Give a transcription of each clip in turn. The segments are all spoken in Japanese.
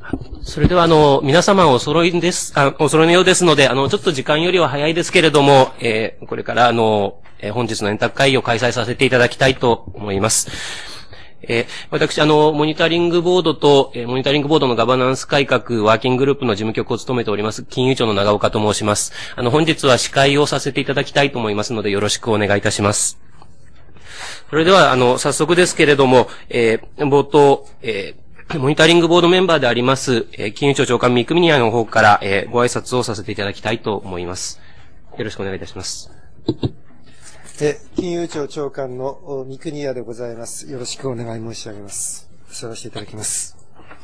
それでは皆様お揃いのようですので、ちょっと時間よりは早いですけれども、これから本日の円卓会議を開催させていただきたいと思います。私、モニタリングボードと、モニタリングボードのガバナンス改革ワーキンググループの事務局を務めております、金融庁の長岡と申します。本日は司会をさせていただきたいと思いますので、よろしくお願いいたします。それでは、早速ですけれども、冒頭、モニタリングボードメンバーであります、金融庁長官三國宮の方から、ご挨拶をさせていただきたいと思います。よろしくお願いいたします。 金融庁長官の三國宮でございます。よろしくお願い申し上げます。座らせていただきます。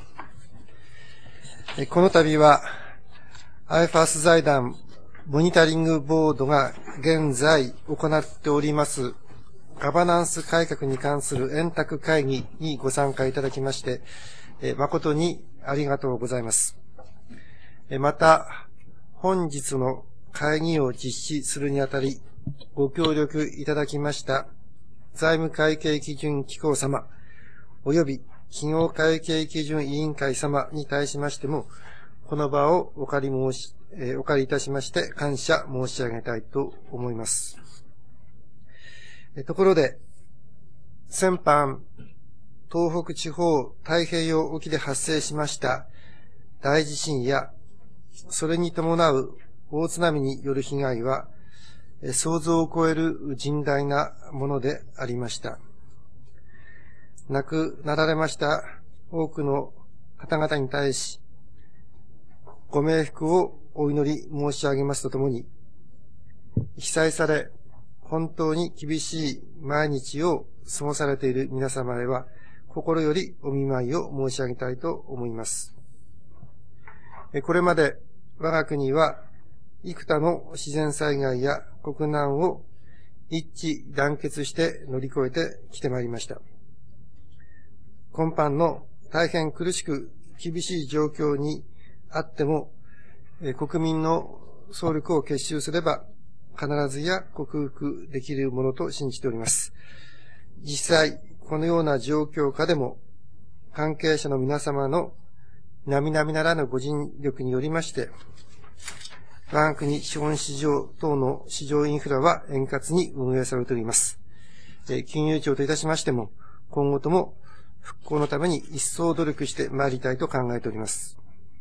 この度は、IFAS 財団モニタリングボードが現在行っておりますガバナンス改革に関する円卓会議にご参加いただきまして、誠にありがとうございます。また、本日の会議を実施するにあたり、ご協力いただきました財務会計基準機構様、および企業会計基準委員会様に対しましても、この場をお借りいたしまして感謝申し上げたいと思います。ところで、先般、東北地方太平洋沖で発生しました大地震や、それに伴う大津波による被害は、想像を超える甚大なものでありました。亡くなられました多くの方々に対し、ご冥福をお祈り申し上げますとともに、被災され、本当に厳しい毎日を過ごされている皆様へは、心よりお見舞いを申し上げたいと思います。これまで我が国は、幾多の自然災害や国難を一致団結して乗り越えてきてまいりました。今般の大変苦しく厳しい状況にあっても、国民の総力を結集すれば必ずや克服できるものと信じております。実際、このような状況下でも関係者の皆様の並々ならぬご尽力によりまして、我が国資本市場等の市場インフラは円滑に運営されております。金融庁といたしましても、今後とも復興のために一層努力してまいりたいと考えております。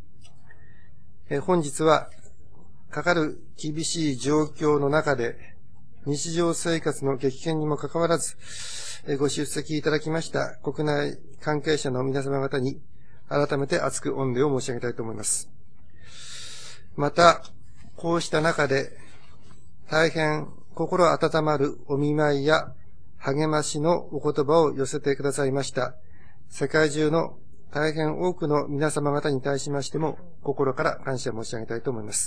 本日は、かかる厳しい状況の中で、日常生活の激変にもかかわらず、ご出席いただきました国内関係者の皆様方に、改めて厚く御礼を申し上げたいと思います。また、こうした中で、大変心温まるお見舞いや励ましのお言葉を寄せてくださいました、世界中の大変多くの皆様方に対しましても、心から感謝申し上げたいと思います。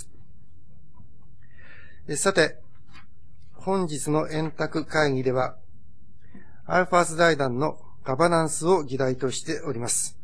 さて、本日の円卓会議では、IFAS 財団のガバナンスを議題としております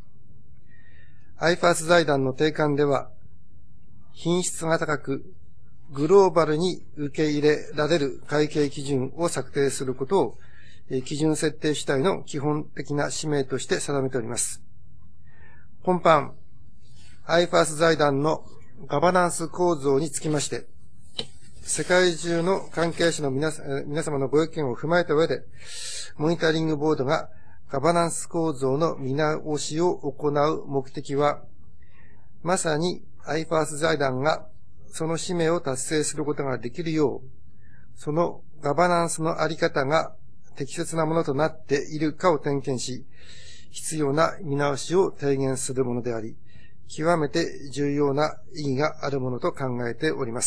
。IFAS 財団の定款では、品質が高く、グローバルに受け入れられる会計基準を策定することを、基準設定主体の基本的な使命として定めております。今般、IFAS 財団のガバナンス構造につきまして、世界中の関係者の皆様のご意見を踏まえた上で、モニタリングボードがガバナンス構造の見直しを行う目的は、まさにIFAS 財団がその使命を達成することができるよう、そのガバナンスのあり方が適切なものとなっているかを点検し、必要な見直しを提言するものであり、極めて重要な意義があるものと考えております。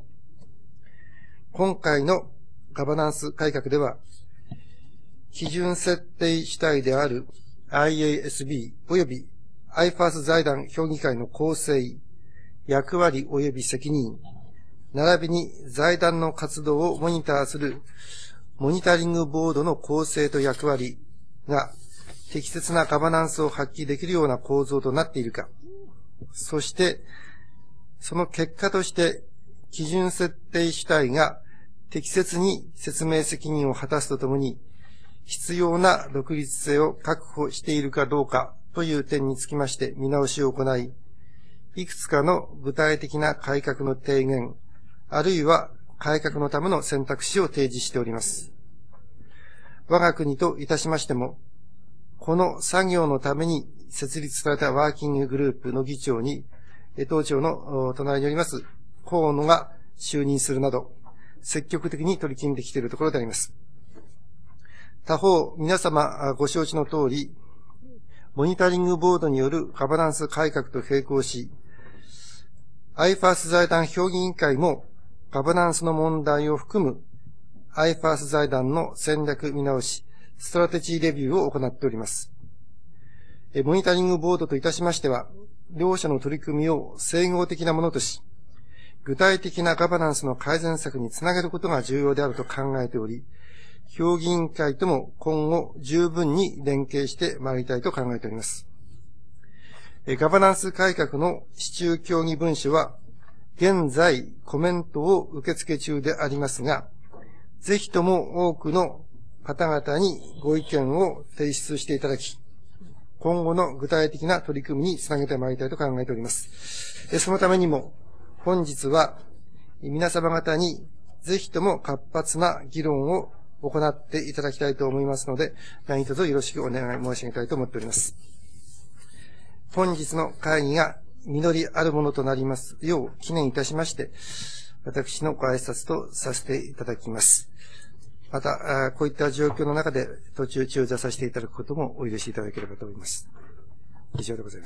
今回のガバナンス改革では、基準設定主体である IASB 及び IFAS 財団評議会の構成、役割及び責任、並びに財団の活動をモニターするモニタリングボードの構成と役割が適切なガバナンスを発揮できるような構造となっているか、そしてその結果として基準設定主体が適切に説明責任を果たすとともに、必要な独立性を確保しているかどうかという点につきまして見直しを行い、いくつかの具体的な改革の提言、あるいは改革のための選択肢を提示しております。我が国といたしましても、この作業のために設立されたワーキンググループの議長に、当庁の隣におります河野が就任するなど、積極的に取り組んできているところであります。他方、皆様ご承知の通り、モニタリングボードによるガバナンス改革と並行し、IFAS 財団評議委員会もガバナンスの問題を含む IFAS 財団の戦略見直し、ストラテジーレビューを行っております。モニタリングボードといたしましては、両者の取り組みを整合的なものとし、具体的なガバナンスの改善策につなげることが重要であると考えており、評議委員会とも今後十分に連携してまいりたいと考えております。ガバナンス改革の市中協議文書は、現在コメントを受付中でありますが、ぜひとも多くの方々にご意見を提出していただき、今後の具体的な取り組みにつなげてまいりたいと考えております。そのためにも、本日は皆様方にぜひとも活発な議論を行っていただきたいと思いますので、何卒よろしくお願い申し上げたいと思っております。本日の会議が実りあるものとなりますよう記念いたしまして、私のご挨拶とさせていただきます。また、こういった状況の中で途中中座させていただくこともお許しいただければと思います。以上でございます。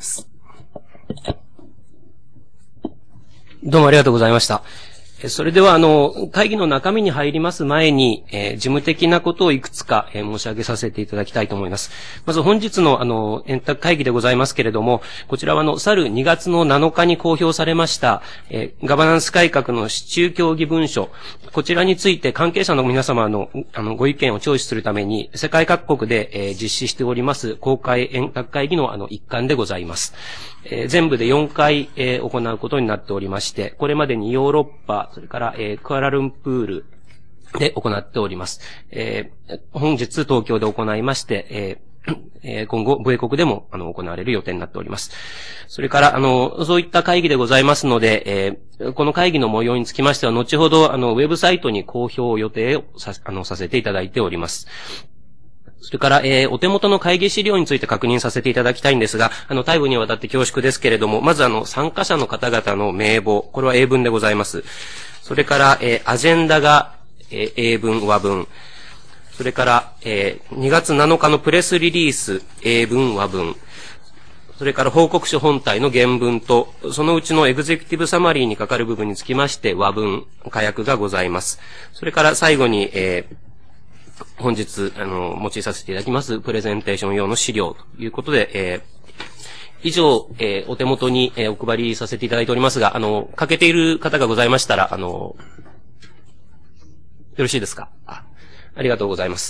どうもありがとうございました。それでは、会議の中身に入ります前に、事務的なことをいくつか、申し上げさせていただきたいと思います。まず本日の、円卓会議でございますけれども、こちらは去る2月の7日に公表されました、ガバナンス改革の市中協議文書、こちらについて関係者の皆様の、ご意見を聴取するために、世界各国で、実施しております公開円卓会議の、一環でございます。全部で4回、行うことになっておりまして、これまでにヨーロッパ、それから、クアラルンプールで行っております。本日東京で行いまして、今後、米国でも、行われる予定になっております。それから、そういった会議でございますので、この会議の模様につきましては、後ほど、ウェブサイトに公表予定をさせていただいております。それから、お手元の会議資料について確認させていただきたいんですが、大部にわたって恐縮ですけれども、まず参加者の方々の名簿、これは英文でございます。それから、アジェンダが、英文、和文。それから、2月7日のプレスリリース、英文、和文。それから報告書本体の原文と、そのうちのエグゼクティブサマリーにかかる部分につきまして、和文、火薬がございます。それから最後に、本日、用いさせていただきます、プレゼンテーション用の資料ということで、以上、お手元に、お配りさせていただいておりますが、欠けている方がございましたら、よろしいですか？ありがとうございます。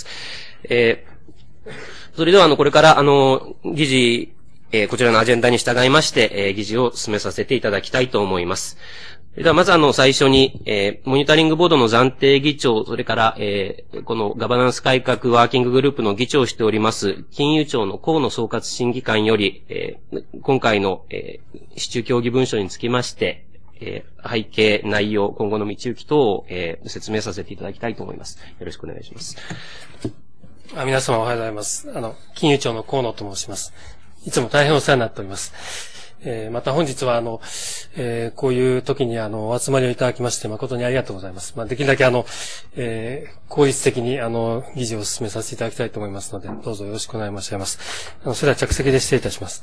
それでは、これから、議事、こちらのアジェンダに従いまして、議事を進めさせていただきたいと思います。では、まず最初に、モニタリングボードの暫定議長、それから、このガバナンス改革ワーキンググループの議長をしております、金融庁の河野総括審議官より、今回の、市中協議文書につきまして、背景、内容、今後の道行き等を、説明させていただきたいと思います。よろしくお願いします。 皆様おはようございます。金融庁の河野と申します。いつも大変お世話になっております。また本日はこういう時にお集まりをいただきまして誠にありがとうございます。できるだけ効率的に議事を進めさせていただきたいと思いますので、どうぞよろしくお願い申し上げます。それでは着席で失礼いたします。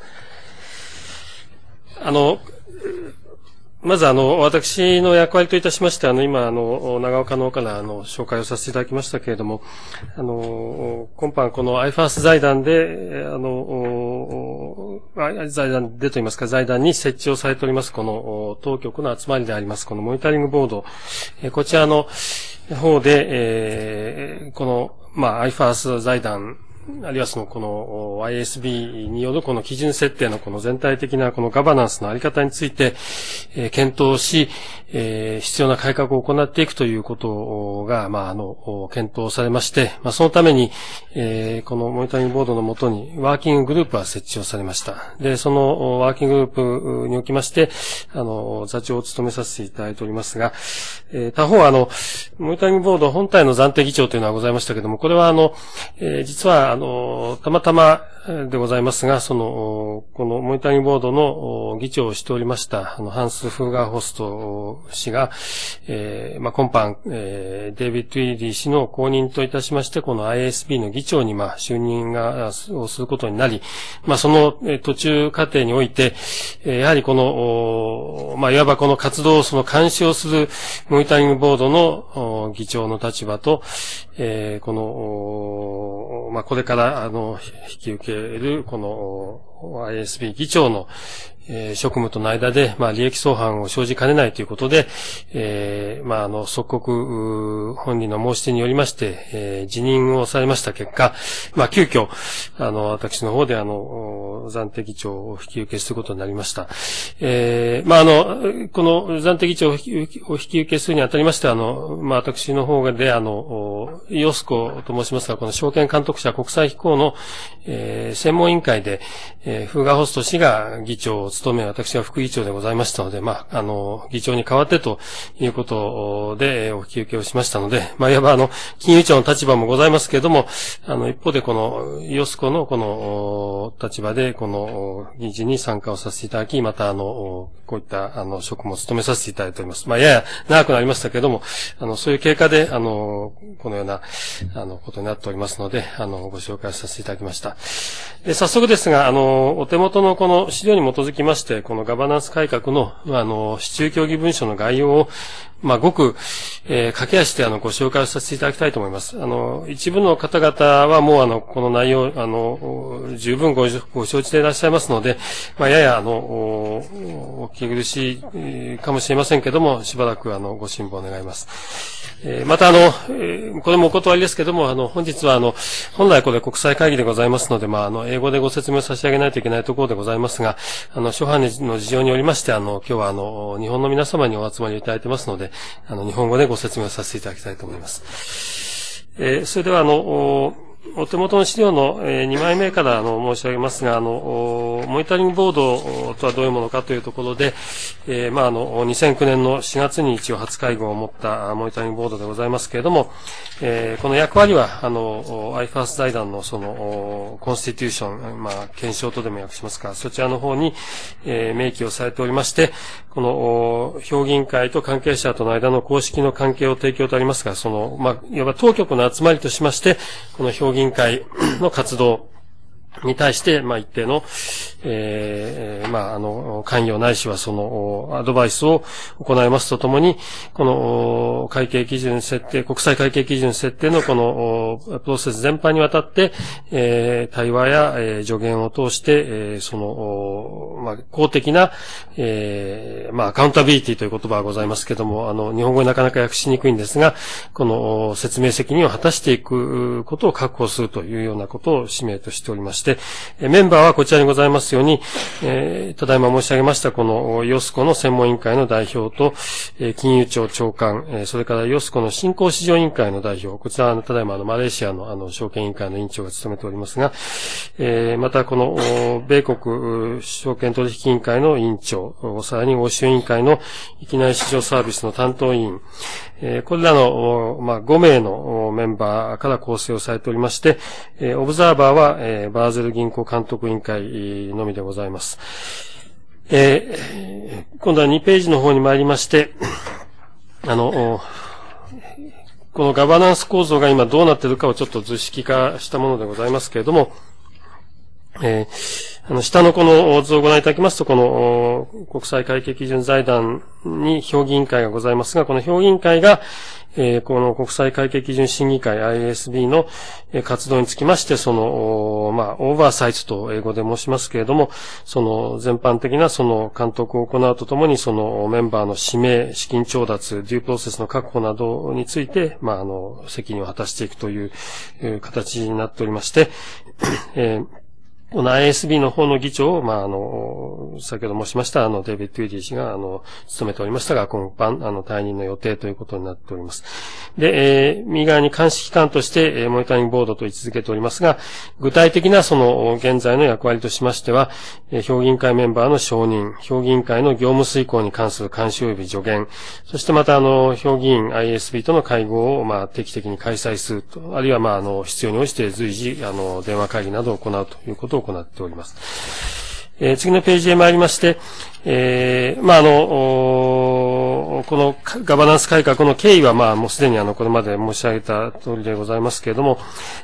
まず私の役割といたしまして、今長岡の方から紹介をさせていただきましたけれども、今般この IFAS 財団で、財団でといいますか、財団に設置をされております、この当局の集まりであります、このモニタリングボード、こちらの方で、この、IFAS 財団あるいはこの ISB によるこの基準設定のこの全体的なこのガバナンスのあり方について、検討し、必要な改革を行っていくということが、検討されまして、そのために、このモニタリングボードのもとにワーキンググループは設置をされました。で、そのワーキンググループにおきまして、座長を務めさせていただいておりますが、他方、モニタリングボード本体の暫定議長というのはございましたけれども、これは実は、たまたまでございますが、このモニタリングボードの議長をしておりました、ハンス・フーガーホスト氏が、今般、デイビッド・イーディ氏の後任といたしまして、この ISB の議長に、就任をすることになり、その途中過程において、やはりこの、いわばこの活動を監視をするモニタリングボードの議長の立場と、この、これから、引き受ける、この ISB 議長の、職務との間で、利益相反を生じかねないということで、即刻、本人の申し出によりまして、辞任をされました結果、急遽、私の方で、暫定議長を引き受けすることになりました。この暫定議長を引き受けするにあたりましては、私の方で、イオスコと申しますが、この証券監督者国際機構の、専門委員会で、フーガーホスト氏が議長を務め、私が副議長でございましたので、議長に代わってということで、お引き受けをしましたので、いわば金融庁の立場もございますけれども、一方でこの、イオスコのこの、立場で、この、議事に参加をさせていただき、またこういった、職務を務めさせていただいております。やや長くなりましたけれども、そういう経過で、このような、ことになっておりますので、ご紹介させていただきました。で、早速ですが、お手元のこの資料に基づきまして、このガバナンス改革の、市中協議文書の概要を、ごく、駆け足でご紹介をさせていただきたいと思います。一部の方々はもうこの内容、十分ご承知でいらっしゃいますので、ややお聞き苦しいかもしれませんけども、しばらくご辛抱願います。またこれもお断りですけども、本日は本来これ国際会議でございますので、英語でご説明を差し上げないといけないところでございますが、諸般の事情によりまして、今日は日本の皆様にお集まりいただいてますので、日本語でご説明をさせていただきたいと思います。それではお手元の資料の2枚目から申し上げますが、モニタリングボードとはどういうものかというところで、2009年の4月に一応初会合を持ったモニタリングボードでございますけれども、この役割は、IFAS 財団のコンスティテューション、検証とでも訳しますか、そちらの方に、明記をされておりまして、この、評議員会と関係者との間の公式の関係を提供とありますが、いわば当局の集まりとしまして、この評議員会の活動に対して、一定の、関与ないしはアドバイスを行いますとともに、この会計基準設定、国際会計基準設定のこのプロセス全般にわたって、対話や、助言を通して、公的な、アカウンタビリティという言葉がございますけども、日本語になかなか訳しにくいんですが、この説明責任を果たしていくことを確保するというようなことを使命としておりまして、メンバーはこちらにございますように、ただいま申し上げましたこのイオスコの専門委員会の代表と、金融庁長官、それからイオスコの振興市場委員会の代表、こちらはただいまマレーシアの証券委員会の委員長が務めておりますが、またこの米国証券取引委員会の委員長、さらに欧州委員会の域内市場サービスの担当委員、これらの、5名のメンバーから構成をされておりまして、オブザーバーは、バーゼル銀行監督委員会のみでございます。今度は2ページの方に参りまして、このガバナンス構造が今どうなっているかをちょっと図式化したものでございますけれども、下のこの図をご覧いただきますと、この国際会計基準財団に評議員会がございますが、この評議員会が、 この国際会計基準審議会 IASB の活動につきまして、オーバーサイトと英語で申しますけれども、全般的な監督を行うとともに、メンバーの指名、資金調達、デュープロセスの確保などについて、責任を果たしていくという形になっておりまして、この IASB の方の議長を、先ほど申しました、デイビッド・ウィディ氏が、務めておりましたが、今般、退任の予定ということになっております。で、右側に監視機関として、モニタリングボードと位置づけておりますが、具体的な現在の役割としましては、評議員会メンバーの承認、評議員会の業務遂行に関する監視及び助言、そしてまた、評議員 IASB との会合を、定期的に開催すると、あるいは、必要に応じて随時、電話会議などを行うということを行っております。次のページへ参りまして、このガバナンス改革の経緯は、もうすでにこれまで申し上げた通りでございますけれども、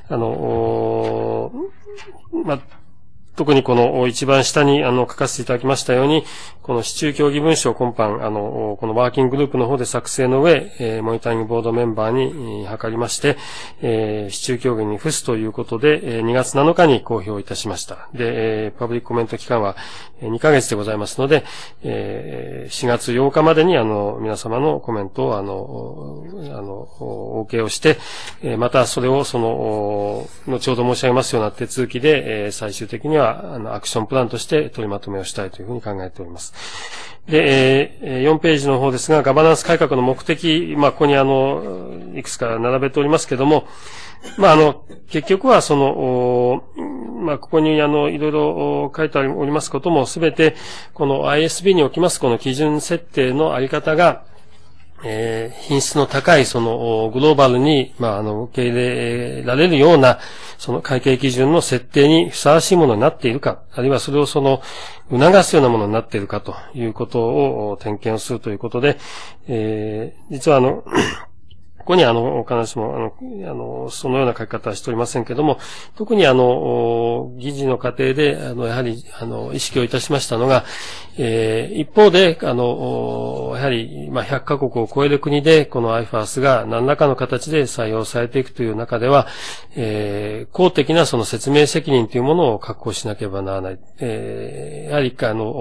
特にこの一番下に書かせていただきましたように、この市中協議文書を今般、このワーキンググループの方で作成の上、モニタリングボードメンバーに諮りまして、市中協議に付すということで、2月7日に公表いたしました。で、パブリックコメント期間は2ヶ月でございますので、4月8日までに皆様のコメントをお受けをして、またそれを後ほど申し上げますような手続きで、最終的にはアクションプランとして取りまとめをしたいというふうに考えております。で、4ページの方ですが、ガバナンス改革の目的、ここにいくつか並べておりますけども、結局はここにいろいろ書いておりますこともすべて、この IASB におきますこの基準設定のあり方が、品質の高い、グローバルに、受け入れられるような、会計基準の設定にふさわしいものになっているか、あるいはそれを促すようなものになっているかということを点検をするということで、実はここに必ずしも、そのような書き方はしておりませんけども、特に議事の過程で、やはり、意識をいたしましたのが、一方で、やはり、100カ国を超える国で、この IFAS が何らかの形で採用されていくという中では、公的な説明責任というものを確保しなければならない。やはり、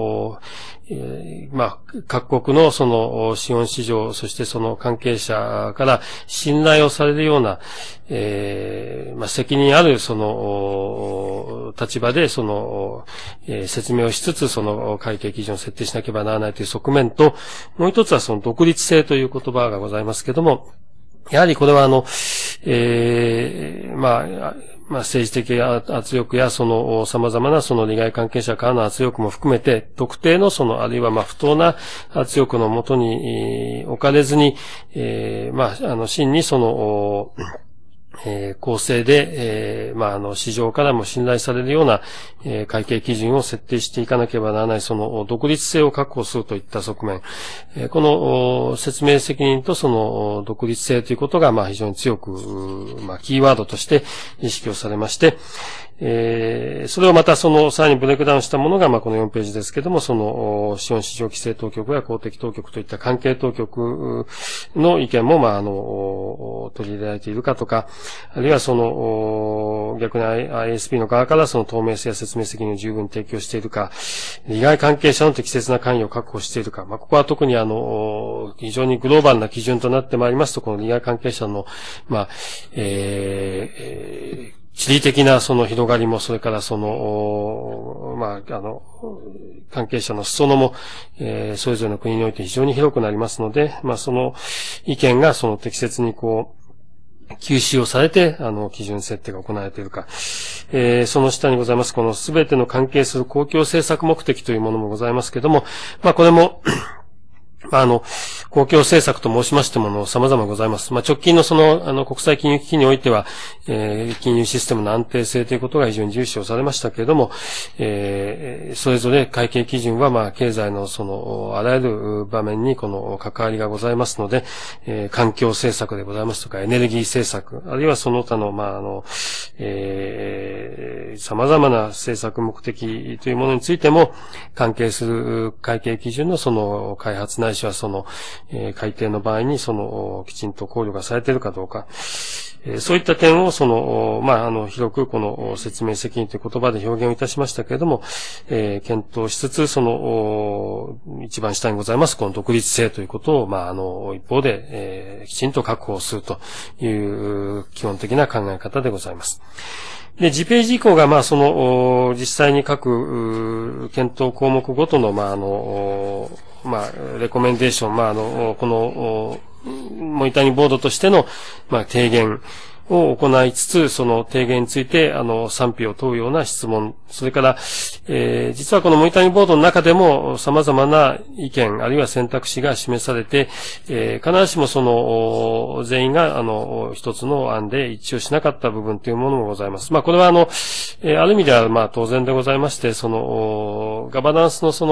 各国の資本市場、そして関係者から信頼をされるような、責任ある立場で説明をしつつ会計基準を設定しなければならないという側面と、もう一つは独立性という言葉がございますけれども、やはりこれは政治的圧力や様々な利害関係者からの圧力も含めて、特定のあるいは不当な圧力のもとに置かれずに、真に公正で、市場からも信頼されるような、会計基準を設定していかなければならない、独立性を確保するといった側面。この説明責任と独立性ということが、非常に強く、キーワードとして意識をされまして、それをまたさらにブレイクダウンしたものが、この4ページですけども、資本市場規制当局や公的当局といった関係当局の意見も、取り入れられているかとか、あるいは逆に IASB の側から透明性や説明責任を十分に提供しているか、利害関係者の適切な関与を確保しているか、ここは特に非常にグローバルな基準となってまいりますと、この利害関係者の、地理的な広がりも、それから関係者の裾野も、それぞれの国において非常に広くなりますので、その意見が適切に吸収をされて、基準設定が行われているか。その下にございます、このすべての関係する公共政策目的というものもございますけれども、これも、公共政策と申しましても様々ございます。直近の国際金融危機においては、金融システムの安定性ということが非常に重視をされましたけれども、それぞれ会計基準は経済のあらゆる場面に関わりがございますので、環境政策でございますとか、エネルギー政策、あるいはその他の、様々な政策目的というものについても、関係する会計基準の開発ないししは改定の場合にきちんと考慮がされているかどうか、そういった点を広くこの説明責任という言葉で表現をいたしましたけれども、検討しつつ、一番下にございます、この独立性ということを、一方で、きちんと確保するという基本的な考え方でございます。で、次ページ以降が、実際に各、検討項目ごとの、レコメンデーション、この、モニタリングボードとしての、提言を行いつつ、その提言について、賛否を問うような質問、それから、実はこのモニタリングボードの中でも様々な意見、あるいは選択肢が示されて、必ずしも全員が、一つの案で一致をしなかった部分というものもございます。これはある意味では、当然でございまして、ガバナンスの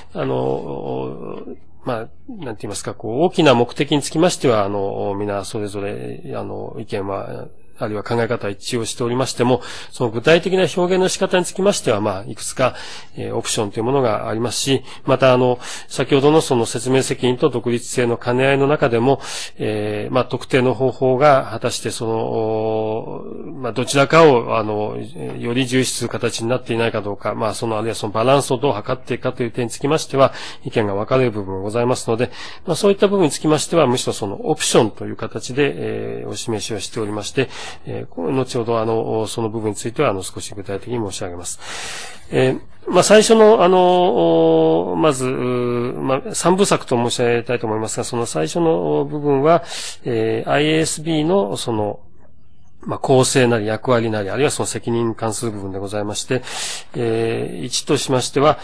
なんて言いますか、大きな目的につきましては、皆それぞれ、意見は、あるいは考え方は一致をしておりましても、その具体的な表現の仕方につきましては、いくつか、オプションというものがありますし、また、先ほどのその説明責任と独立性の兼ね合いの中でも、特定の方法が果たしてどちらかを、より重視する形になっていないかどうか、あるいはそのバランスをどう測っていくかという点につきましては、意見が分かれる部分がございますので、そういった部分につきましては、むしろそのオプションという形で、お示しをしておりまして、後ほどその部分については少し具体的に申し上げます。最初のまず三部作と申し上げたいと思いますが、その最初の部分は、IASB の構成なり役割なり、あるいはその責任に関する部分でございまして、1としましては、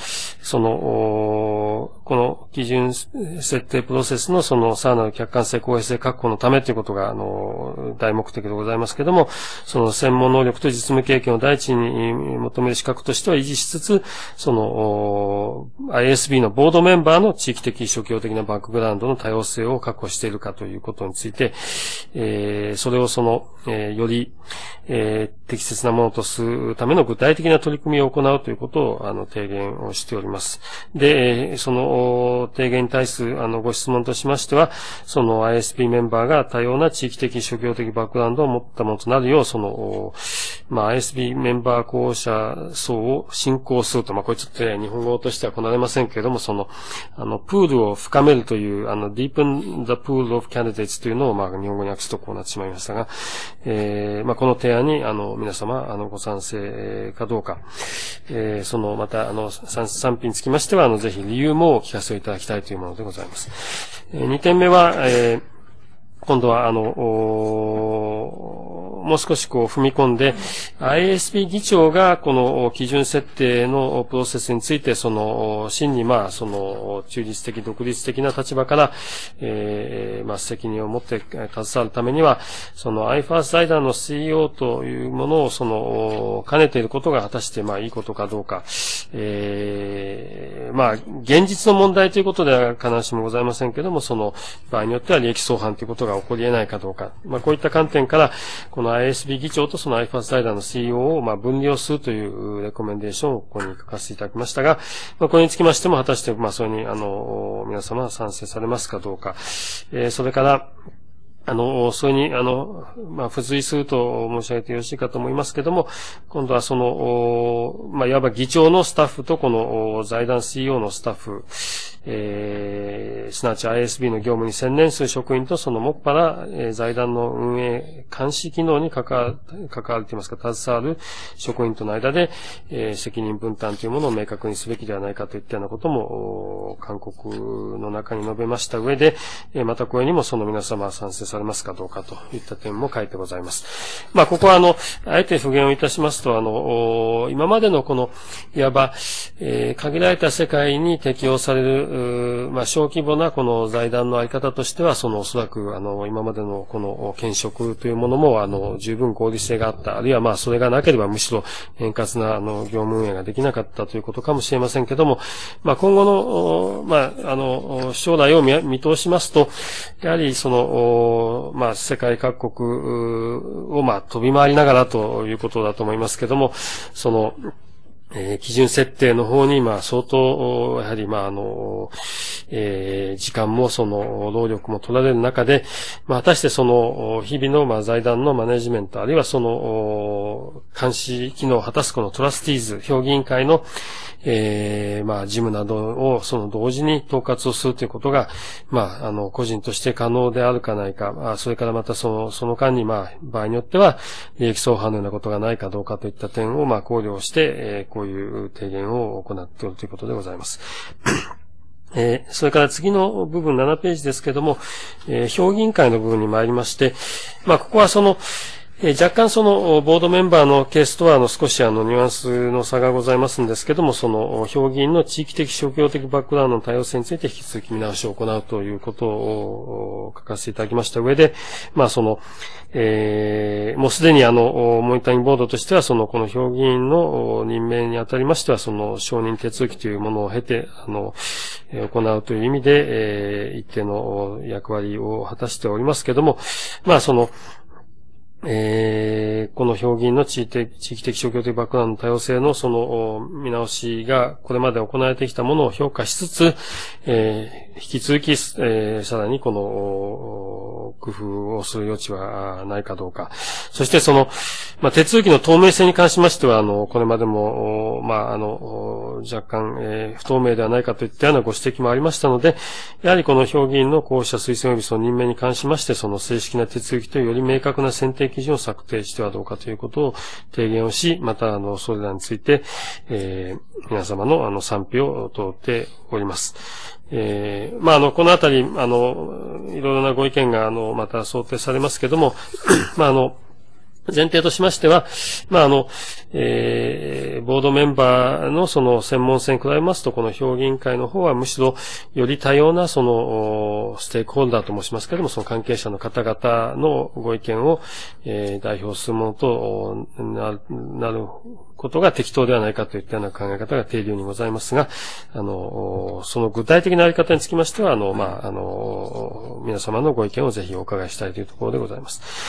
この基準設定プロセスのさらなる客観性公平性確保のためということが、大目的でございますけれども、その専門能力と実務経験を第一に求める資格としては維持しつつ、ISB のボードメンバーの地域的諸教的なバックグラウンドの多様性を確保しているかということについて、それをより、適切なものとするための具体的な取り組みを行うということを、提言をしております。で、その提言に対する、ご質問としましては、ISB メンバーが多様な地域的諸教的バックグラウンドを持ったものとなるよう、ISB メンバー候補者層を進行すると、これちょっと日本語としてはこなれませんけれども、プールを深めるという、deepen the pool of candidates というのを、日本語に訳すとこうなってしまいましたが、この提案に、皆様、ご賛成かどうか、また、賛否につきましては、ぜひ理由もお聞かせいただきたいというものでございます。2点目は、今度は、もう少し踏み込んで、IASB 議長がこの基準設定のプロセスについて、真に忠実的、独立的な立場から、責任を持って携わるためには、iFirst 財団の CEO というものを、兼ねていることが果たして、いいことかどうか、現実の問題ということでは必ずしもございませんけれども、場合によっては利益相反ということが起こり得ないかどうか、こういった観点から、このISB 議長とiFirst 財団の CEO を分離をするというレコメンデーションをここに書かせていただきましたが、これにつきましても果たして、それに、皆様賛成されますかどうか、それから、それに、付随すると申し上げてよろしいかと思いますけれども、今度はいわば議長のスタッフとこの財団 CEO のスタッフ、すなわち ISB の業務に専念する職員ともっぱら、財団の運営監視機能に関わるといいますか、携わる職員との間で、責任分担というものを明確にすべきではないかといったようなことも、勧告の中に述べました上で、またこれにも皆様賛成されますかどうかといった点も書いてございます。ここはあえて復元をいたしますと、今までのいわば、限られた世界に適用される、小規模なこの財団のあり方としては、おそらく、今までのこの兼職というものも、十分合理性があった。あるいはそれがなければむしろ円滑な、業務運営ができなかったということかもしれませんけども、今後の、将来を見通しますと、やはり世界各国を飛び回りながらということだと思いますけども、 基準設定の方に、相当、やはり、時間も、労力も取られる中で、果たして日々の、財団のマネジメント、あるいは監視機能を果たすこのトラスティーズ、評議員会の、事務などを、同時に統括をするということが、個人として可能であるかないか、それからまたその間に、場合によっては、利益相反のようなことがないかどうかといった点を、考慮して、こういう提言を行っているということでございます。それから次の部分7ページですけども、評議員会の部分に参りまして、ここは若干ボードメンバーのケースとは少しニュアンスの差がございますんですけども、評議員の地域的職業的バックグラウンドの多様性について引き続き見直しを行うということを書かせていただきました上で、もうすでにモニタリングボードとしてはこの評議員の任命にあたりましては、承認手続きというものを経て、行うという意味で、一定の役割を果たしておりますけども、この評議員の地域的職業的バックグラウンドの多様性の見直しがこれまで行われてきたものを評価しつつ、引き続き、さらにこの工夫をする余地はないかどうか。そして手続きの透明性に関しましては、これまでも、若干、不透明ではないかといったようなご指摘もありましたので、やはりこの評議員の候補者推薦及びその任命に関しまして、正式な手続きとより明確な選定基準を策定してはどうかということを提言をし、また、それらについて、皆様の賛否を問うております。このあたり、いろいろなご意見が、また想定されますけども、前提としましては、ボードメンバーの専門性に比べますと、この評議員会の方はむしろより多様なステークホルダーと申しますけれども、関係者の方々のご意見を、代表するものとなることが適当ではないかといったような考え方が定流にございますが、その具体的なあり方につきましては、皆様のご意見をぜひお伺いしたいというところでございます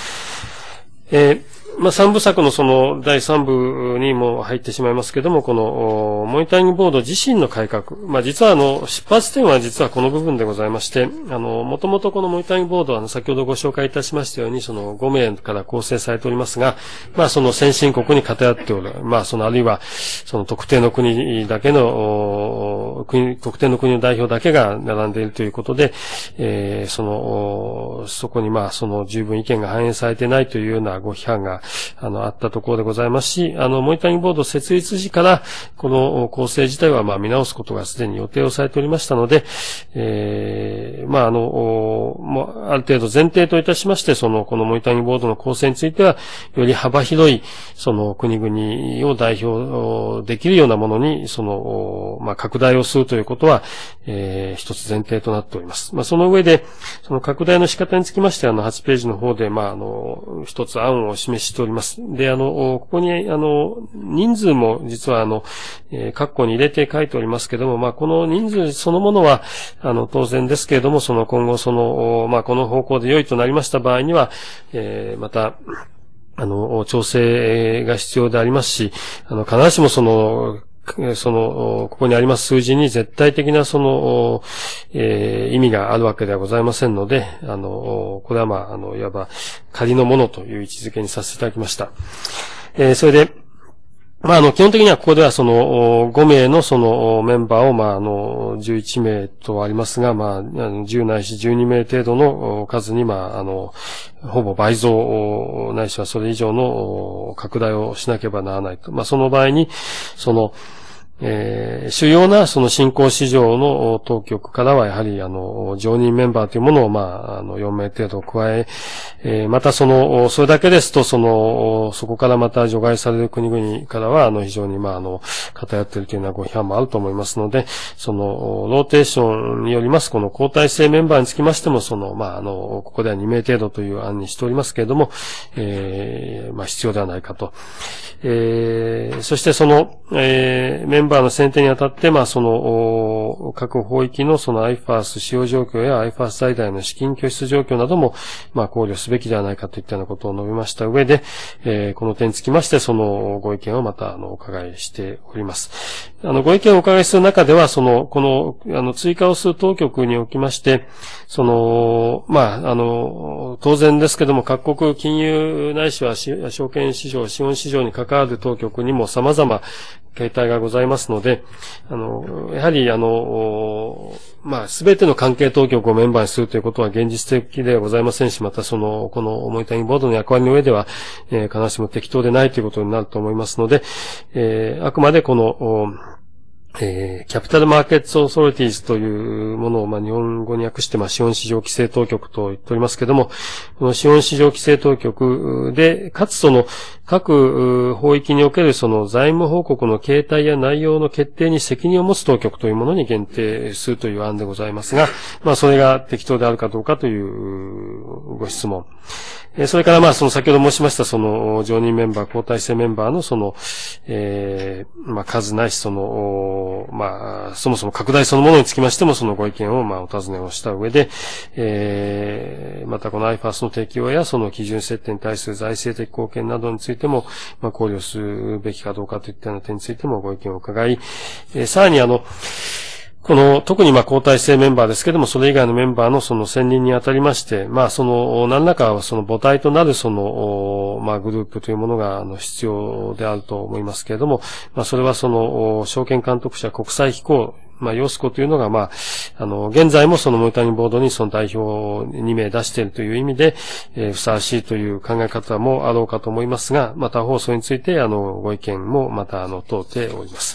。3部作の第3部にも入ってしまいますけども、このモニタリングボード自身の改革。実は出発点は実はこの部分でございまして、もともとこのモニタリングボードは先ほどご紹介いたしましたように、5名から構成されておりますが、先進国に偏っておる。あるいは、特定の国だけの、特定の国の代表だけが並んでいるということで、そこに十分意見が反映されていないというようなご批判があったところでございますし、モニタリングボード設立時から、この構成自体は見直すことがすでに予定をされておりましたので、ある程度前提といたしまして、このモニタリングボードの構成については、より幅広い、国々を代表できるようなものに、拡大をするということは、一つ前提となっております。その上で、拡大の仕方につきまして、8ページの方で、一つ案を示しております。で、ここに、人数も実は、括弧に入れて書いておりますけども、この人数そのものは、当然ですけれども、今後、この方向で良いとなりました場合には、また、調整が必要でありますし、必ずしもここにあります数字に絶対的な意味があるわけではございませんので、これはいわば仮のものという位置づけにさせていただきました。それで、基本的にはここでは5名のメンバーを11名とありますが、10ないし12名程度の数にほぼ倍増ないしはそれ以上の拡大をしなければならないと。その場合に、主要な新興市場の当局からはやはり常任メンバーというものを4名程度加え、またそれだけですとそこからまた除外される国々からは非常に偏っているというようなご批判もあると思いますので、ローテーションによりますこの交代制メンバーにつきましてもここでは2名程度という案にしておりますけれども、必要ではないかと。そしてメンンバーの選定にあたって、各法域のその IFAS 使用状況や IFAS 財団の資金拠出状況なども、考慮すべきではないかといったようなことを述べました上で、この点につきまして、そのご意見をまた、お伺いしております。ご意見をお伺いする中では、追加をする当局におきまして、当然ですけども、各国金融ないしは証券市場、資本市場に関わる当局にも様々形態がございますので、やはり、すべての関係当局をメンバーにするということは現実的ではございませんし、またこのモニタリングボードの役割の上では、必ずしも適当でないということになると思いますので、あくまでキャピタルマーケットオーソリティーズというものを、日本語に訳して、資本市場規制当局と言っておりますけれども、この資本市場規制当局で、かつ各法域における財務報告の形態や内容の決定に責任を持つ当局というものに限定するという案でございますが、それが適当であるかどうかというご質問。それから先ほど申しました常任メンバー、交代制メンバーの数ないしそもそも拡大そのものにつきましてもご意見をお尋ねをした上で、またこの IFAS の適用や基準設定に対する財政的貢献などについても、考慮するべきかどうかといったような点についてもご意見を伺い、さらに特に交代制メンバーですけれども、それ以外のメンバーの選任にあたりまして、何らか母体となるグループというものが必要であると思いますけれども、それは証券監督者国際機構、ヨスコというのが、現在もモニタリングボードに代表2名出しているという意味で、ふさわしいという考え方もあろうかと思いますが、また放送について、ご意見もまた、問うております。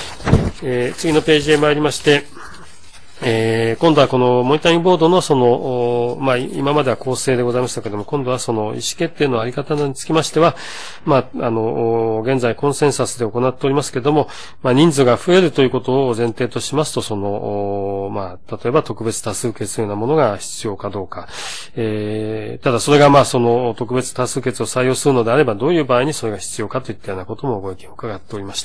次のページへ参りまして、今度はこのモニタリングボードの今までは構成でございましたけれども、今度は意思決定のあり方につきましては、現在コンセンサスで行っておりますけれども、人数が増えるということを前提としますと、例えば特別多数決のようなものが必要かどうか。ただそれが特別多数決を採用するのであれば、どういう場合にそれが必要かといったようなこともご意見を伺っておりまして、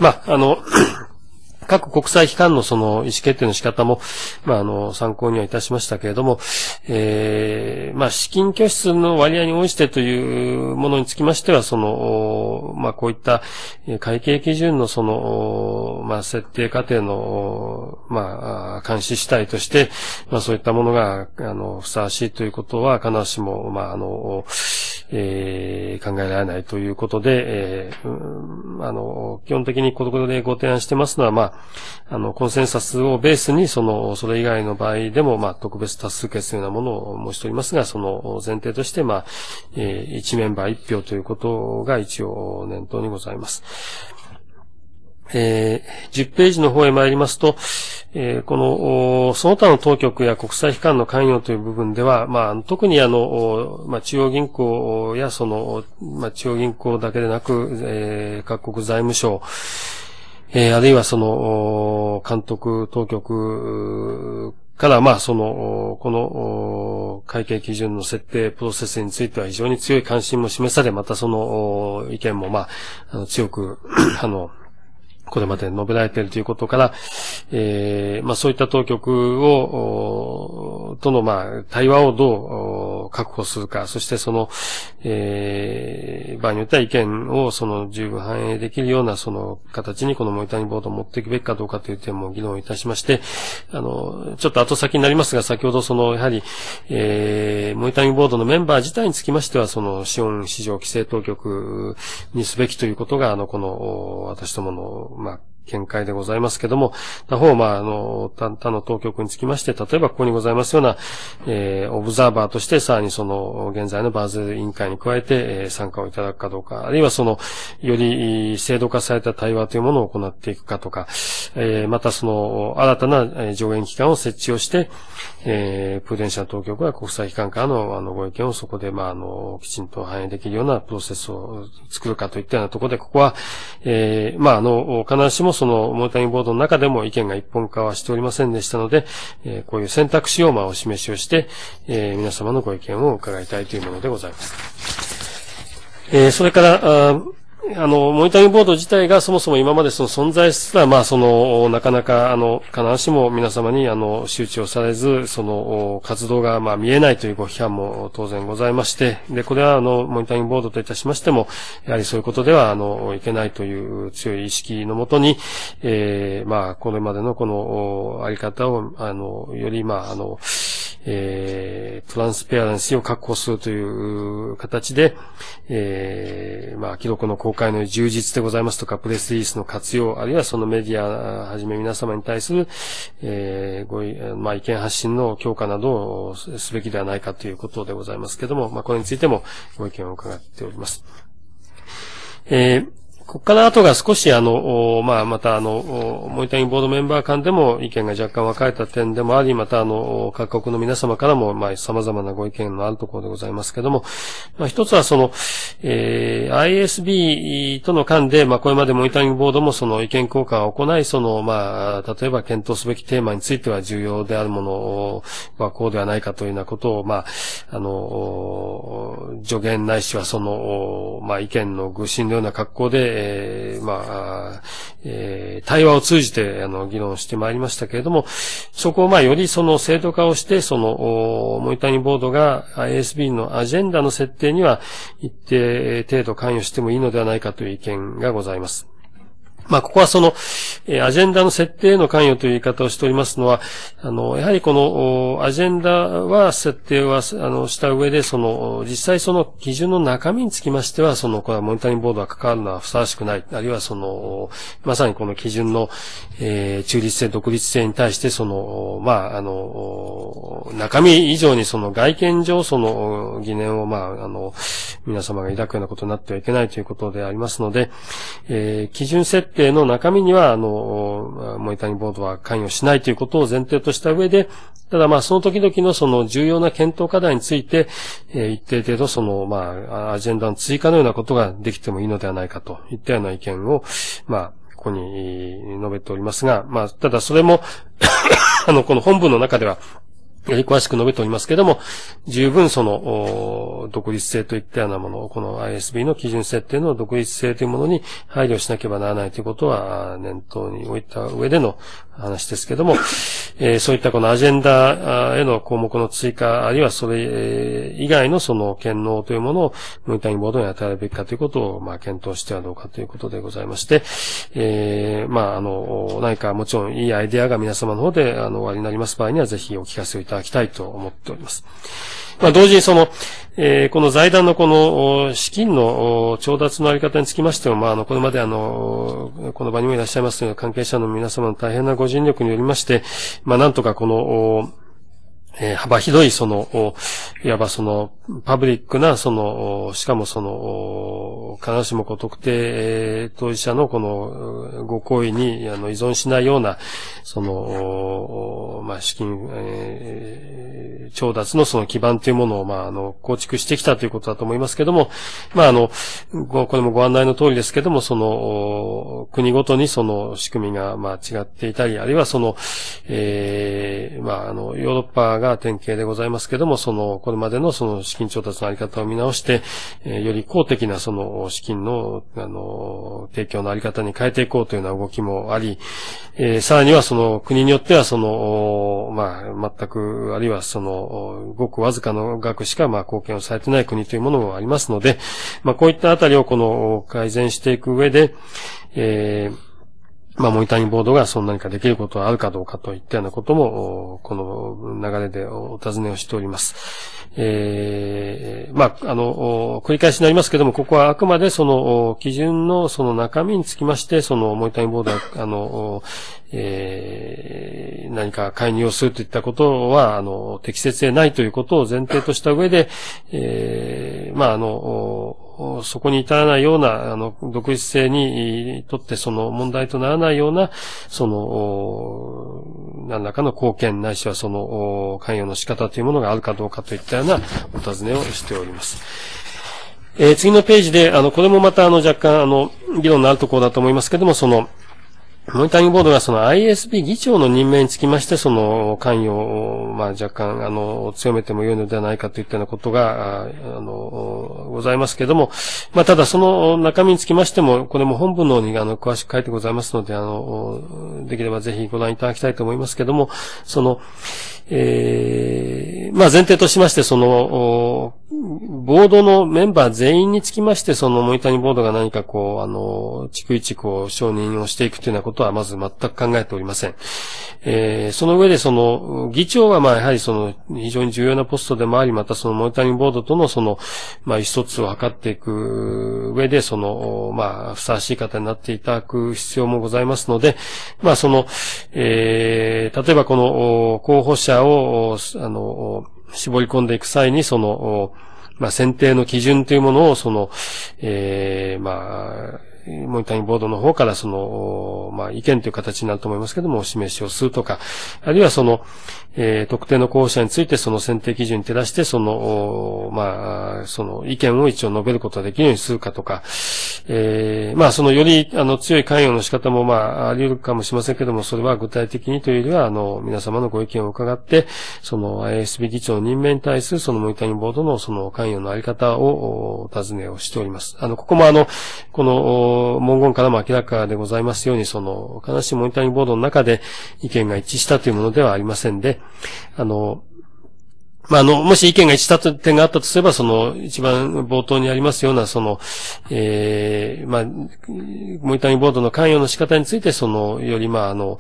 各国際機関の意思決定の仕方も、参考にはいたしましたけれども、資金拠出の割合に応じてというものにつきましては、こういった会計基準の設定過程の、監視主体として、そういったものが、ふさわしいということは、必ずしも、考えられないということで、基本的にここでご提案してますのは、コンセンサスをベースに、それ以外の場合でも、特別多数決のようなものを申しておりますが、前提として、1メンバー1票ということが一応念頭にございます。10ページの方へ参りますと、その他の当局や国際機関の関与という部分では、特に中央銀行や中央銀行だけでなく、各国財務省、あるいは監督当局から、この会計基準の設定プロセスについては非常に強い関心も示され、また意見も強く、これまで述べられているということから、そういった当局との対話をどう確保するか、そして場合によっては意見を十分反映できるような形にこのモニタリングボードを持っていくべきかどうかという点も議論いたしまして、ちょっと後先になりますが、先ほどやはり、モニタリングボードのメンバー自体につきましては、資本市場規制当局にすべきということが、私どもの、見解でございますけども、他方、他の当局につきまして、例えばここにございますような、オブザーバーとしてさらに現在のバーゼル委員会に加えて、参加をいただくかどうか、あるいはより制度化された対話というものを行っていくかとか、また新たな上限機関を設置をして、プーデンシャル当局や国際機関からのご意見をそこで、きちんと反映できるようなプロセスを作るかといったようなところで、ここは、必ずしもモニタリングボードの中でも意見が一本化はしておりませんでしたので、こういう選択肢をお示しをして、皆様のご意見を伺いたいというものでございます。それから、 モニタリングボード自体がそもそも今までその存在すら、なかなか、必ずしも皆様に、周知をされず、活動が、見えないというご批判も当然ございまして、で、これは、モニタリングボードといたしましても、やはりそういうことでは、いけないという強い意識のもとに、これまでのこの、あり方を、より、トランスペアレンシーを確保するという形で、記録の公開の充実でございますとか、プレスリリースの活用、あるいはそのメディアはじめ皆様に対する、意見発信の強化などをすべきではないかということでございますけれども、これについてもご意見を伺っております。ここから後が少しまたモニタリングボードメンバー間でも意見が若干分かれた点でもあり、また各国の皆様からも様々なご意見のあるところでございますけれども、一つはISB との間で、これまでモニタリングボードもその意見交換を行い、例えば検討すべきテーマについては重要であるものはこうではないかというようなことを、助言ないしは意見の具申のような格好で、対話を通じて、議論してまいりましたけれども、そこをより制度化をして、モニタリングボードが ISB のアジェンダの設定には一定程度関与してもいいのではないかという意見がございます。ここはアジェンダの設定の関与という言い方をしておりますのは、やはりこの、アジェンダは設定は、した上で、実際基準の中身につきましては、これはモニタリングボードが関わるのはふさわしくない。あるいはまさにこの基準の、中立性、独立性に対して、中身以上に外見上、疑念を、皆様が抱くようなことになってはいけないということでありますので、基準設定の中身には、モニタリングボードは関与しないということを前提とした上で、ただその時々の重要な検討課題について、一定程度アジェンダの追加のようなことができてもいいのではないかといったような意見を、ここに述べておりますが、ただそれも、この本文の中では、より詳しく述べておりますけれども、十分独立性といったようなものを、この ISB の基準設定の独立性というものに配慮しなければならないということは念頭に置いた上での話ですけれども、そういったこのアジェンダへの項目の追加、あるいはそれ以外の権能というものをモニタリングボードに与えるべきかということを、検討してはどうかということでございまして、何かもちろんいいアイデアが皆様の方でおありになります場合にはぜひお聞かせをいただきたいと思っております。同時にこの財団のこの資金の調達のあり方につきましても、これまでこの場にもいらっしゃいますような関係者の皆様の大変なご尽力によりまして、なんとかこの、幅広いいわばパブリックなしかも必ずしも特定当事者のこのご行為に依存しないような資金、調達の基盤というものを構築してきたということだと思いますけども、これもご案内の通りですけども、国ごとに仕組みが違っていたり、あるいはヨーロッパが典型でございますけども、これまでの資金調達のあり方を見直して、より公的な資金の、提供のあり方に変えていこうというような動きもあり、さらには国によっては全く、あるいはごくわずかの額しか貢献をされてない国というものもありますので、こういったあたりを改善していく上で、モニタリングボードが何かできることはあるかどうかといったようなことも、この流れでお尋ねをしております。繰り返しになりますけども、ここはあくまで基準の中身につきまして、モニタリングボードは、何か介入をするといったことは、適切でないということを前提とした上で、そこに至らないような、独立性にとって問題とならないような、何らかの貢献ないしは関与の仕方というものがあるかどうかといったようなお尋ねをしております。次のページで、これもまた若干議論のあるところだと思いますけれども、 モニタリングボードがその ISB 議長の任命につきまして、その関与を、若干、強めても良いのではないかといったようなことが、ございますけれども、ただその中身につきましても、これも本文の方に詳しく書いてございますので、できればぜひご覧いただきたいと思いますけれども、その、前提としまして、その、ボードのメンバー全員につきまして、そのモニタリングボードが何か逐一承認をしていくというようなことはまず全く考えておりません。その上でその、議長はやはりその、非常に重要なポストでもあり、またそのモニタリングボードとのその、意思疎通を図っていく上で、その、ふさわしい方になっていただく必要もございますので、その、例えばこの、候補者を、絞り込んでいく際に、その、選定の基準というものを、その、モニタリングボードの方からその、意見という形になると思いますけども、お示しをするとか、あるいはその、特定の候補者についてその選定基準に照らして、その、その意見を一応述べることができるようにするかとか、そのより、強い関与の仕方もあり得るかもしれませんけども、それは具体的にというよりは、皆様のご意見を伺って、その ISB 議長の任命に対するそのモニタリングボードのその関与のあり方をお尋ねをしております。ここもこの文言からも明らかでございますように、その、必ずしもモニタリングボードの中で意見が一致したというものではありませんで、もし意見が一致した点があったとすれば、その、一番冒頭にありますような、その、モニタリングボードの関与の仕方について、その、より中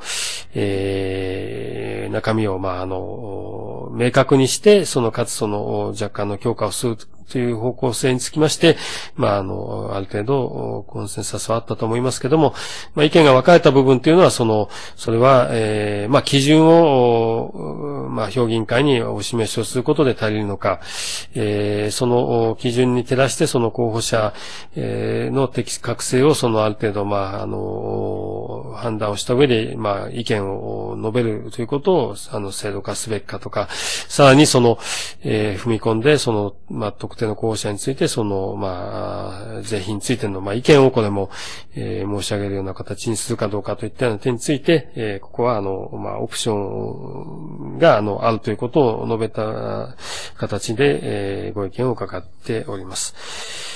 身を、明確にして、その、かつその、若干の強化をするという方向性につきまして、ある程度、コンセンサスはあったと思いますけども、意見が分かれた部分というのは、それは、基準を、評議員会にお示しをすることで足りるのか、その基準に照らして、その候補者、の適格性を、ある程度、判断をした上で、意見を述べるということを、制度化すべきかとか、さらに踏み込んで、特定の候補者について、税費についての、意見をこれも、申し上げるような形にするかどうかといったような点について、ここは、オプションが、あるということを述べた形で、ご意見を伺っております。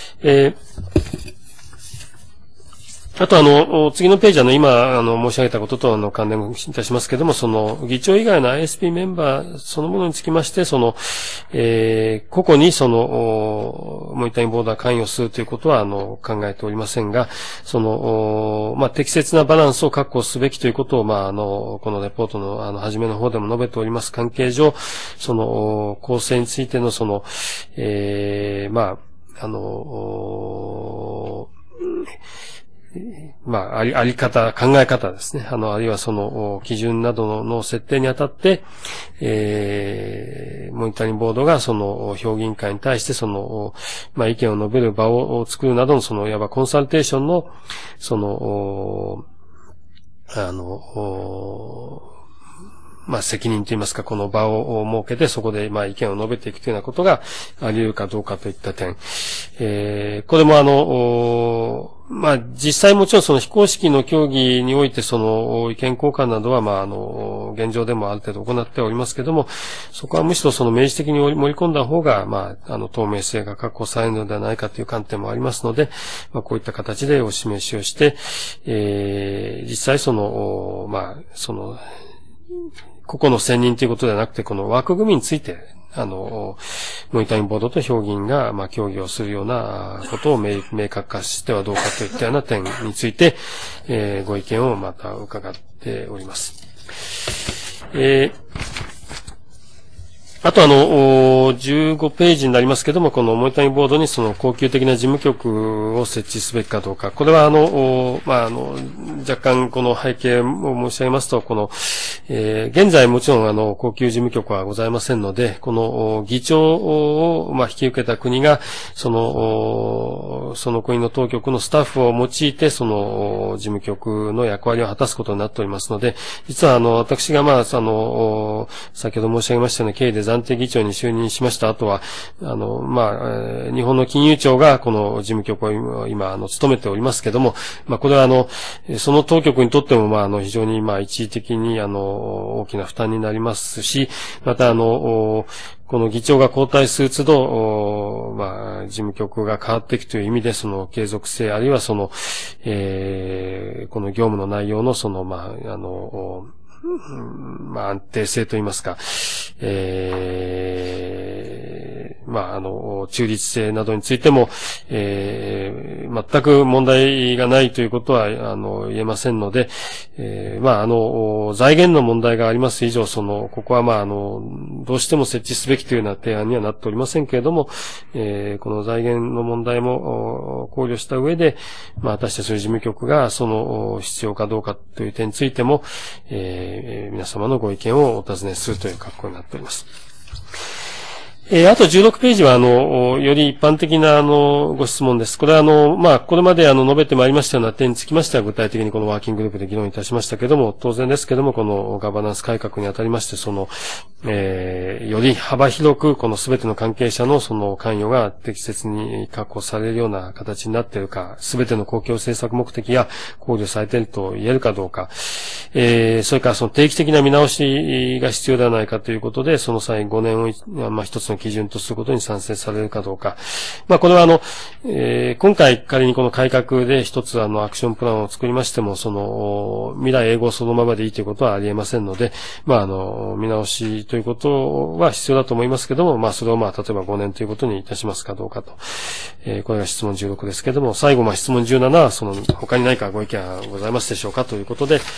あと次のページは今、申し上げたことと関連いたしますけれども、議長以外の ISP メンバーそのものにつきまして、個々にモニタリングボードが関与するということは、考えておりませんが、適切なバランスを確保すべきということを、このレポートの、初めの方でも述べております関係上、構成についてのあり方、考え方ですね。あるいは基準などの設定にあたって、モニタリングボードが評議員会に対して、意見を述べる場を作るなどの、いわばコンサルテーションの、責任といいますか、この場を設けて、そこで、意見を述べていくというようなことがあり得るかどうかといった点。これも実際もちろん非公式の協議において、意見交換などは、現状でもある程度行っておりますけれども、そこはむしろ明示的に盛り込んだ方が、透明性が確保されるのではないかという観点もありますので、こういった形でお示しをして、実際個々の選任ということではなくて、この枠組みについて、モニタリングボードと評議員が、協議をするようなことを明確化してはどうかといったような点について、ご意見をまた伺っております。あと15ページになりますけども、このモニタリングボードに恒久的な事務局を設置すべきかどうか。これは若干この背景を申し上げますと、現在もちろん恒久事務局はございませんので、この議長を引き受けた国が、その国の当局のスタッフを用いて、事務局の役割を果たすことになっておりますので、実は私が先ほど申し上げましたような経緯で暫定議長に就任しました後は、日本の金融庁がこの事務局を今、務めておりますけども、これはその当局にとっても、非常に一時的に大きな負担になりますし、またこの議長が交代する都度、事務局が変わっていくという意味で、その継続性、あるいはこの業務の内容の安定性といいますか、中立性などについても、全く問題がないということは、言えませんので、財源の問題があります以上、ここはどうしても設置すべきというような提案にはなっておりませんけれども、この財源の問題も考慮した上で、私たちの事務局が必要かどうかという点についても、皆様のご意見をお尋ねするという格好になっております。あと16ページは、より一般的な、ご質問です。これは、これまで述べてまいりましたような点につきましては、具体的にこのワーキンググループで議論いたしましたけれども、当然ですけれども、このガバナンス改革にあたりまして、より幅広く、このすべての関係者の関与が適切に確保されるような形になっているか、すべての公共政策目的が考慮されていると言えるかどうか、それから定期的な見直しが必要ではないかということで、その際5年を一つの基準とすることに賛成されるかどうか。これは今回仮にこの改革で一つアクションプランを作りましても、未来永劫そのままでいいということはありえませんので、見直しということは必要だと思いますけども、それを例えば5年ということにいたしますかどうかと。これが質問16ですけれども、最後質問17は他に何かご意見がございますでしょうかということで、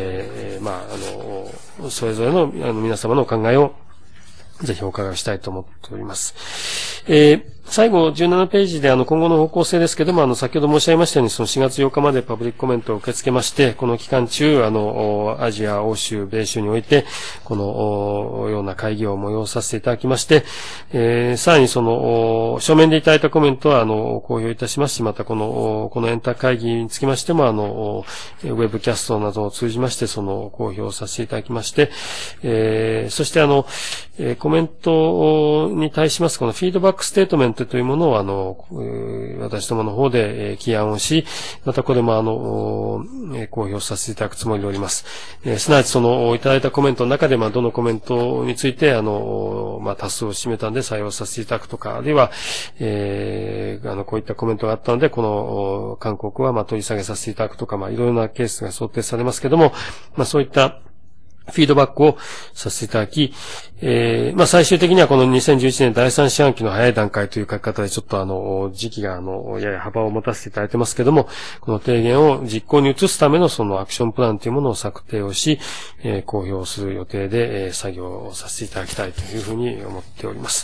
それぞれの皆様のお考えをぜひお伺いしたいと思っております。最後17ページで今後の方向性ですけれども、先ほど申し上げましたように4月8日までパブリックコメントを受け付けまして、この期間中、アジア、欧州、米州において、このような会議を催させていただきまして、さらに書面でいただいたコメントは公表いたしますし、またこのエンタ会議につきましても、ウェブキャストなどを通じまして、公表させていただきまして、そしてコメントに対しますこのフィードバックステートメントというものを私どもの方で起案をし、またこれも公表させていただくつもりでおります。すなわちいただいたコメントの中でどのコメントについて多数を占めたので採用させていただくとか、あるいはこういったコメントがあったのでこの勧告は取り下げさせていただくとか、いろいろなケースが想定されますけども、そういったフィードバックをさせていただき、最終的にはこの2011年第3四半期の早い段階という書き方でちょっと時期がやや幅を持たせていただいてますけども、この提言を実行に移すためのアクションプランというものを策定をし、公表する予定で、作業をさせていただきたいというふうに思っております。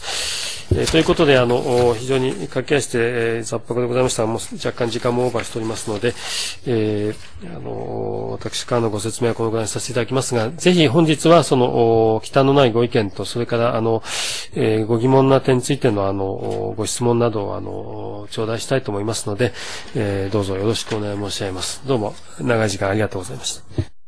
ということで、非常に駆け足で、雑白でございましたが、もう若干時間もオーバーしておりますので、私からのご説明はこのぐらいにさせていただきますが、ぜひ本日は忌憚のないご意見と、それからご疑問な点についてのご質問などを頂戴したいと思いますので、どうぞよろしくお願い申し上げます。どうも長い時間ありがとうございました。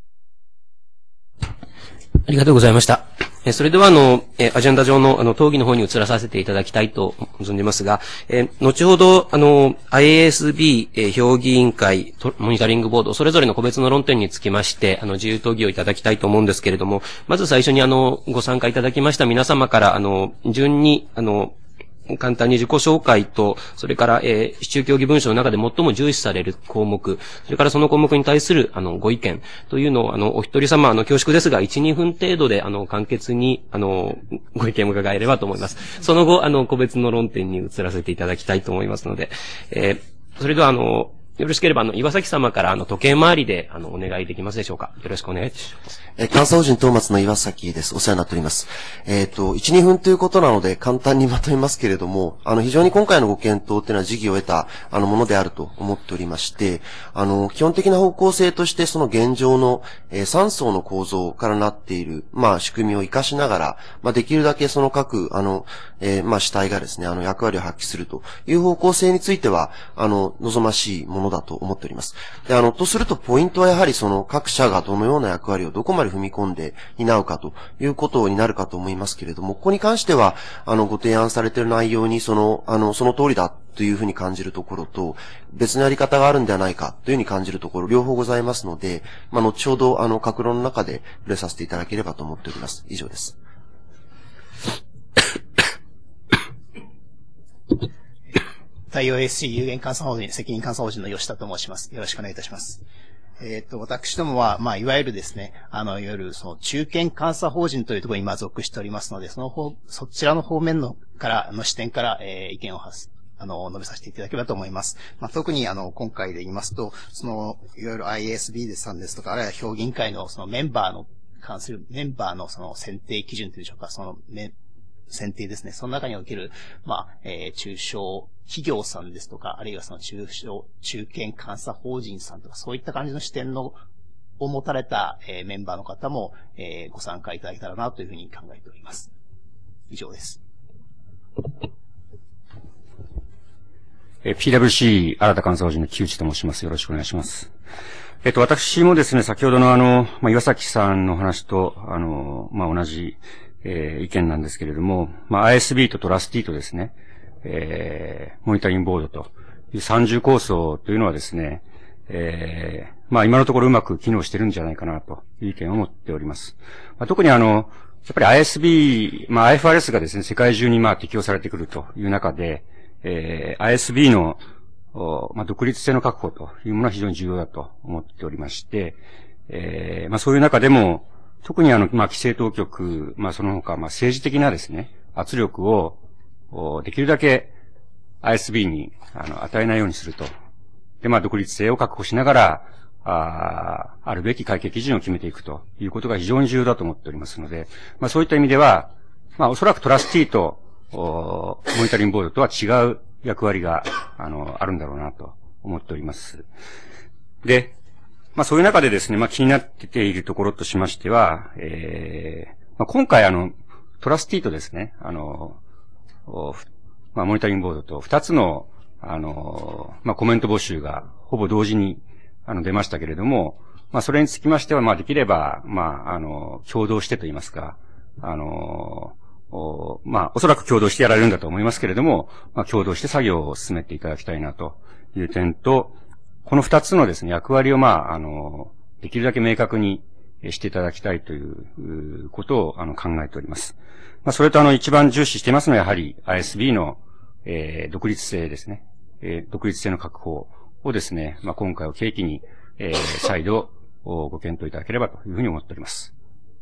ありがとうございました。それではアジェンダ上の討議の方に移らさせていただきたいと存じますが、後ほどIASB、評議委員会、モニタリングボード、それぞれの個別の論点につきまして、自由討議をいただきたいと思うんですけれども、まず最初にご参加いただきました皆様から、順に、簡単に自己紹介と、それから、市中協議文書の中で最も重視される項目、それからその項目に対する、ご意見というのを、お一人様、恐縮ですが、1、2分程度で、簡潔に、ご意見を伺えればと思います。その後、個別の論点に移らせていただきたいと思いますので、それでは、よろしければ、岩崎様から、時計回りで、お願いできますでしょうか。よろしくお願いします。 監査法人トーマスの岩崎です。お世話になっております。1、2分ということなので、簡単にまとめますけれども、非常に今回のご検討というのは時宜を得た、ものであると思っておりまして、基本的な方向性として、その現状の、3層の構造からなっている、仕組みを活かしながら、できるだけ各、 主体がですね、役割を発揮するという方向性については、望ましいものだと思っております。で、とすると、ポイントはやはりその各社がどのような役割をどこまで踏み込んで担うかということになるかと思いますけれども、ここに関しては、ご提案されている内容にその通りだというふうに感じるところと、別のやり方があるんではないかというふうに感じるところ、両方ございますので、後ほど、各論の中で触れさせていただければと思っております。以上です。 対応 SC 有限監査法人責任監査法人の吉田と申します。よろしくお願いいたします。私どもは、いわゆるですね、いわゆるその中堅監査法人というところに今属しておりますので、そちらの方面の視点から、意見を述べさせていただければと思います。特に今回で言いますと、いわゆる IASB さんですとか、あるいは評議員会のメンバーの選定基準というでしょうか、選定ですね。その中における、中小企業さんですとか、あるいは中堅監査法人さんとか、そういった感じの視点を持たれた、メンバーの方も、ご参加いただけたらなというふうに考えております。以上です。 PWC 新田監査法人の木内と申します。よろしくお願いします。私もですね、先ほどの岩崎さんの話と、同じ、意見なんですけれども、ISB とトラスティとですね、モニタリングボードという三重構想というのはですね、今のところうまく機能してるんじゃないかなという意見を持っております。特にやっぱり IFRS がですね、世界中に適用されてくるという中で、ISB の、独立性の確保というものは非常に重要だと思っておりまして、そういう中でも、特に規制当局、その他、政治的なですね、圧力を、できるだけ ISB に、与えないようにすると。で、独立性を確保しながら、あるべき会計基準を決めていくということが非常に重要だと思っておりますので、そういった意味では、おそらくトラスティと、モニタリングボードとは違う役割が、あるんだろうなと思っております。で、そういう中でですね、気になっているところとしましては、今回トラスティとですね、モニタリングボードと2つの、コメント募集がほぼ同時に、出ましたけれども、それにつきましては、できれば、共同してと言いますか、おそらく共同してやられるんだと思いますけれども、共同して作業を進めていただきたいなという点と、この2つのですね、役割をできるだけ明確にしていただきたいということを考えております。それと一番重視していますのはやはり ISB の、独立性ですね。独立性の確保をですね、今回を契機に、再度ご検討いただければというふうに思っております。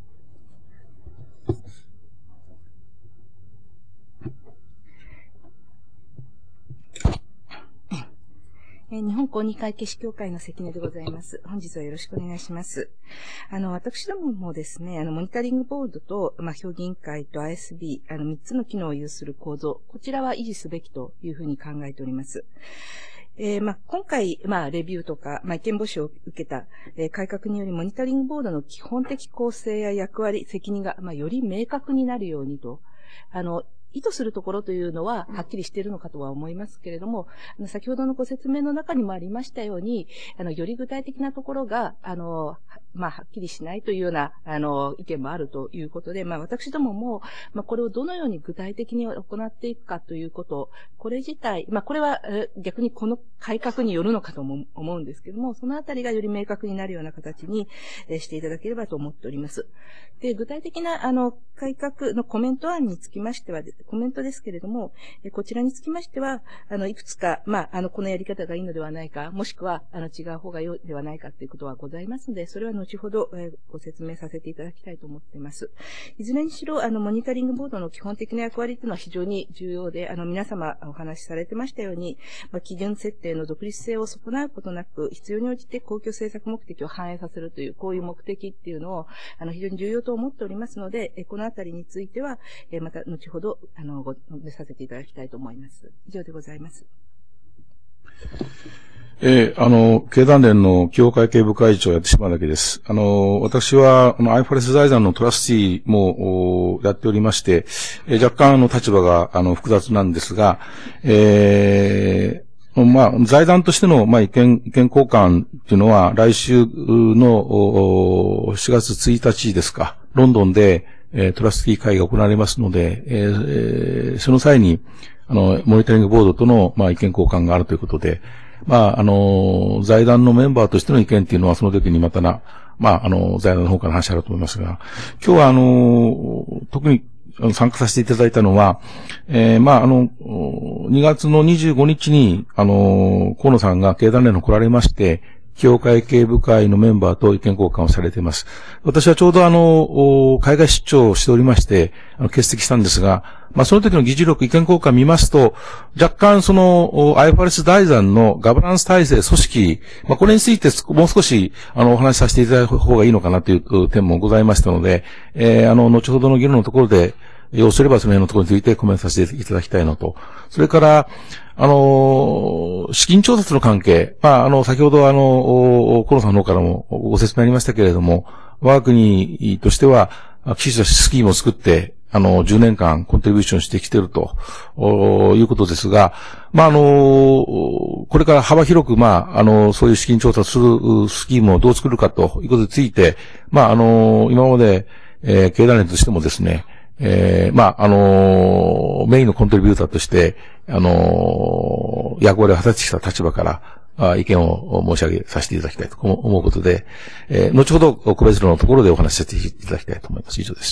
日本公認会計士協会の関根でございます。本日はよろしくお願いします。私どももですね、モニタリングボードと、評議員会と ISB、3つの機能を有する構造、こちらは維持すべきというふうに考えております。今回、レビューとか、意見募集を受けた、改革により、モニタリングボードの基本的構成や役割、責任が、より明確になるようにと、意図するところというのははっきりしているのかとは思いますけれども、先ほどのご説明の中にもありましたように、より具体的なところが、はっきりしないというような、意見もあるということで、私どもも、これをどのように具体的に行っていくかということ、これ自体、これは逆にこの改革によるのかとも思うんですけども、そのあたりがより明確になるような形にしていただければと思っております。で、具体的な、改革のコメント案につきましては、コメントですけれども、こちらにつきましては、いくつか、このやり方がいいのではないか、もしくは、違う方が良いではないかということはございますので、それは後ほど、ご説明させていただきたいと思っています。いずれにしろ、モニタリングボードの基本的な役割というのは非常に重要で、皆様お話しされてましたように、基準設定の独立性を損なうことなく、必要に応じて公共政策目的を反映させるという、こういう目的っていうのを、非常に重要と思っておりますので、このあたりについては、また後ほど、ご述べさせていただきたいと思います。以上でございます。 経団連の協会系部会長をやって島崎です。私は、IFRS 財団のトラスティも、やっておりまして、若干立場が、複雑なんですが、財団としての、意見交換っていうのは、来週の4月1日ですか、ロンドンで、トラスティ会が行われますので、その際に、モニタリングボードとの、意見交換があるということで、財団のメンバーとしての意見っていうのは、その時にまた財団の方から話あると思いますが、今日は特に参加させていただいたのは、2月の25日に、河野さんが経団連の来られまして、協会系部会のメンバーと意見交換をされています。私はちょうど海外出張をしておりまして、欠席したんですが、その時の議事録意見交換見ますと、若干IFRS 財団のガバナンス体制、組織、これについてもう少し、お話しさせていただく方がいいのかなという点もございましたので、後ほどの議論のところで、要すればその辺のところについてコメントさせていただきたいのと、それから、資金調達の関係、先ほど河野さんの方からもご説明ありましたけれども、我が国としては、きちんとスキームを作って、10年間コントリビューションしてきていると、いうことですが、これから幅広く、そういう資金調達するスキームをどう作るかということについて、今まで、経団連としてもですね、メインのコントリビューターとして、役割を果たしてきた立場から、意見を申し上げさせていただきたいと思うことで、後ほど個別のところでお話しさせていただきたいと思います。以上です。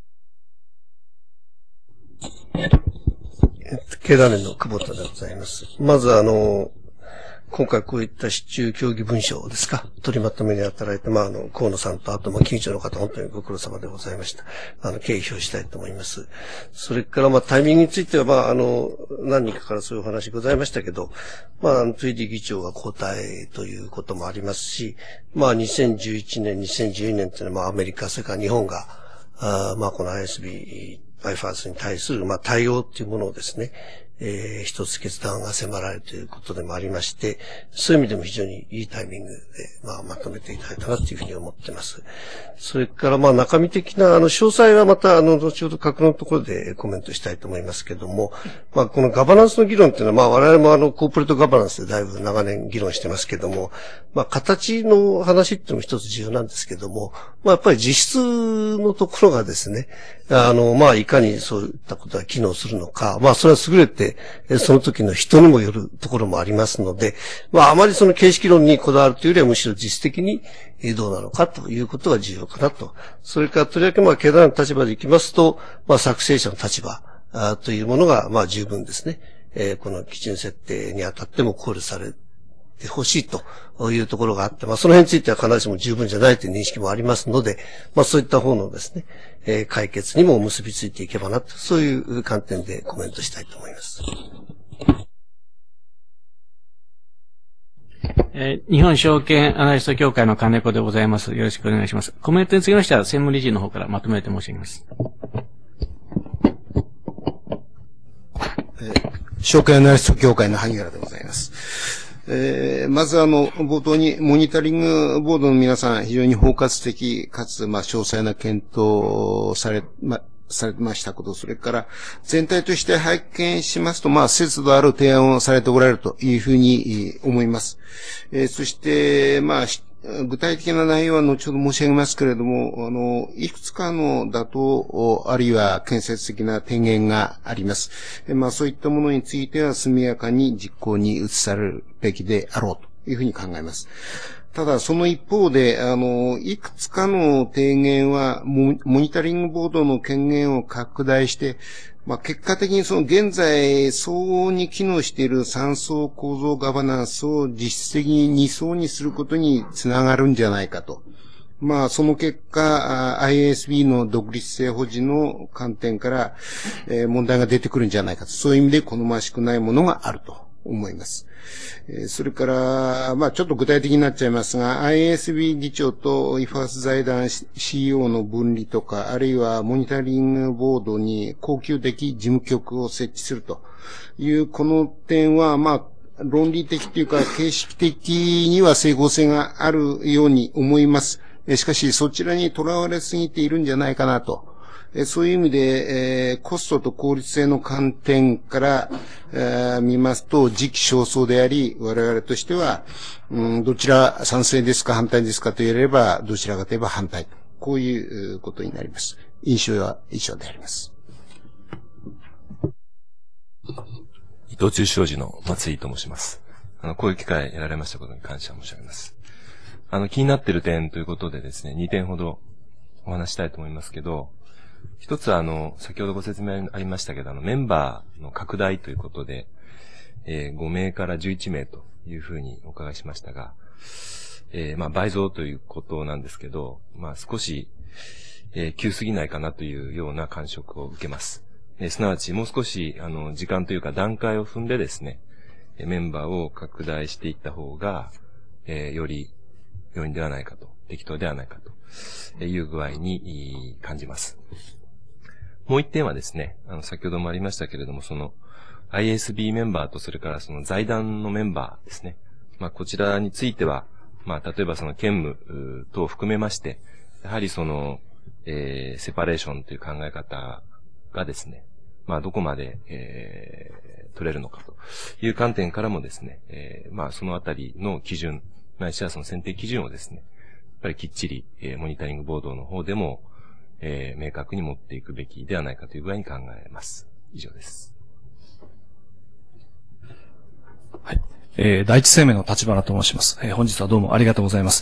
経団連の久保田でございます。まず今回こういった市中協議文書ですか、取りまとめに働いて、河野さんと、あと、金融庁の方、本当にご苦労様でございました。敬意表したいと思います。それから、タイミングについては、何人かからそういうお話ございましたけど、2D 議長が交代ということもありますし、2011年、2012年というのは、アメリカ、それから日本が、この IFRS に対する、対応っていうものをですね、一つ決断が迫られるということでもありまして、そういう意味でも非常にいいタイミングで、まとめていただいたなというふうに思っています。それから、中身的な、詳細はまた、後ほど格のところでコメントしたいと思いますけども、このガバナンスの議論っていうのは、我々もコーポレートガバナンスでだいぶ長年議論してますけども、形の話っていうのも一つ重要なんですけども、やっぱり実質のところがですね、いかにそういったことが機能するのか、それは優れて、その時の人にもよるところもありますので、あまりその形式論にこだわるというよりはむしろ実質的にどうなのかということが重要かなと。それからとりわけ経団の立場でいきますと、作成者の立場というものが十分ですね、この基準設定にあたっても考慮されてほしいというところがあって、その辺については必ずしも十分じゃないという認識もありますので、そういった方のですね、解決にも結びついていけばなと、そういう観点でコメントしたいと思います。 日本証券アナリスト協会の金子でございます。よろしくお願いします。コメントにつきましては、専務理事の方からまとめて申し上げます。 証券アナリスト協会の萩原でございます。まず冒頭にモニタリングボードの皆さん、非常に包括的かつ、詳細な検討をされましたこと、それから全体として拝見しますと、節度ある提案をされておられるというふうに思います。そして、具体的な内容は後ほど申し上げますけれども、いくつかの妥当、あるいは建設的な提言があります。そういったものについては速やかに実行に移されるべきであろうというふうに考えます。ただ、その一方で、いくつかの提言は、モニタリングボードの権限を拡大して、結果的にその現在相応に機能している3層構造ガバナンスを実質的に2層にすることにつながるんじゃないかと。その結果、IASB の独立性保持の観点から、問題が出てくるんじゃないかと。そういう意味で好ましくないものがあると思います。それから、ちょっと具体的になっちゃいますが、IASB 議長と IFRS 財団 CEO の分離とか、あるいはモニタリングボードに恒久的事務局を設置するという、この点は、 論理的というか、形式的には整合性があるように思います。しかし、そちらにとらわれすぎているんじゃないかなと。そういう意味で、コストと効率性の観点から、見ますと、時期尚早であり、我々としては、どちら賛成ですか反対ですかと言えれば、どちらかといえば反対と。こういうことになります。印象は以上であります。 伊藤忠商事の松井と申します。こういう機会得られましたことに感謝申し上げます。気になっている点ということでですね、2点ほどお話したいと思いますけど、一つは先ほどご説明ありましたけど、メンバーの拡大ということで、5名から11名というふうにお伺いしましたが、倍増ということなんですけど、少し、急すぎないかなというような感触を受けます。すなわち、もう少し、時間というか段階を踏んでですね、メンバーを拡大していった方が、より良いんではないかと、適当ではないかという具合に感じます。もう一点はですね、先ほどもありましたけれども、ISB メンバーとそれから財団のメンバーですね。こちらについては、例えば兼務等を含めまして、やはりセパレーションという考え方がですね、どこまで、取れるのかという観点からもですね、そのあたりの基準、ないしは選定基準をですね、やっぱりきっちり、モニタリングボードの方でも、明確に持っていくべきではないかという具合に考えます。以上です。 はい。第一生命の立花と申します。本日はどうもありがとうございます。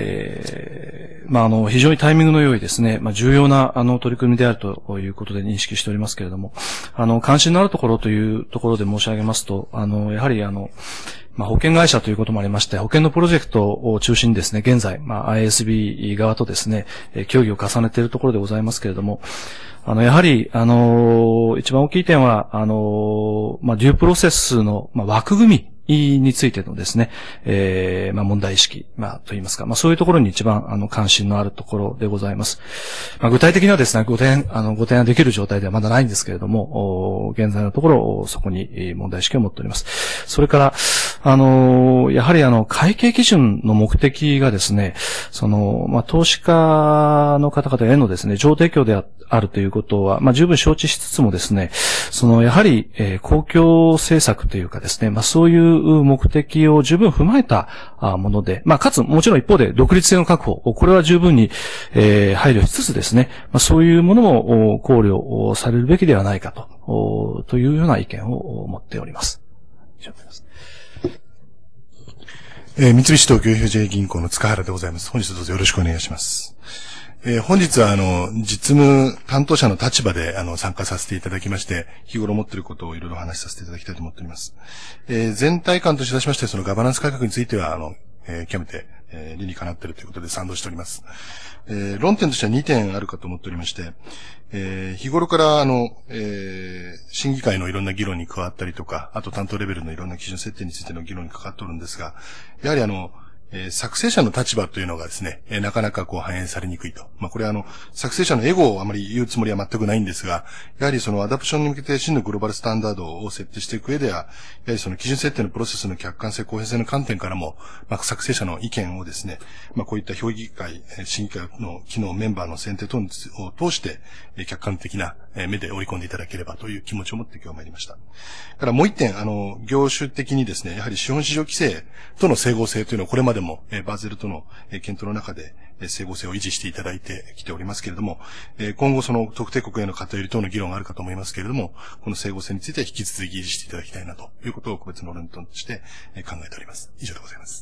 非常にタイミングの良いですね、重要な、取り組みであるということで認識しておりますけれども、関心のあるところというところで申し上げますと、やはり保険会社ということもありまして、保険のプロジェクトを中心にですね、現在、ISB 側とですね、協議を重ねているところでございますけれども、やはり、一番大きい点は、デュープロセスの、枠組み、についてのですね、問題意識、といいますか、そういうところに一番、関心のあるところでございます。具体的にはですね、ご提案できる状態ではまだないんですけれども、現在のところ、そこに問題意識を持っております。それから、やはり会計基準の目的がですね、投資家の方々へのですね、情報提供であるということは、十分承知しつつもですね、やはり、公共政策というかですね、そういう目的を十分踏まえたもので、かつ、もちろん一方で独立性の確保、これは十分に、配慮しつつですね、そういうものも考慮されるべきではないかというような意見を持っております。以上です。 三菱東京 FJ 銀行の塚原でございます。本日どうぞよろしくお願いします。本日は実務担当者の立場で参加させていただきまして、日頃持っていることをいろいろ話させていただきたいと思っております。全体感としまして、ガバナンス改革については極めて理にかなっているということで賛同しております。論点としては2点あるかと思っておりまして、日頃から審議会のいろんな議論に加わったりとか、あと担当レベルのいろんな基準設定についての議論に関わっておるんですが、やはり作成者の立場というのがですね、なかなか反映されにくいと。これは作成者のエゴをあまり言うつもりは全くないんですが、やはりアダプションに向けて真のグローバルスタンダードを設定していく上では、やはり基準設定のプロセスの客観性、公平性の観点からも、作成者の意見をですね、こういった評議会、審議会の機能メンバーの選定等を通して、客観的な目で織り込んでいただければという気持ちを持って今日参りました。からもう一点、業種的にですね、やはり資本市場規制との整合性というのをこれまでもバーゼルとの検討の中で整合性を維持していただいてきておりますけれども、今後特定国への偏り等の議論があるかと思いますけれども、この整合性については引き続き維持していただきたいなということを個別の論点として考えております。以上でございます。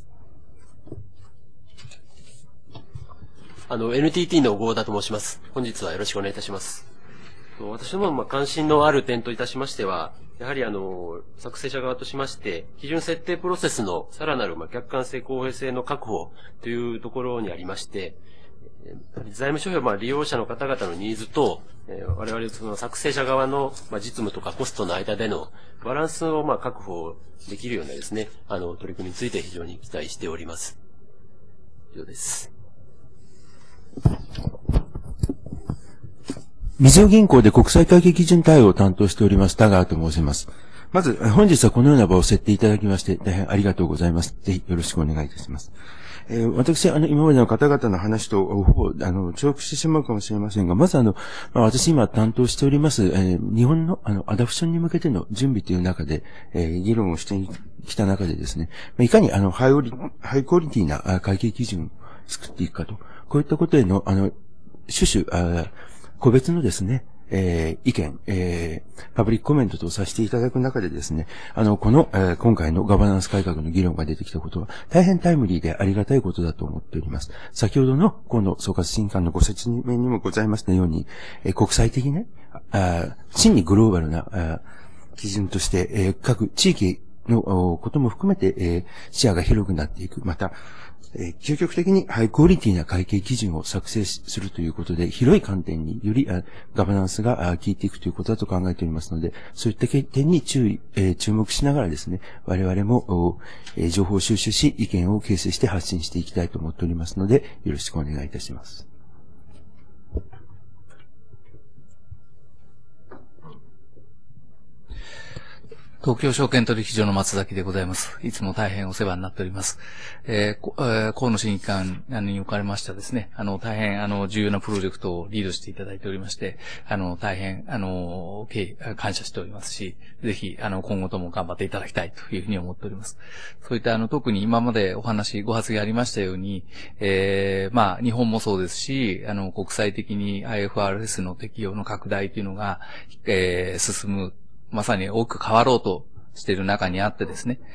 NTT の合田と申します。本日はよろしくお願いいたします。私ども関心のある点といたしましては、やはり作成者側としまして、基準設定プロセスのさらなる客観性公平性の確保というところにありまして、財務諸表利用者の方々のニーズと、我々作成者側の実務とかコストの間でのバランスを確保できるようなですね、取り組みについて非常に期待しております。以上です。 みずほ銀行で国際会計基準対応を担当しております田川と申します。 まず、本日はこのような場を設定いただきまして、大変ありがとうございます。ぜひよろしくお願いいたします。私、今までの方々の話と、ほぼ、重複してしまうかもしれませんが、まず私今担当しております、日本の、アダプションに向けての準備という中で、議論をしてきた中でですね、いかに、ハイクオリティな会計基準を作っていくかと、こういったことへの、個別のですね、意見、パブリックコメントとさせていただく中でですね、今回のガバナンス改革の議論が出てきたことは、大変タイムリーでありがたいことだと思っております。先ほどの河野総括審議官のご説明にもございましたように、国際的ね、真にグローバルな、基準として、各地域のことも含めて、視野が広くなっていく。また、究極的にハイクオリティな会計基準を作成するということで、広い観点によりガバナンスが効いていくということだと考えておりますので、そういった点に注目しながらですね、我々も情報収集し、意見を形成して発信していきたいと思っておりますので、よろしくお願いいたします。 東京証券取引所の松崎でございます。いつも大変お世話になっております。河野審議官におかれましたですね、大変重要なプロジェクトをリードしていただいておりまして、大変感謝しておりますし、ぜひ今後とも頑張っていただきたいというふうに思っております。そういった特に今までご発言ありましたように、日本もそうですし、国際的に IFRS の適用の拡大というのが、進む。まさに大きく変わろうとしている中にあってですね、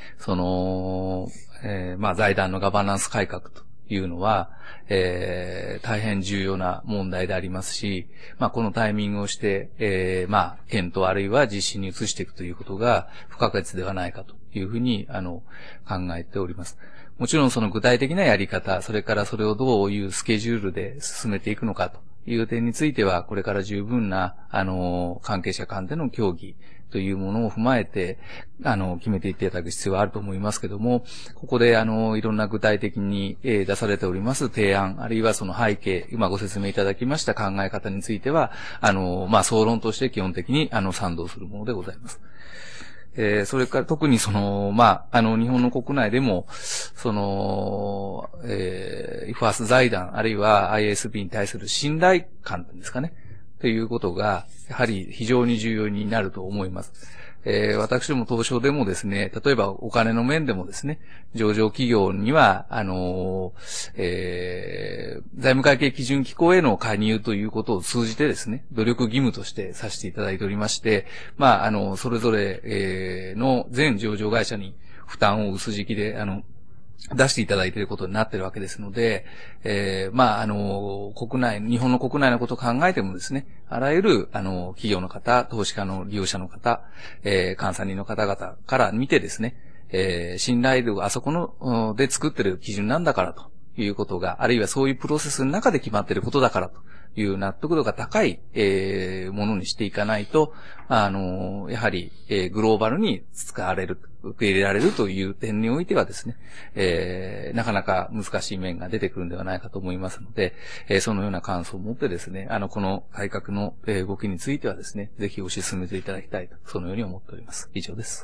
財団のガバナンス改革というのは、大変重要な問題でありますし、このタイミングをして、検討あるいは実施に移していくということが不可欠ではないかというふうに、考えております。もちろんその具体的なやり方、それからそれをどういうスケジュールで進めていくのかという点については、これから十分な、関係者間での協議というものを踏まえて、決めていっていただく必要はあると思いますけども、ここで、いろんな具体的に、出されております提案、あるいはその背景、今ご説明いただきました考え方については、総論として基本的に、賛同するものでございます。それから特に日本の国内でも、IFRS 財団、あるいは ISB に対する信頼感ですかね、ということが、やはり非常に重要になると思います。私ども東証でもですね、例えばお金の面でもですね、上場企業には、財務会計基準機構への加入ということを通じてですね、努力義務としてさせていただいておりまして、それぞれ、の全上場会社に負担を薄時期で、出していただいていることになっているわけですので、日本の国内のことを考えてもですね、あらゆる、企業の方、投資家の利用者の方、監査人の方々から見てですね、信頼度があそこの、で作っている基準なんだからということが、あるいはそういうプロセスの中で決まっていることだからという納得度が高い、ものにしていかないと、やはり、グローバルに使われる、受け入れられるという点においてはですね、なかなか難しい面が出てくるんではないかと思いますので、そのような感想を持ってですね、この改革の動きについてはですね、ぜひ推し進めていただきたいと、そのように思っております。以上です。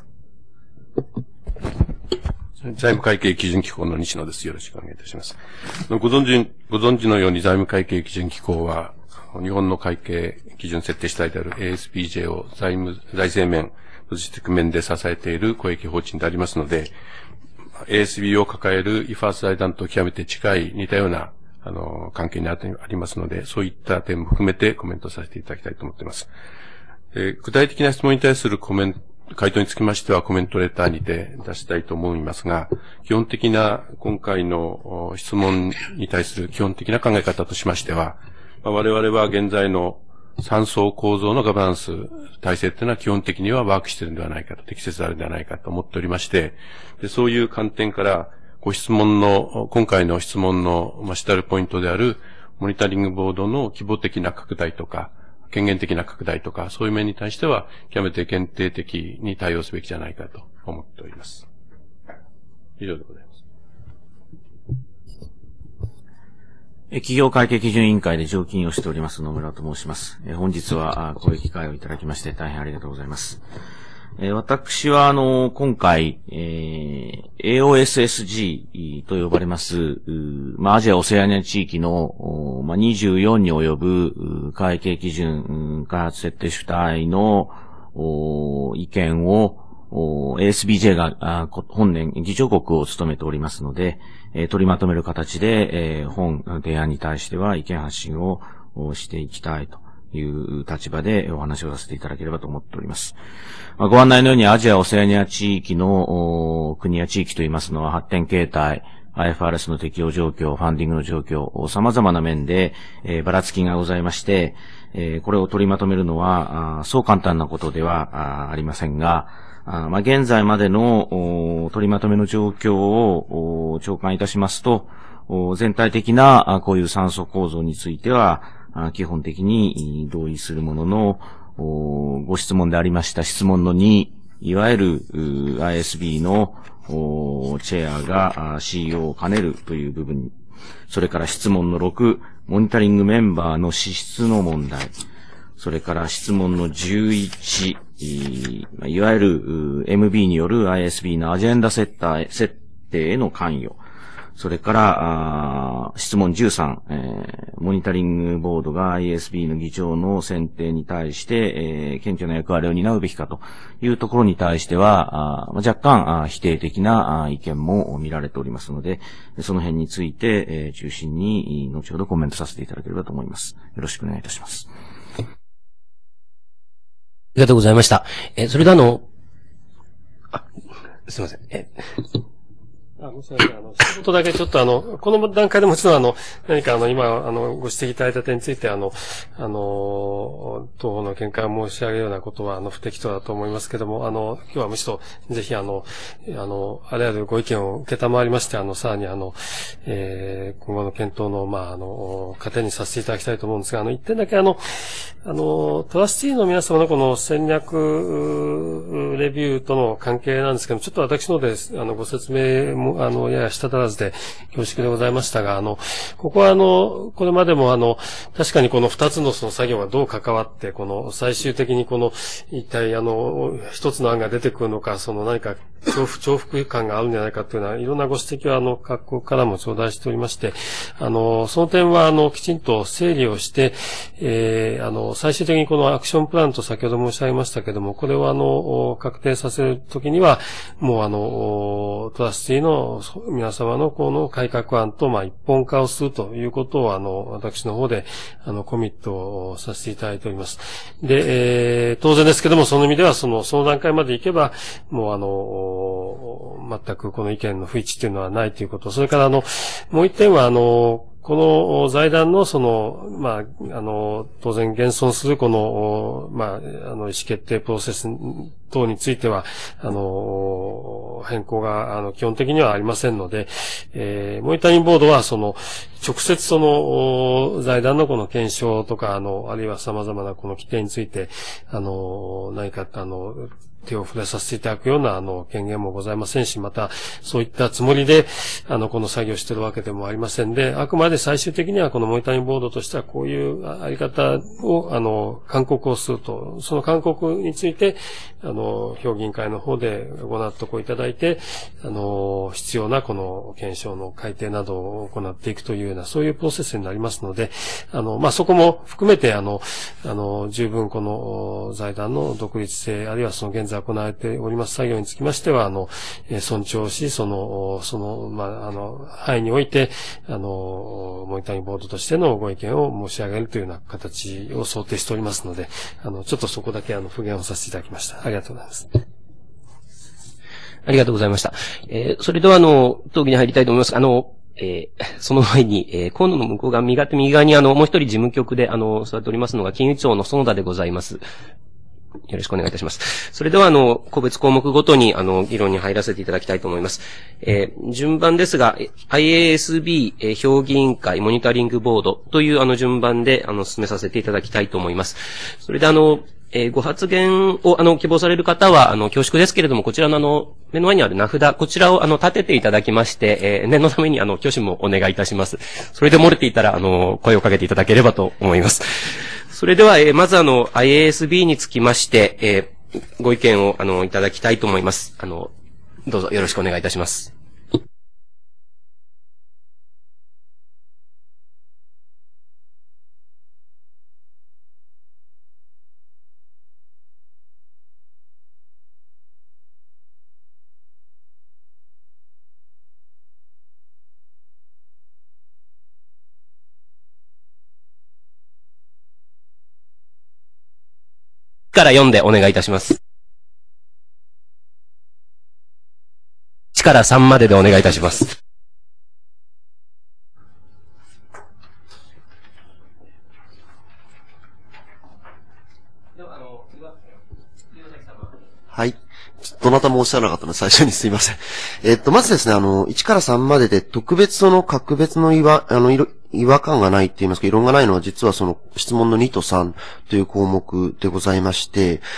財務会計基準機構の西野です。よろしくお願いいたします。ご存知のように財務会計基準機構は、日本の会計基準設定主体である ASBJ を財政面、ロジスティック面で支えている公益法人でありますので、ASB を抱える IFRS 財団と極めて近い似たような、関係にありますので、そういった点も含めてコメントさせていただきたいと思っています。具体的な質問に対する回答につきましてはコメントレターにて出したいと思いますが、基本的な今回の質問に対する基本的な考え方としましては、我々は現在の3層構造のガバナンス体制というのは基本的にはワークしているのではないかと、適切であるのではないかと思っておりまして、そういう観点から今回の質問の主たるポイントであるモニタリングボードの規模的な拡大とか、権限的な拡大とか、そういう面に対しては極めて限定的に対応すべきじゃないかと思っております。以上でございます。 企業会計基準委員会で常勤をしております野村と申します。本日はこういう機会をいただきまして大変ありがとうございます。 私は、今回、AOSSG と呼ばれます、アジア・オセアニア地域の、24に及ぶ海警基準開発設定主体の意見をASBJ が本年議長国を務めておりますので、取りまとめる形で、本提案に対しては意見発信をしていきたいという立場でお話をさせていただければと思っております。ご案内のようにアジア・オセアニア地域の国や地域といいますのは発展形態、IFRS の適用状況、ファンディングの状況、様々な面で、ばらつきがございまして、これを取りまとめるのはそう簡単なことではありませんが、現在までの取りまとめの状況を長官いたしますと、全体的なこういう酸素構造については基本的に同意するものの、ご質問でありました質問の2、いわゆる ISB のチェアが CEO を兼ねるという部分、それから質問の6、モニタリングメンバーの資質の問題、それから質問の11、いわゆる MB による ISB のアジェンダ設定への関与、それから質問13、モニタリングボードが ISB の議長の選定に対して、顕著な役割を担うべきかというところに対しては若干否定的な意見も見られておりますので、その辺について中心に後ほどコメントさせていただければと思います。よろしくお願いいたします。 ありがとうございました。それですいません。 一言だけちょっとこの段階でもちろん何か今ご指摘いただいた点について当方の見解を申し上げるようなことは不適当だと思いますけども、今日はむしろぜひあらゆるご意見を受けたまわりまして、さらに今後の検討の糧にさせていただきたいと思うんですが、一点だけトラスティーの皆様のこの戦略レビューとの関係なんですけども、ちょっと私のでご説明もややした足らずで恐縮でございましたが、ここはこれまでも確かにこの二つのその作業がどう関わって、最終的に一体一つの案が出てくるのか、何か重複感があるんじゃないかというような、いろんなご指摘は各国からも頂戴しておりまして、その点はきちんと整理をして、最終的にこのアクションプランと先ほど申し上げましたけども、これを確定させるときには、もうトラスティの皆様のこの改革案と一本化をするということを私の方でコミットさせていただいております。で、当然ですけども、その意味ではその段階までいけば、もう全くこの意見の不一致というのはないということ。それからもう一点はこの財団の当然現存するこの、意思決定プロセス等については、変更が、基本的にはありませんので、モニタリングボードは直接財団のこの検証とか、あるいは様々なこの規定について、何か、手を触れさせていただくような権限もございませんし、またそういったつもりでこの作業をしているわけでもありませんで、あくまで最終的にはこのモニタリングボードとしてはこういうあり方を勧告をすると、その勧告について評議員会の方でご納得をいただいて必要なこの検証の改定などを行っていくというような、そういうプロセスになりますので、そこも含めて十分この財団の独立性、あるいはその現在行われております作業につきましては、尊重し、範囲において、モニタリングボードとしてのご意見を申し上げるというような形を想定しておりますので、ちょっとそこだけ復元をさせていただきました。ありがとうございます。 ありがとうございました。それでは、討議に入りたいと思います。その前に、河野の向こう側、右側にもう一人事務局で、座っておりますのが、金融庁の園田でございます。よろしくお願いいたします。それでは、個別項目ごとに、議論に入らせていただきたいと思います。順番ですが、IASB、評議員会、モニタリングボードという順番で、進めさせていただきたいと思います。それでご発言を、希望される方は、恐縮ですけれども、こちらの目の前にある名札、こちらを、立てていただきまして、念のために、挙手もお願いいたします。それで漏れていたら、声をかけていただければと思います。それでは、まずIASB につきまして、 ご意見を、いただきたいと思います。どうぞよろしくお願いいたします。から4でお願いいたします。1から3まででお願いいたします。 はい。どなたもおっしゃらなかったので最初にすいません。まずですね、1から3までで特別格別の違和感がないって言いますか、異論がないのは実はその質問の2と3という項目でございまして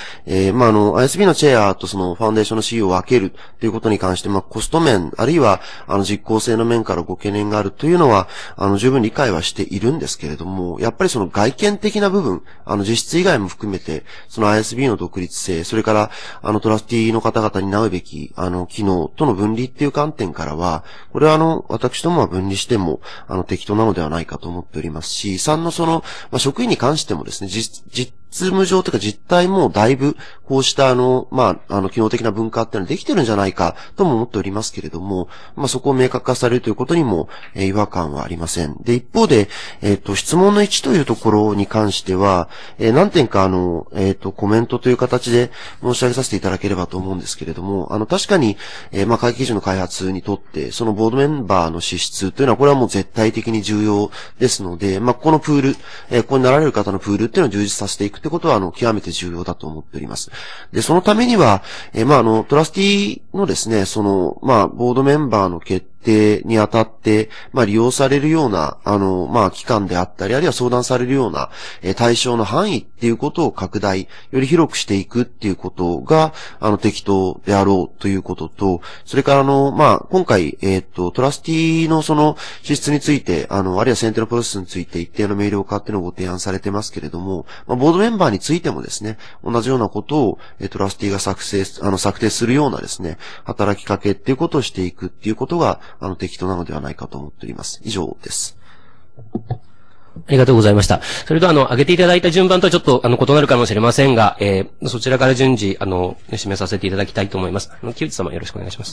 、ISB のチェアとそのファウンデーションの CEO を分けるということに関して、コスト面、あるいは実効性の面からご懸念があるというのは、十分理解はしているんですけれども、やっぱりその外見的な部分、実質以外も含めて、その ISB の独立性、それから、トラスティの方々になうべき、機能との分離っていう観点からは、これは私どもは分離しても、適当なのではないかと思っておりますし、3のその、職員に関してもですね、実務上というか実態もだいぶ、こうした機能的な分化っていうのはできてるんじゃないかとも思っておりますけれども、そこを明確化されるということにも、違和感はありません。で、一方で、質問の1というところに関しては、何点かコメントという形で申し上げさせていただければと思うんですけれども、確かに、会計基準の開発にとって、そのボードメンバーの資質というのは、これはもう絶対的に重要ですので、このプール、ここになられる方のプールっていうのを充実させていくってことは、極めて重要だと思っております。で、そのためには、トラスティのですね、その、ボードメンバーの決定にあたって、利用されるような、機関であったり、あるいは相談されるような、対象の範囲っていうことを拡大、より広くしていくっていうことが、適当であろうということと、それから今回、トラスティのその資質について、あるいは選定のプロセスについて一定の明瞭化っていうのをご提案されてますけれども、ボードメンバーについてもですね、同じようなことを、トラスティが策定するようなですね、働きかけっていうことをしていくっていうことが、適当なのではないかと思っております。以上です。 ありがとうございました。それでは、挙げていただいた順番とはちょっと、異なるかもしれませんが、そちらから順次、締めさせていただきたいと思います。木内様よろしくお願いします。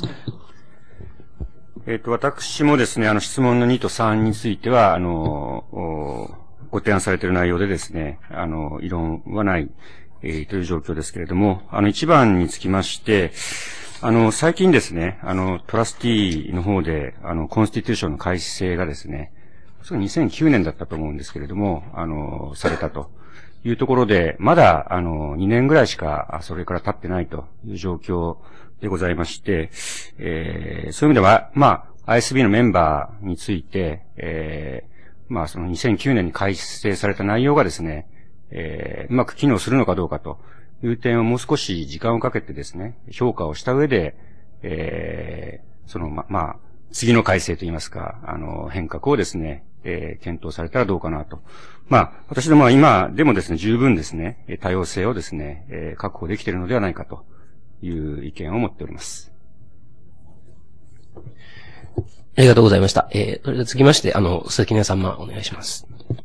私もですね、質問の2と3については、ご提案されている内容でですね、異論はない、という状況ですけれども、1番につきまして、最近ですね、トラスティの方で、コンスティテューションの改正がですね、2009年だったと思うんですけれども、されたというところで、まだ、2年ぐらいしか、それから経ってないという状況でございまして、そういう意味では、ISB のメンバーについて、その2009年に改正された内容がですね、うまく機能するのかどうかという点をもう少し時間をかけてですね、評価をした上で、次の改正といいますか、変革をですね、検討されたらどうかなと。私どもは今でもですね、十分ですね、多様性をですね、確保できているのではないかという意見を持っております。 ありがとうございました。それでは続きまして、関根様お願いします。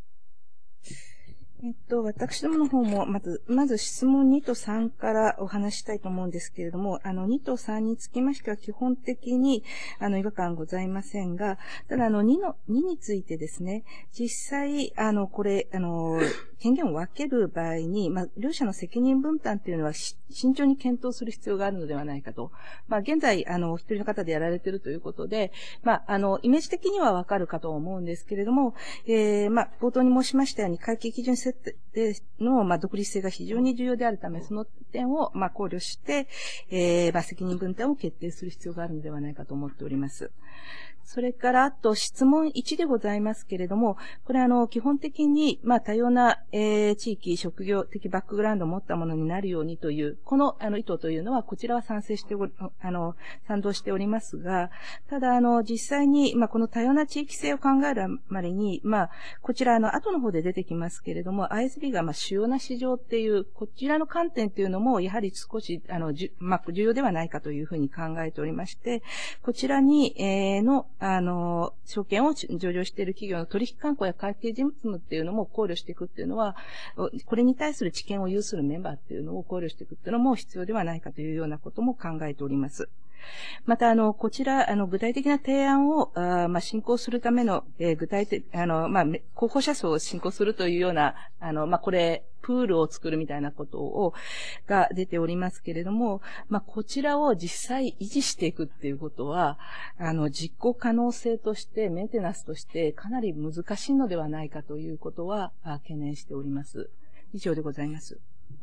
私どもの方も、まず質問2と3からお話したいと思うんですけれども、2と3につきましては基本的に、違和感ございませんが、ただ2についてですね、実際、これ、権限を分ける場合に、両者の責任分担というのは慎重に検討する必要があるのではないかと。現在、お一人の方でやられているということで、イメージ的にはわかるかと思うんですけれども、冒頭に申しましたように、会計基準設定の、独立性が非常に重要であるため、その点を、考慮して、責任分担を決定する必要があるのではないかと思っております。それから、あと質問1でございますけれども、これ基本的に、多様な、地域、職業的バックグラウンドを持ったものになるようにという、この、意図というのは、こちらは賛同しておりますが、ただ、実際に、この多様な地域性を考えるあまりに、こちら、後の方で出てきますけれども、 ISB が主要な市場っていう、こちらの観点っていうのも、やはり少し、重要ではないかというふうに考えておりまして、こちらに、証券を上場している企業の取引慣行や会計事務っていうのも考慮していくっていうのは、これに対する知見を有するメンバーっていうのを考慮していくっていうのも必要ではないかというようなことも考えております。また、こちら、具体的な提案を、進行するための、候補者層を進行するというような、これ、プールを作るみたいなことが出ておりますけれども、こちらを実際維持していくっていうことは、実行可能性として、メンテナンスとしてかなり難しいのではないかということは、懸念しております。以上でございます。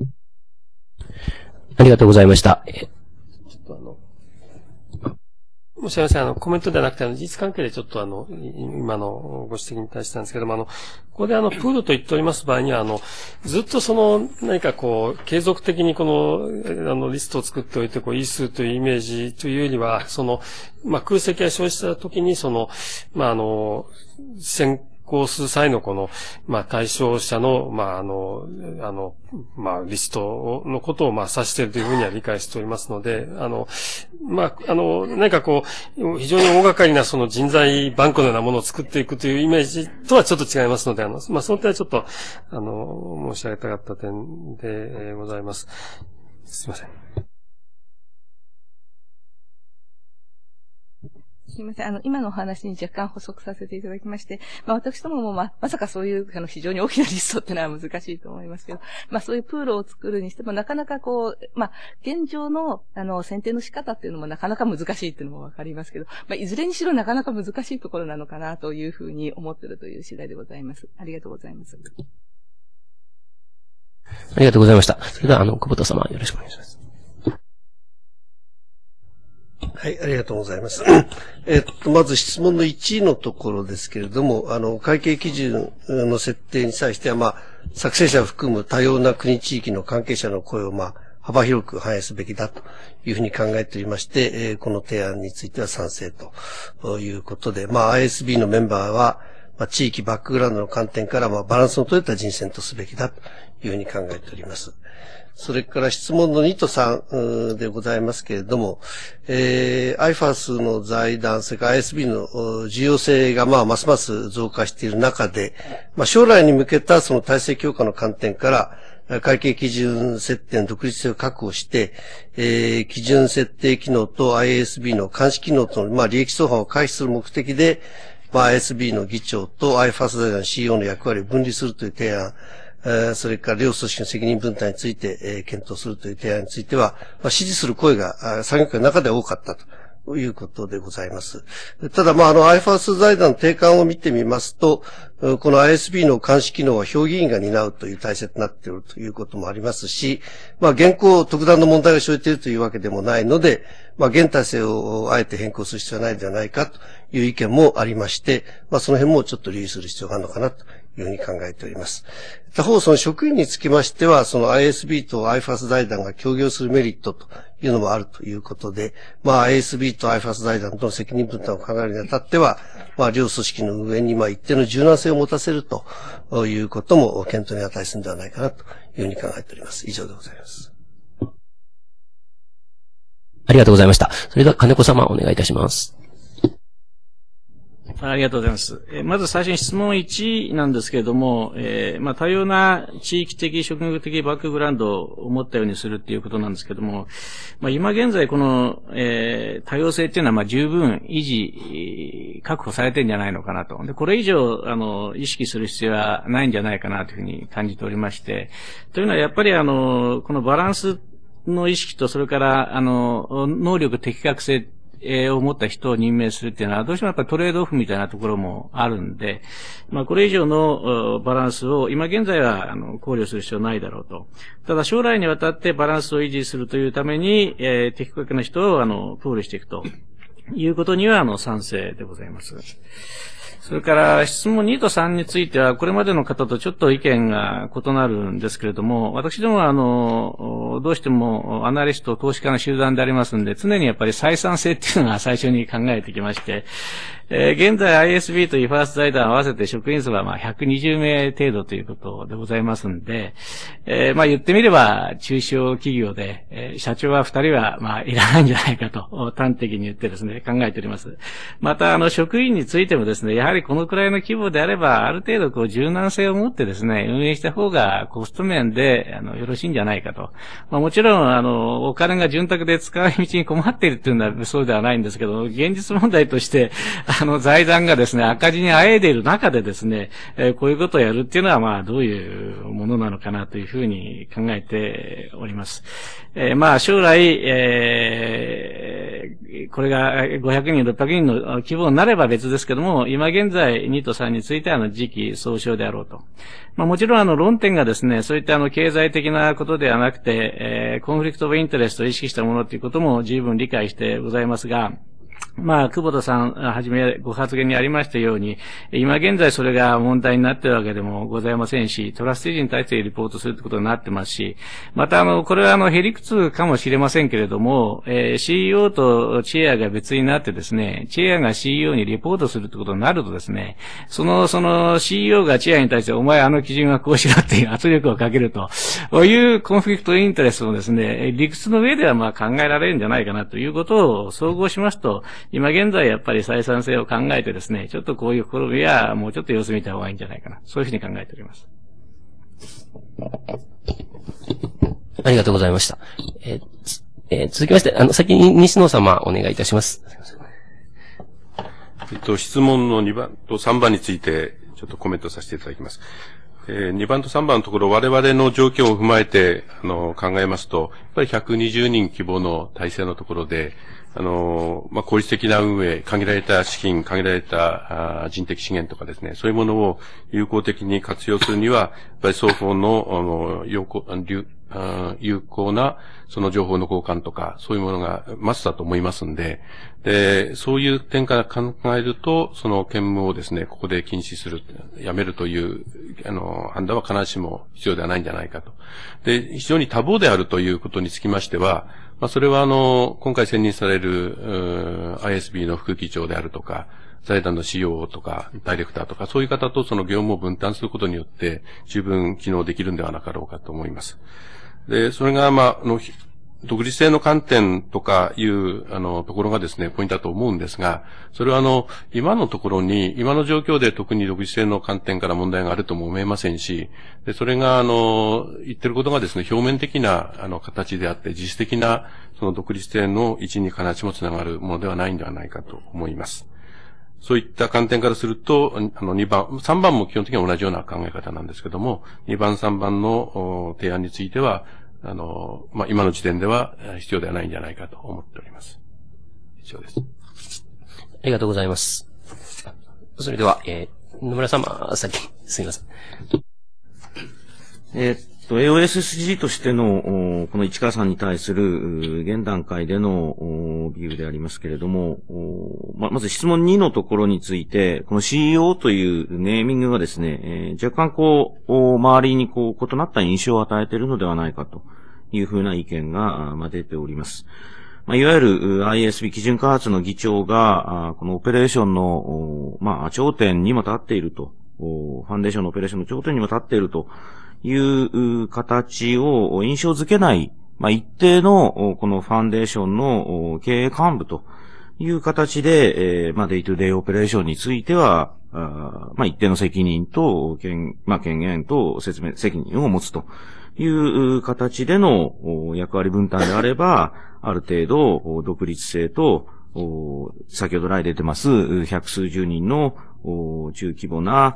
ありがとうございました。 申し訳ません。コメントではなくて、事実関係でちょっと今のご指摘に対してなんですけども、ここでプールと言っております場合には、ずっと何か継続的にリストを作っておいて、因数というイメージというよりは、空席が生じたときに、先行する際の対象者の、リストのことを、指しているというふうには理解しておりますので、何か非常に大掛かりな人材バンクのようなものを作っていくというイメージとはちょっと違いますので、その点はちょっと、申し上げたかった点でございます。すいません。 すみません。今のお話に若干補足させていただきまして、私どももまさかそういう非常に大きなリストっていうのは難しいと思いますけど、そういうプールを作るにしても、なかなか現状の、選定の仕方っていうのもなかなか難しいっていうのもわかりますけど、いずれにしろなかなか難しいところなのかなというふうに思っているという次第でございます。ありがとうございます。 ありがとうございました。それでは、久保田様、よろしくお願いします。 はい、ありがとうございます。まず質問の1のところですけれども、会計基準の設定に際しては、作成者を含む多様な国地域の関係者の声を、幅広く反映すべきだというふうに考えておりまして、この提案については賛成ということで、ISB のメンバーは、地域バックグラウンドの観点から、バランスの取れた人選とすべきだというふうに考えております。それから質問の2と3でございますけれども、IFAS の財団、それから ISB の重要性がますます増加している中で、将来に向けたその体制強化の観点から、会計基準設定の独立性を確保して、基準設定機能と IASB の監視機能との、利益相反を回避する目的で、ISB の議長と IFAS 財団 CEO の役割を分離するという提案、それから両組織の責任分担について、検討するという提案については、支持する声が産業界の中で多かったということでございます。ただ、IFAS 財団の定款を見てみますと、この ISB の監視機能は評議員が担うという体制となっているということもありますし、現行特段の問題が生じているというわけでもないので、現体制をあえて変更する必要はないのではないかという意見もありまして、その辺もちょっと留意する必要があるのかなというふうに考えております。他方、その職員につきましては、その ISB と IFAS 財団が協業するメリットというのもあるということで、ISB と IFAS 財団との責任分担を考えるにあたっては、両組織の運営に一定の柔軟性を持たせるということも検討に値するのではないかなというふうに考えております。以上でございます。 ありがとうございました。それでは金子様お願いいたします。 ありがとうございます。まず最初に質問1なんですけれども、多様な地域的、職業的バックグラウンドを持ったようにするっていうことなんですけども、今現在この、多様性っていうのは十分維持、確保されてるんじゃないのかなと。で、これ以上、意識する必要はないんじゃないかなというふうに感じておりまして、というのはやっぱりこのバランスの意識と、それから、能力的確性を持った人を任命するっていうのは、どうしてもやっぱりトレードオフみたいなところもあるんで、これ以上のバランスを今現在は考慮する必要ないだろうと。ただ将来にわたってバランスを維持するというために、的確な人をプールしていくということには賛成でございます。 それから質問2と3については、これまでの方とちょっと意見が異なるんですけれども、私どもはどうしてもアナリスト、投資家の集団でありますんで、常にやっぱり採算性っていうのが最初に考えてきまして、現在 ISB とイファース財団合わせて職員数は120名程度ということでございますんで、言ってみれば中小企業で、社長は2人はいらないんじゃないかと端的に言ってですね、考えております。また職員についてもですね、やはりこのくらいの規模であれば、ある程度柔軟性を持ってですね、運営した方がコスト面でよろしいんじゃないかと。もちろんお金が潤沢で使い道に困っているっていうのはそうではないんですけど、現実問題として財団がですね、赤字にあえいでいる中でですね、こういうことをやるっていうのはどういうものなのかなというふうに考えております。将来、これが500人、600人の規模になれば別ですけども、今現在2と3については時期尚早であろうと。もちろん論点がですね、そういった経済的なことではなくて、コンフリクトオブインテレストを意識したものということも十分理解してございますが、久保田さんはじめご発言にありましたように、今現在それが問題になっているわけでもございませんし、トラスティージに対してリポートするということになってますし、またこれはへりくつかもしれませんけれども、CEO とチェアが別になってですね、チェアが CEO にリポートするということになるとですね、その CEO がチェアに対してお前基準はこうしろっていう圧力をかけるというコンフリクトインテレストをですね、理屈の上では考えられるんじゃないかなということを総合しますと、今現在やっぱり採算性を考えてですね、ちょっとこういう試みはもうちょっと様子見た方がいいんじゃないかな。そういうふうに考えております。 ありがとうございました。続きまして、先に西野様お願いいたします。 質問の2番と3番についてちょっとコメントさせていただきます。2番と3番のところ、我々の条件を踏まえて、考えますと、やっぱり120人規模の体制のところで、効率的な運営、限られた資金、限られた人的資源とかですね、そういうものを有効的に活用するには、やっぱり双方の、有効な、その情報の交換とか、そういうものがマストだと思いますんで、そういう点から考えると、その兼務をですね、ここで禁止する、やめるという、判断は必ずしも必要ではないんじゃないかと。で、非常に多忙であるということにつきましては、それは今回選任される、ISB の副議長であるとか、財団の CEO とか、ダイレクターとか、そういう方とその業務を分担することによって、十分機能できるんではなかろうかと思います。で、それが、独立性の観点とかいう、ところがですね、ポイントだと思うんですが、それは今のところに、今の状況で特に独立性の観点から問題があるとも思えませんし、で、それが、言ってることがですね、表面的な、形であって、実質的な、その独立性の位置に必ずしもつながるものではないんではないかと思います。そういった観点からすると、2番、3番も基本的には同じような考え方なんですけども、2番、3番の提案については、今の時点では必要ではないんじゃないかと思っております。以上です。 ありがとうございます。それでは、野村様、先、すみません。 AOSSG としての、この市川さんに対する、現段階での、ビューでありますけれども、まず質問2のところについて、この CEO というネーミングがですね、若干周りに異なった印象を与えているのではないかというふうな意見が、出ております。いわゆる ISB 基準開発の議長が、このオペレーションの、頂点にも立っていると、ファンデーションのオペレーションの頂点にも立っているという形を印象づけない、一定のこのファンデーションの経営幹部という形で、デイトゥデイオペレーションについては、一定の責任と権限と責任を持つという形での役割分担であれば、ある程度独立性と、先ほど来出てます百数十人の中規模な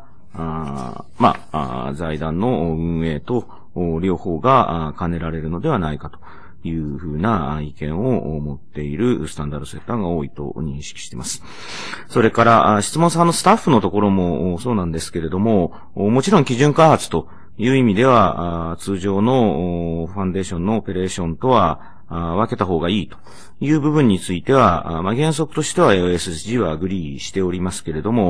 財団の運営と両方が兼ねられるのではないかというふうな意見を持っているスタンダードセッターが多いと認識しています。それから質問3のスタッフのところもそうなんですけれども、もちろん基準開発という意味では通常のファンデーションのオペレーションとは分けた方がいいという部分については、原則としては AOSSG はアグリーしておりますけれども、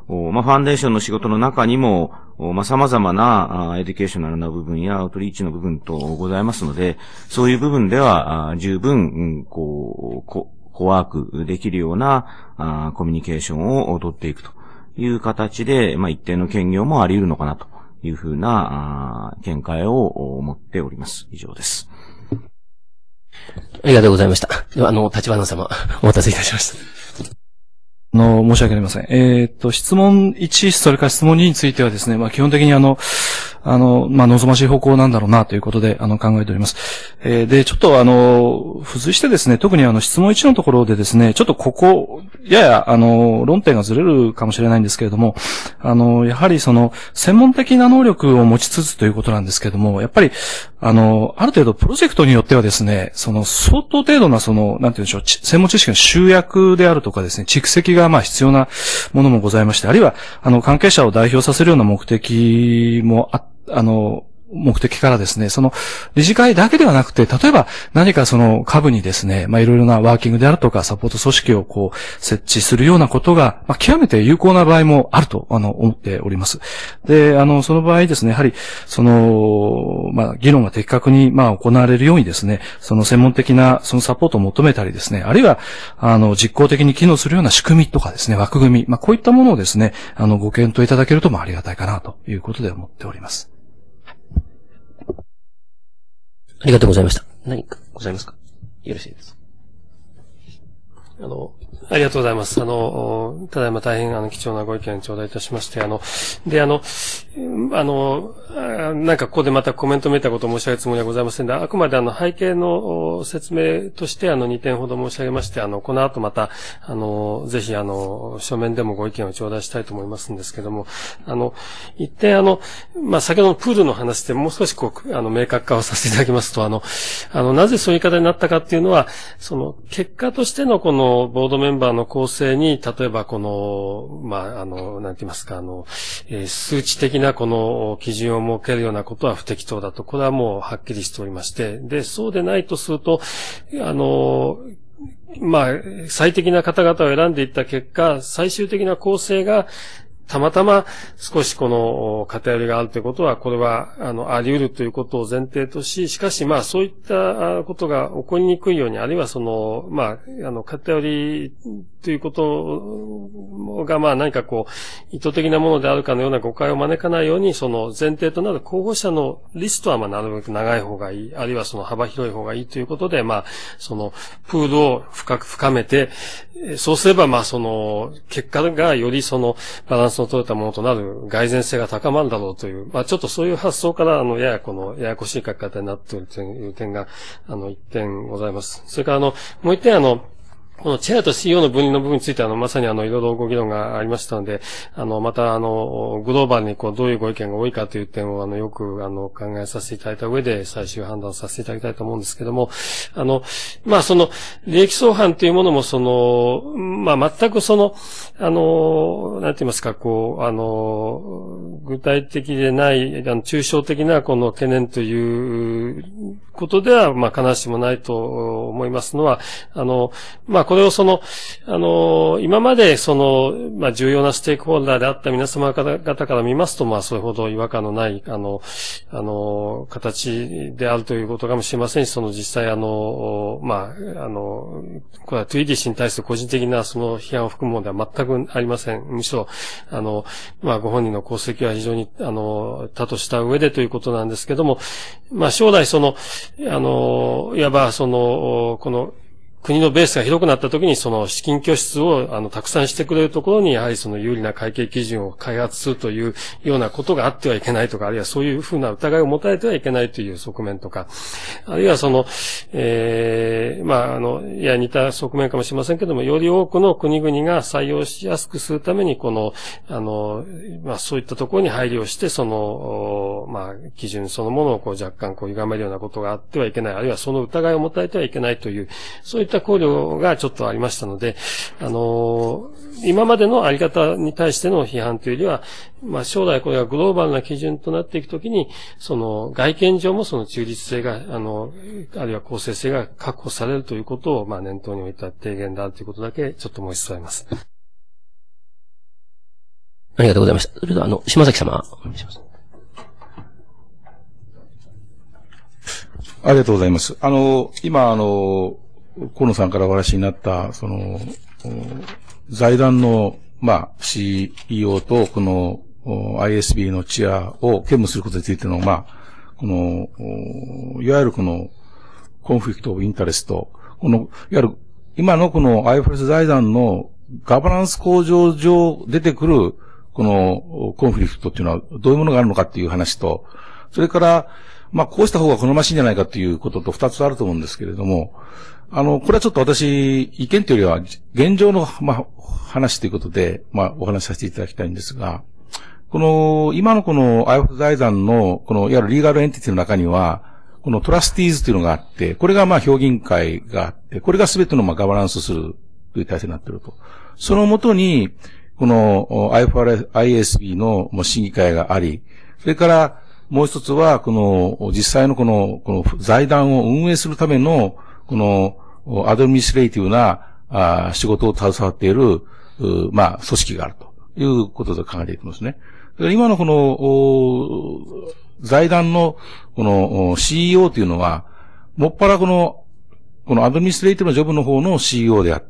まあ、ファンデーションの仕事の中にも、まあ、様々な、エデュケーショナルな部分やアウトリーチの部分とございますので、そういう部分では、十分、コワークできるような、コミュニケーションを取っていくという形で、まあ、一定の兼業もあり得るのかなというふうな、見解を持っております。以上です。 ありがとうございました。では、立花様、お待たせいたしました。 申し訳ありません。質問1、それから質問2についてはですね、まあ、基本的にまあ、望ましい方向なんだろうな、ということで、考えております。で、ちょっと付随してですね、特に質問1のところでですね、ちょっとここ、やや、論点がずれるかもしれないんですけれども、やはり専門的な能力を持ちつつということなんですけれども、やっぱり、ある程度プロジェクトによってはですね、相当程度ななんて言うんでしょう、専門知識の集約であるとかですね、蓄積が必要なものもございまして、あるいは、関係者を代表させるような目的も目的からですね、理事会だけではなくて、例えば何か下部にですね、まあ、いろいろなワーキングであるとか、サポート組織を設置するようなことが、まあ、極めて有効な場合もあると、思っております。で、その場合ですね、やはり、まあ、議論が的確に、まあ、行われるようにですね、専門的な、サポートを求めたりですね、あるいは、実効的に機能するような仕組みとかですね、枠組み、まあ、こういったものをですね、ご検討いただけると、まあ、ありがたいかな、ということで思っております。 ありがとうございました。何かございますか？よろしいですか？ ありがとうございます。ただいま大変貴重なご意見を頂戴いたしまして、なんかここでまたコメントめいたことを申し上げるつもりはございませんが、あくまで背景の説明として2点ほど申し上げまして、この後また、ぜひ書面でもご意見を頂戴したいと思いますんですけども、一点まあ、先ほどのプールの話でもう少し明確化をさせていただきますと、なぜそういう言い方になったかっていうのは、結果としてのこのボードメンバーの構成に、例えばまあ、なんて言いますか、数値的なこの基準を設けるようなことは不適当だと、これはもうはっきりしておりまして、で、そうでないとすると、まあ、最適な方々を選んでいった結果、最終的な構成が、たまたま少しこの偏りがあるということは、これはあり得るということを前提とし、しかしまあそういったことが起こりにくいように、あるいはまあ、偏りということがまあ何か意図的なものであるかのような誤解を招かないように、前提となる候補者のリストはまあなるべく長い方がいい、あるいは幅広い方がいいということで、まあ、プールを深めて、そうすればまあ結果がよりバランスの取れたものとなる蓋然性が高まるだろうという、まあちょっとそういう発想からやややこしい書き方になっているという点が、一点ございます。それからもう一点このチェアと CEO の分離の部分についてまさにいろいろご議論がありましたので、またグローバルにどういうご意見が多いかという点をよく考えさせていただいた上で最終判断させていただきたいと思うんですけども、まあ利益相反というものもまあ全くなんて言いますか、具体的でない、抽象的なこの懸念ということでは、まあ必ずしもないと思いますのは、まあこれを今までまあ重要なステークホルダーであった皆様方から見ますと、まあそれほど違和感のない、形であるということかもしれませんし、実際まあ、これはトゥイディ氏に対する個人的な批判を含むものでは全くありません。むしろ、まあご本人の功績は非常に、多とした上でということなんですけども、まあ将来いわばこの、国のベースが広くなったときに資金拠出をたくさんしてくれるところにやはり有利な会計基準を開発するというようなことがあってはいけないとか、あるいはそういうふうな疑いを持たれてはいけないという側面とか、あるいはまあいや似た側面かもしれませんけども、より多くの国々が採用しやすくするためにまあそういったところに配慮してまあ基準そのものを若干歪めるようなことがあってはいけない、あるいはその疑いを持たれてはいけないという、そういった考慮がちょっとありましたので、今までのあり方に対しての批判というよりは、まあ将来これがグローバルな基準となっていくときに、外見上も中立性が、あるいは公正性が確保されるということを、まあ念頭に置いた提言であるということだけちょっと申し添えます。 ありがとうございました。それでは、島崎様、お願いします。 ありがとうございます。今、河野さんからお話になった、財団の、CEO と、この、ISB のチアを兼務することについての、いわゆるこの、コンフリクトオブインタレスト、いわゆる、今のこの IFRS 財団のガバナンス向上上出てくる、このコンフリクトっていうのはどういうものがあるのかっていう話と、それから、こうした方が好ましいんじゃないかっていうことと二つあると思うんですけれども、これはちょっと私、意見というよりは、現状の、話ということで、お話しさせていただきたいんですが、今のこの IFRS 財団の、いわゆるリーガルエンティティの中には、このトラスティーズというのがあって、これが評議員会があって、これが全てのガバナンスするという体制になっていると。そのもとに、この ISB の審議会があり、それからもう一つは、実際のこの財団を運営するための、アドミニストレーティブな仕事を携わっている、組織があるということで考えていきますね。今のこの、財団の、CEO というのは、もっぱらこのアドミニストレーティブのジョブの方の CEO であって、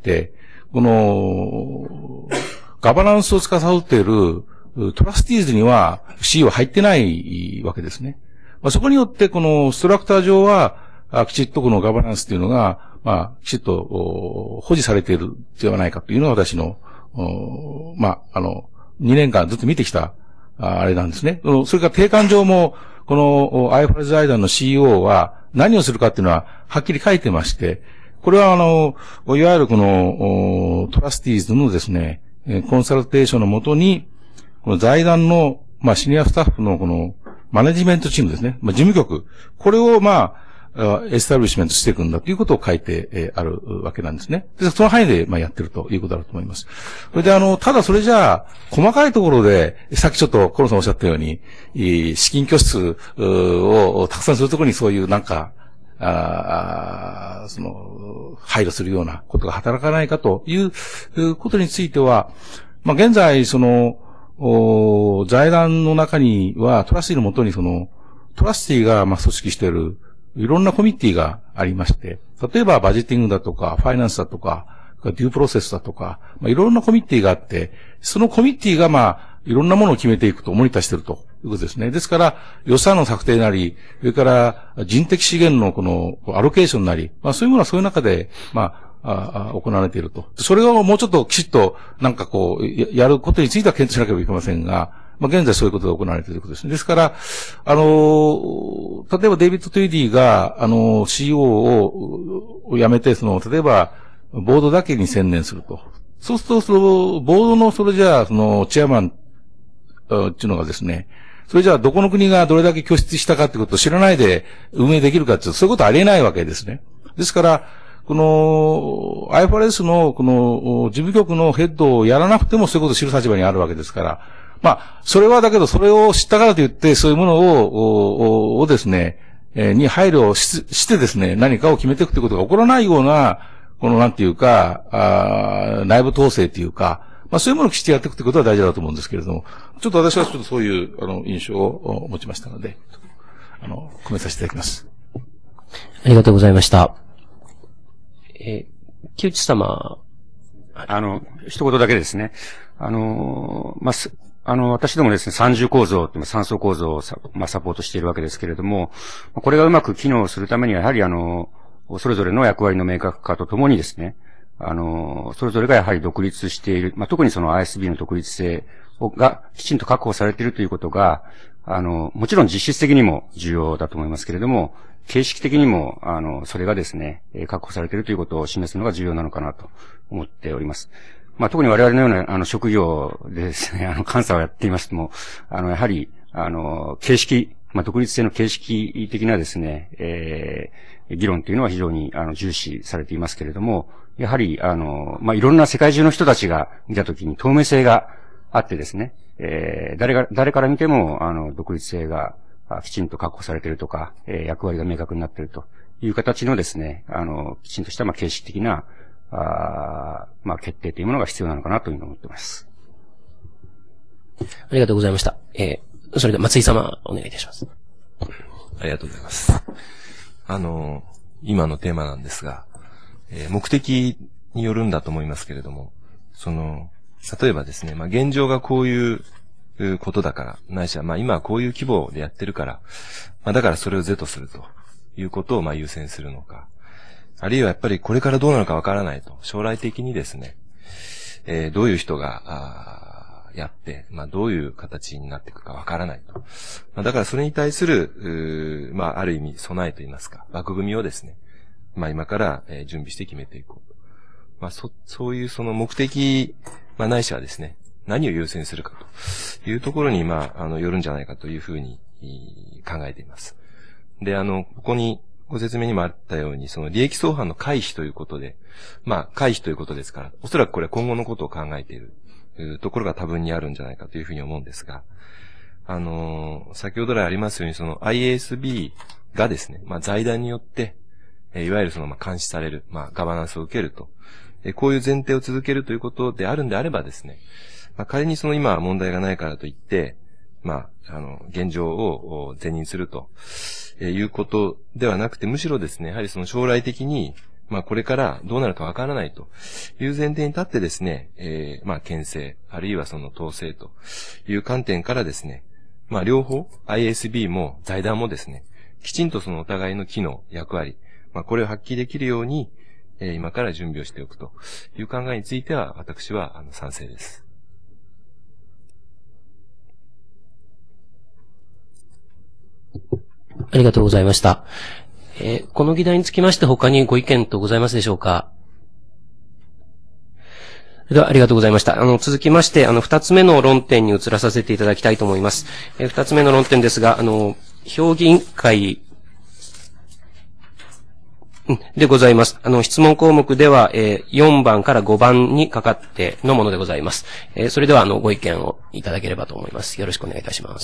ガバナンスを司っているトラスティーズには CEO 入ってないわけですね。そこによって、このストラクター上は、きちっとこのガバナンスというのが、きちっと保持されているではないかというのが私の、2年間ずっと見てきた、あれなんですね。それから定款上も、この IFRS 財団の CEO は何をするかっていうのははっきり書いてまして、これはいわゆるこのトラスティーズのですね、コンサルテーションのもとに、この財団の、シニアスタッフのこのマネジメントチームですね、事務局、これをエスタブリッシュメントしていくんだということを書いて、あるわけなんですね。で、その範囲で、やってるということだと思います。それで、ただそれじゃあ、細かいところで、さっきちょっと、コロさんおっしゃったように、資金拠出をたくさんするところにそういう配慮するようなことが働かないかということについては、現在、財団の中には、トラスティーのもとにトラスティーが、組織している、いろんなコミッティがありまして、例えばバジェティングだとか、ファイナンスだとか、デュープロセスだとか、いろんなコミッティがあって、そのコミッティがいろんなものを決めていくと、モニターしているということですね。ですから、予算の策定なり、それから人的資源のこのアロケーションなり、そういうものはそういう中で、行われていると。それをもうちょっときちっと、やることについては検討しなければいけませんが、現在そういうことが行われているということですね。ですから、例えばデイビッド・トゥイディが、CEO を辞めて、例えば、ボードだけに専念すると。そうすると、ボードの、それじゃあ、チェアマン、っていうのがですね、それじゃあ、どこの国がどれだけ拠出したかってことを知らないで運営できるかっていうと、そういうことはありえないわけですね。ですから、この、IFRS の、この、事務局のヘッドをやらなくてもそういうことを知る立場にあるわけですから、それはだけど、それを知ったからといって、そういうものをですね、に配慮してですね、何かを決めていくということが起こらないような、内部統制というか、そういうものをきちっとやっていくということは大事だと思うんですけれども、ちょっと私はそういう、印象を持ちましたので、コメントさせていただきます。 ありがとうございました。木内様。 一言だけですね。私どもですね、三重構造、三層構造をサポートしているわけですけれども、これがうまく機能するためには、やはりそれぞれの役割の明確化とともにですね、それぞれがやはり独立している、特にその ISB の独立性がきちんと確保されているということが、もちろん実質的にも重要だと思いますけれども、形式的にも、それがですね、確保されているということを示すのが重要なのかなと思っております。特に我々のような、職業でですね、監査をやっていましても、やはり、形式、独立性の形式的なですね、議論というのは非常に、重視されていますけれども、やはり、いろんな世界中の人たちが見たときに透明性があってですね、誰から見ても、独立性がきちんと確保されているとか、役割が明確になっているという形のですね、きちんとした、形式的な、決定というものが必要なのかなというふうに思っています。 ありがとうございました。それでは松井様、お願いいたします。 ありがとうございます。今のテーマなんですが、目的によるんだと思いますけれども、例えばですね、現状がこういうことだから、ないしは、今はこういう規模でやってるから、だからそれを是とするということを優先するのか、あるいはやっぱりこれからどうなるかわからないと、将来的にですね、どういう人が、やって、どういう形になっていくかわからないと。だからそれに対する、ある意味備えといいますか、枠組みをですね、今から、準備して決めていこうと。そういうその目的、ないしはですね、何を優先するかというところに、よるんじゃないかというふうに考えています。で、ここにご説明にもあったように、その利益相反の回避ということで、回避ということですから、おそらくこれ今後のことを考えているところが多分にあるんじゃないかというふうに思うんですが、先ほど来ありますように、その IASB がですね、財団によって、いわゆるその監視される、ガバナンスを受けると、こういう前提を続けるということであるんであればですね、仮にその今問題がないからといって、現状を是認するということではなくて、むしろですね、やはりその将来的に、これからどうなるかわからないという前提に立ってですね、牽制、あるいはその統制という観点からですね、両方、IASB も財団もですね、きちんとそのお互いの機能、役割、これを発揮できるように、今から準備をしておくという考えについては、私は賛成です。 ありがとうございました。この議題につきまして他にご意見とございますでしょうか。では、ありがとうございました。続きまして、二つ目の論点に移らさせていただきたいと思います。二つ目の論点ですが、評議員会でございます。質問項目では、4番から5番にかかってのものでございます。それでは、ご意見をいただければと思います。よろしくお願いいたします。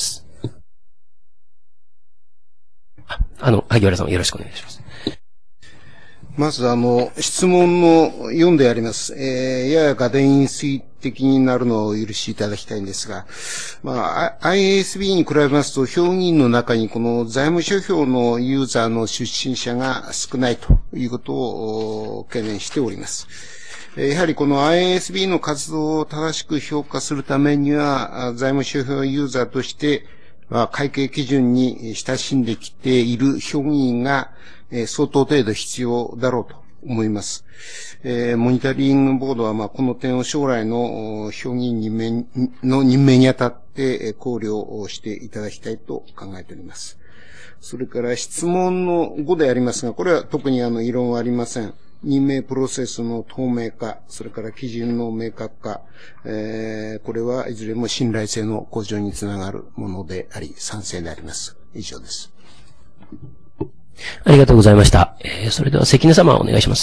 萩原さんよろしくお願いします。 まず質問の4であります。やや画伝水的になるのをお許しいただきたいんですが、IASB に比べますと、評議員の中にこの財務諸表のユーザーの出身者が少ないということを懸念しております。やはりこの IASB の活動を正しく評価するためには、財務諸表ユーザーとして、会計基準に親しんできている評議員が、相当程度必要だろうと思います。モニタリングボードはこの点を将来の評議員の任命にあたって考慮していただきたいと考えております。それから質問の5でありますが、これは特に異論はありません。任命プロセスの透明化、それから基準の明確化、これはいずれも信頼性の向上につながるものであり、賛成であります。以上です。 ありがとうございました。それでは関根様お願いします。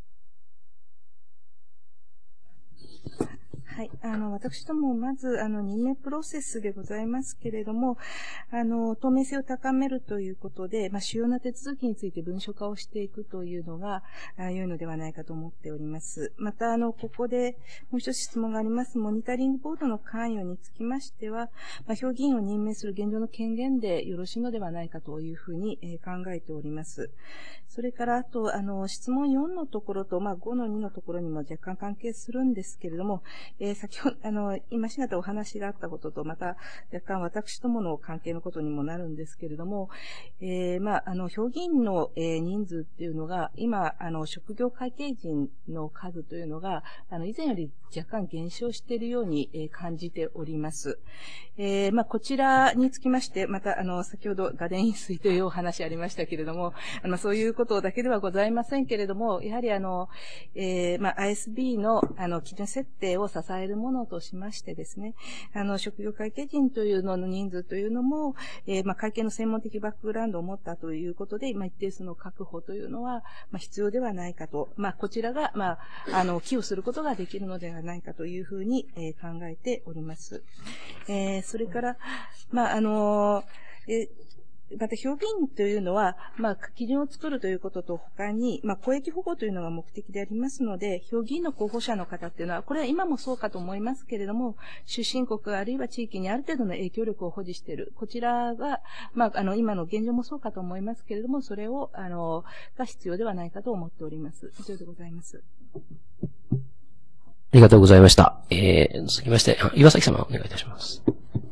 はい。私ども、まず、任命プロセスでございますけれども、透明性を高めるということで、主要な手続きについて文書化をしていくというのが、良いのではないかと思っております。また、ここで、もう一つ質問があります。モニタリングボードの関与につきましては、評議員を任命する現状の権限でよろしいのではないかというふうに、考えております。それから、あと、質問4のところと、5の2のところにも若干関係するんですけれども、先ほど、今しがたお話があったことと、また、若干私どもの関係のことにもなるんですけれども、評議員の、人数っていうのが、今、職業会計人の数というのが、以前より若干減少しているように、感じております。こちらにつきまして、また、先ほど、画伝飲水というお話ありましたけれども、そういうことだけではございませんけれども、やはりISB の、基準設定を支えるものとしましてですね、職業会計人というのの人数というのも、会計の専門的バックグラウンドを持ったということで、一定数の確保というのは、必要ではないかと、こちらが、寄与することができるのではないかというふうに、考えております。それから、 また評議員というのは、基準を作るということと他に、公益保護というのが目的でありますので、評議員の候補者の方っていうのは、これは今もそうかと思いますけれども、出身国あるいは地域にある程度の影響力を保持している。こちらが、今の現状もそうかと思いますけれども、それを、が必要ではないかと思っております。以上でございます。 ありがとうございました。続きまして、岩崎様お願いいたします。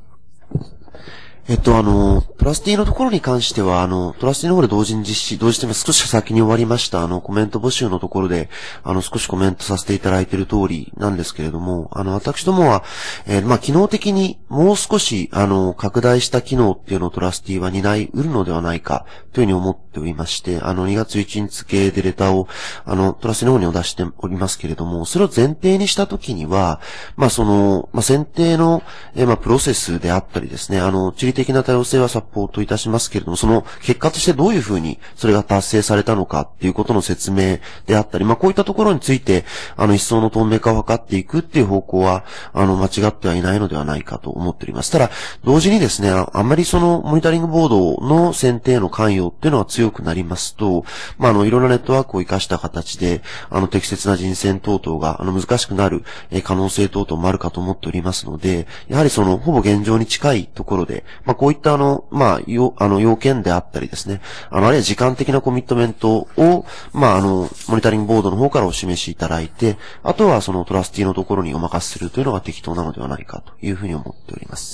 トラスティのところに関しては、トラスティの方で同時に少し先に終わりました、コメント募集のところで、少しコメントさせていただいている通りなんですけれども、私どもは、機能的にもう少し、拡大した機能っていうのをトラスティは担いうるのではないか、というふうに思っておりまして、2月1日付でレターを、トラスティの方にお出しておりますけれども、それを前提にしたときには、選定の、プロセスであったりですね、地理的な多様性はサポートいたしますけれども、その結果としてどういうふうにそれが達成されたのかっていうことの説明であったり、こういったところについて、一層の透明化を図っていくっていう方向は、間違ってはいないのではないかと思っております。ただ、同時にですね、あんまりそのモニタリングボードの選定への関与っていうのは強くなりますと、いろんなネットワークを活かした形で、適切な人選等々が、難しくなる、可能性等々もあるかと思っておりますので、やはりほぼ現状に近いところで、こういった要件であったりですね、あるいは時間的なコミットメントを、モニタリングボードの方からお示しいただいて、あとはそのトラスティのところにお任せするというのが適当なのではないかというふうに思っております。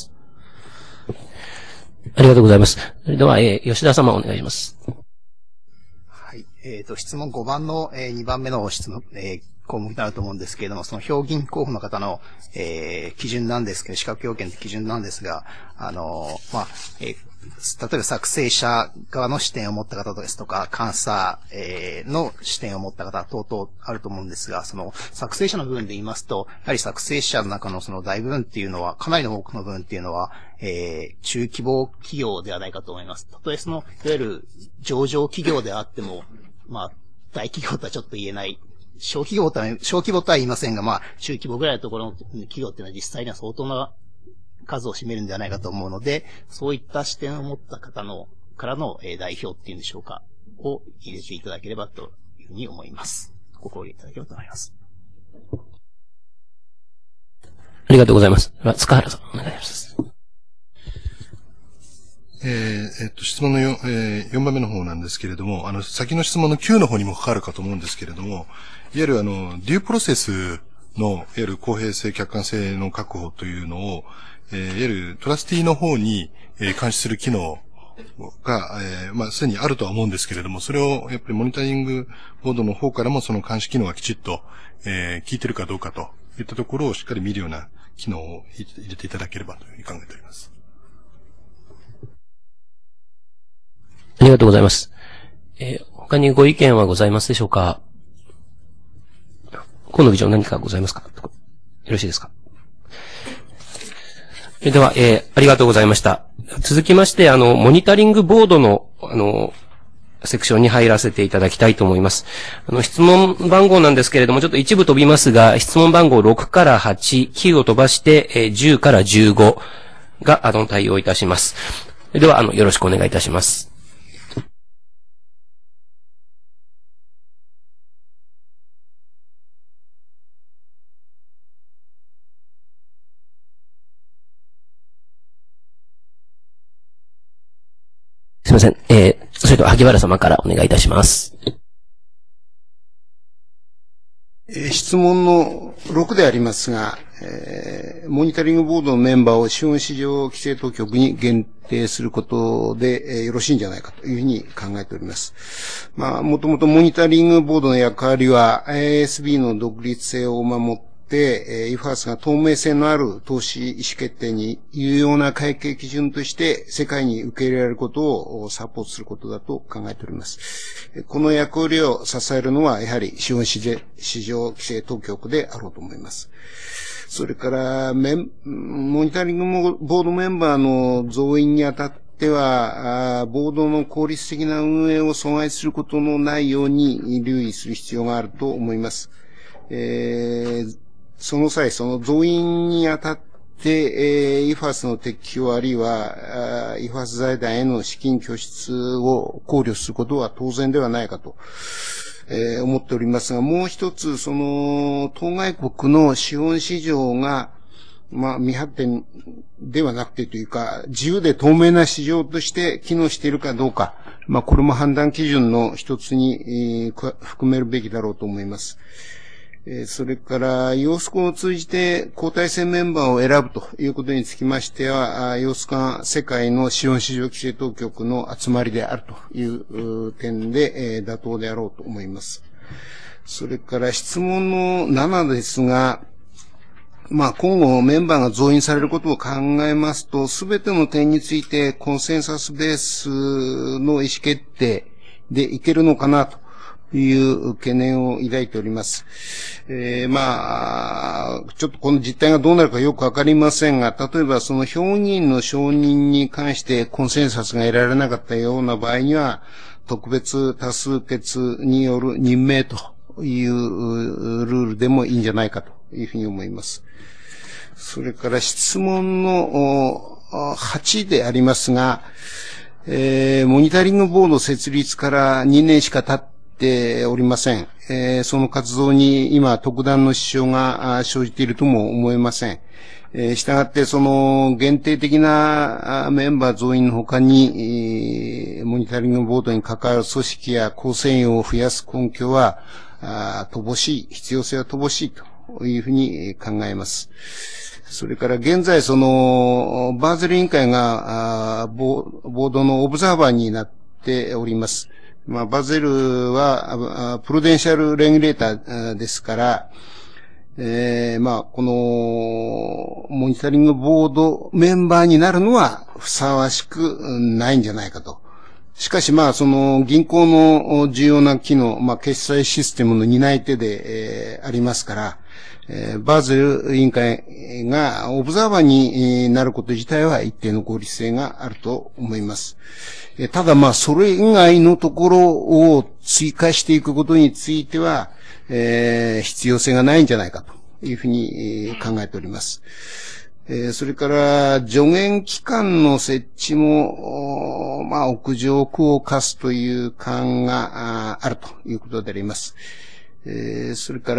ありがとうございます。それでは、吉田様お願いします。 はい。質問5番の、2番目の質問、項目になると思うんですけれども、その評議員候補の方の、基準なんですけど、資格要件って基準なんですが、例えば作成者側の視点を持った方ですとか、監査、の視点を持った方等々あると思うんですが、その作成者の部分で言いますと、やはり作成者の中のその大部分っていうのは、かなりの多くの部分っていうのは、中規模企業ではないかと思います。たとえその、いわゆる上場企業であっても、大企業とはちょっと言えない。小規模とは言いませんが、中規模ぐらいのところの企業っていうのは実際には相当な数を占めるんではないかと思うので、そういった視点を持った方からの代表っていうんでしょうか、を入れていただければというふうに思います。ご考慮いただければと思います。 ありがとうございます。塚原さん、お願いします。 質問の4番目の方なんですけれども、先の質問の9の方にもかかるかと思うんですけれども、いわゆるデュープロセスの、いわゆる公平性、客観性の確保というのを、いわゆるトラスティの方に、監視する機能が、すでにあるとは思うんですけれども、それを、やっぱりモニタリングボードの方からもその監視機能がきちっと、効いてるかどうかといったところをしっかり見るような機能を入れていただければというふうに考えております。 ありがとうございます。他にご意見はございますでしょうか？河野議長何かございますか？よろしいですか？では、ありがとうございました。続きまして、モニタリングボードの、セクションに入らせていただきたいと思います。質問番号なんですけれども、ちょっと一部飛びますが、質問番号6から8、9を飛ばして、10から15が、対応いたします。では、よろしくお願いいたします。すみません。それでは萩原様からお願いいたします。 質問の6でありますが、モニタリングボードのメンバーを資本市場規制当局に限定することで、よろしいんじゃないかというふうに考えております。もともとモニタリングボードの役割は IASB の独立性を守って、IFRS が透明性のある投資意思決定に有用な会計基準として世界に受け入れられることをサポートすることだと考えております。この役割を支えるのはやはり資本市場規制当局であろうと思います。それからモニタリングボードメンバーの増員にあたっては、ボードの効率的な運営を阻害することのないように留意する必要があると思います。その際、その増員にあたって、IFAS の適用あるいは、IFAS 財団への資金拠出を考慮することは当然ではないかと、思っておりますが、もう一つ、当該国の資本市場が、未発展ではなくてというか、自由で透明な市場として機能しているかどうか、これも判断基準の一つに、含めるべきだろうと思います。それから、ヨースコンを通じて交代制メンバーを選ぶということにつきましては、ヨースコンは世界の資本市場規制当局の集まりであるという点で、妥当であろうと思います。それから質問の7ですが、今後メンバーが増員されることを考えますと、すべての点についてコンセンサスベースの意思決定でいけるのかなという懸念を抱いております。ちょっとこの実態がどうなるかよくわかりませんが、例えばその評議員の承認に関してコンセンサスが得られなかったような場合には、特別多数決による任命というルールでもいいんじゃないかというふうに思います。それから質問の8でありますが、モニタリングボード設立から2年しか経っておりません。その活動に今特段の支障が生じているとも思えません。したがって、限定的なメンバー増員の他に、モニタリングボードに関わる組織や構成員を増やす根拠は、必要性は乏しいというふうに考えます。それから現在バーゼル委員会がボードのオブザーバーになっております。バーゼルはプルデンシャルレギュレーターですから、このモニタリングボードメンバーになるのはふさわしくないんじゃないかと。しかし銀行の重要な機能、決済システムの担い手で、ありますから、バーゼル委員会がオブザーバーになること自体は一定の合理性があると思います。ただそれ以外のところを追加していくことについては、必要性がないんじゃないかというふうに考えております。それから、助言機関の設置も、屋上区を課すという感があるということであります。それから、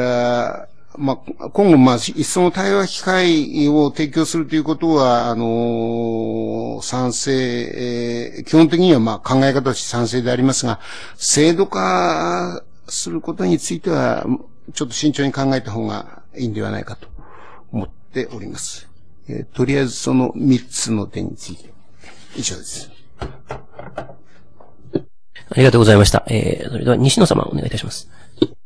今後、一層の対話機会を提供するということは、賛成、基本的には考え方として賛成でありますが、制度化することについては、ちょっと慎重に考えた方がいいんではないかと思っております。とりあえずその3つの点について、以上です。 ありがとうございました。それでは西野様お願いいたします。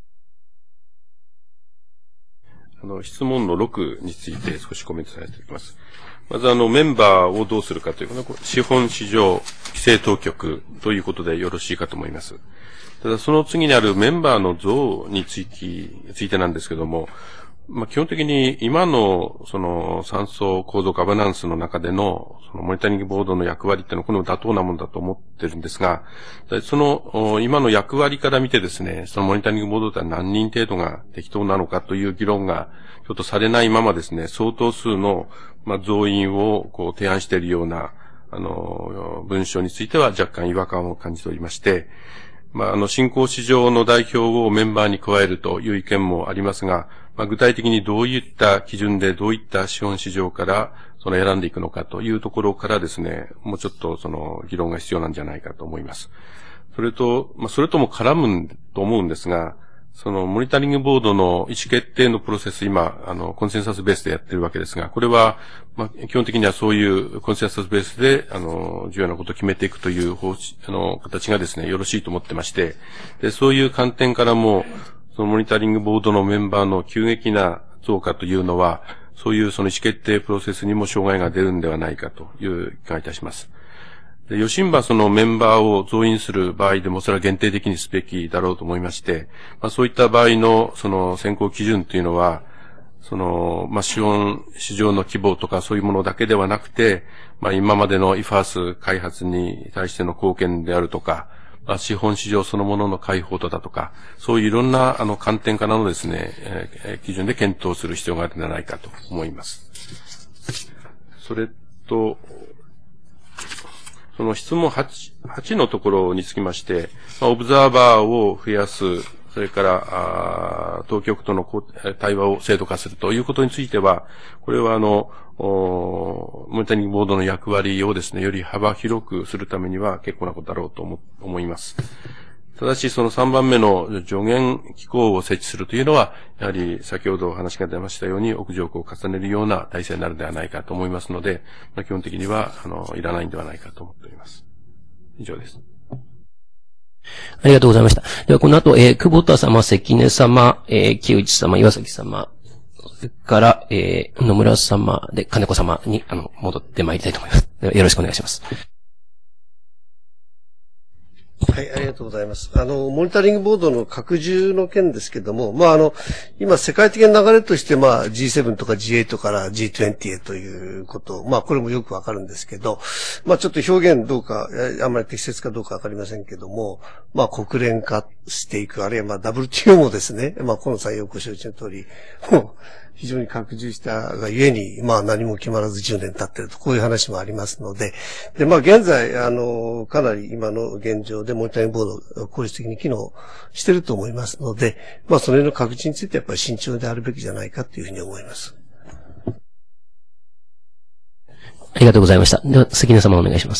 質問の6について少しコメントさせていただきます。まずメンバーをどうするかというのは、資本市場規制当局ということでよろしいかと思います。ただその次にあるメンバーの増についてなんですけども、基本的に今の3層構造ガバナンスの中でのモニタリングボードの役割っていうのはこの妥当なものだと思ってるんですが、今の役割から見てですね、そのモニタリングボードって何人程度が適当なのかという議論がちょっとされないままですね、相当数の増員を提案しているような文章については若干違和感を感じておりまして、新興市場の代表をメンバーに加えるという意見もありますが、具体的にどういった基準でどういった資本市場から選んでいくのかというところからですね、もうちょっと議論が必要なんじゃないかと思います。それとも絡むと思うんですが、モニタリングボードの意思決定のプロセス、今、コンセンサスベースでやってるわけですが、これは、基本的にはそういうコンセンサスベースで、重要なことを決めていくという形がですね、よろしいと思ってまして、で、そういう観点からも、モニタリングボードのメンバーの急激な増加というのは、そういう意思決定プロセスにも障害が出るんではないかという気がいたします。で、ヨシンバメンバーを増員する場合でもそれは限定的にすべきだろうと思いまして、そういった場合の選考基準というのは、資本市場の規模とかそういうものだけではなくて、今までのIFAS開発に対しての貢献であるとか、資本市場そのものの開放だとか、そういういろんな観点からのですね、基準で検討する必要があるんじゃないかと思います。 それと、その質問8のところにつきまして、オブザーバーを増やす、それから、当局との対話を制度化するということについては、これはモニタリングボードの役割をですね、より幅広くするためには結構なことだろうと思います。ただし、その3番目の助言機構を設置するというのは、やはり先ほどお話が出ましたように、屋上を重ねるような体制になるのではないかと思いますので、基本的には、いらないんではないかと思っております。以上です。 ありがとうございました。では、この後、久保田様、関根様、木内様、岩崎様、それから、野村様で、金子様に、戻ってまいりたいと思います。ではよろしくお願いします。 はい、ありがとうございます。モニタリングボードの拡充の件ですけども、今世界的な流れとして、G7 とか G8 から G20 へということ、これもよくわかるんですけど、ちょっと表現どうか、あんまり適切かどうかわかりませんけども、国連化していく、あるいはWTO もですね、河野さんよくご承知の通り、非常に拡充したがゆえに、何も決まらず10年経っていると、こういう話もありますので、で、現在、かなり今の現状でモニタリングボード効率的に機能していると思いますので、その辺の拡充についてやっぱり慎重であるべきじゃないかというふうに思います。 ありがとうございました。では、関根様お願いします。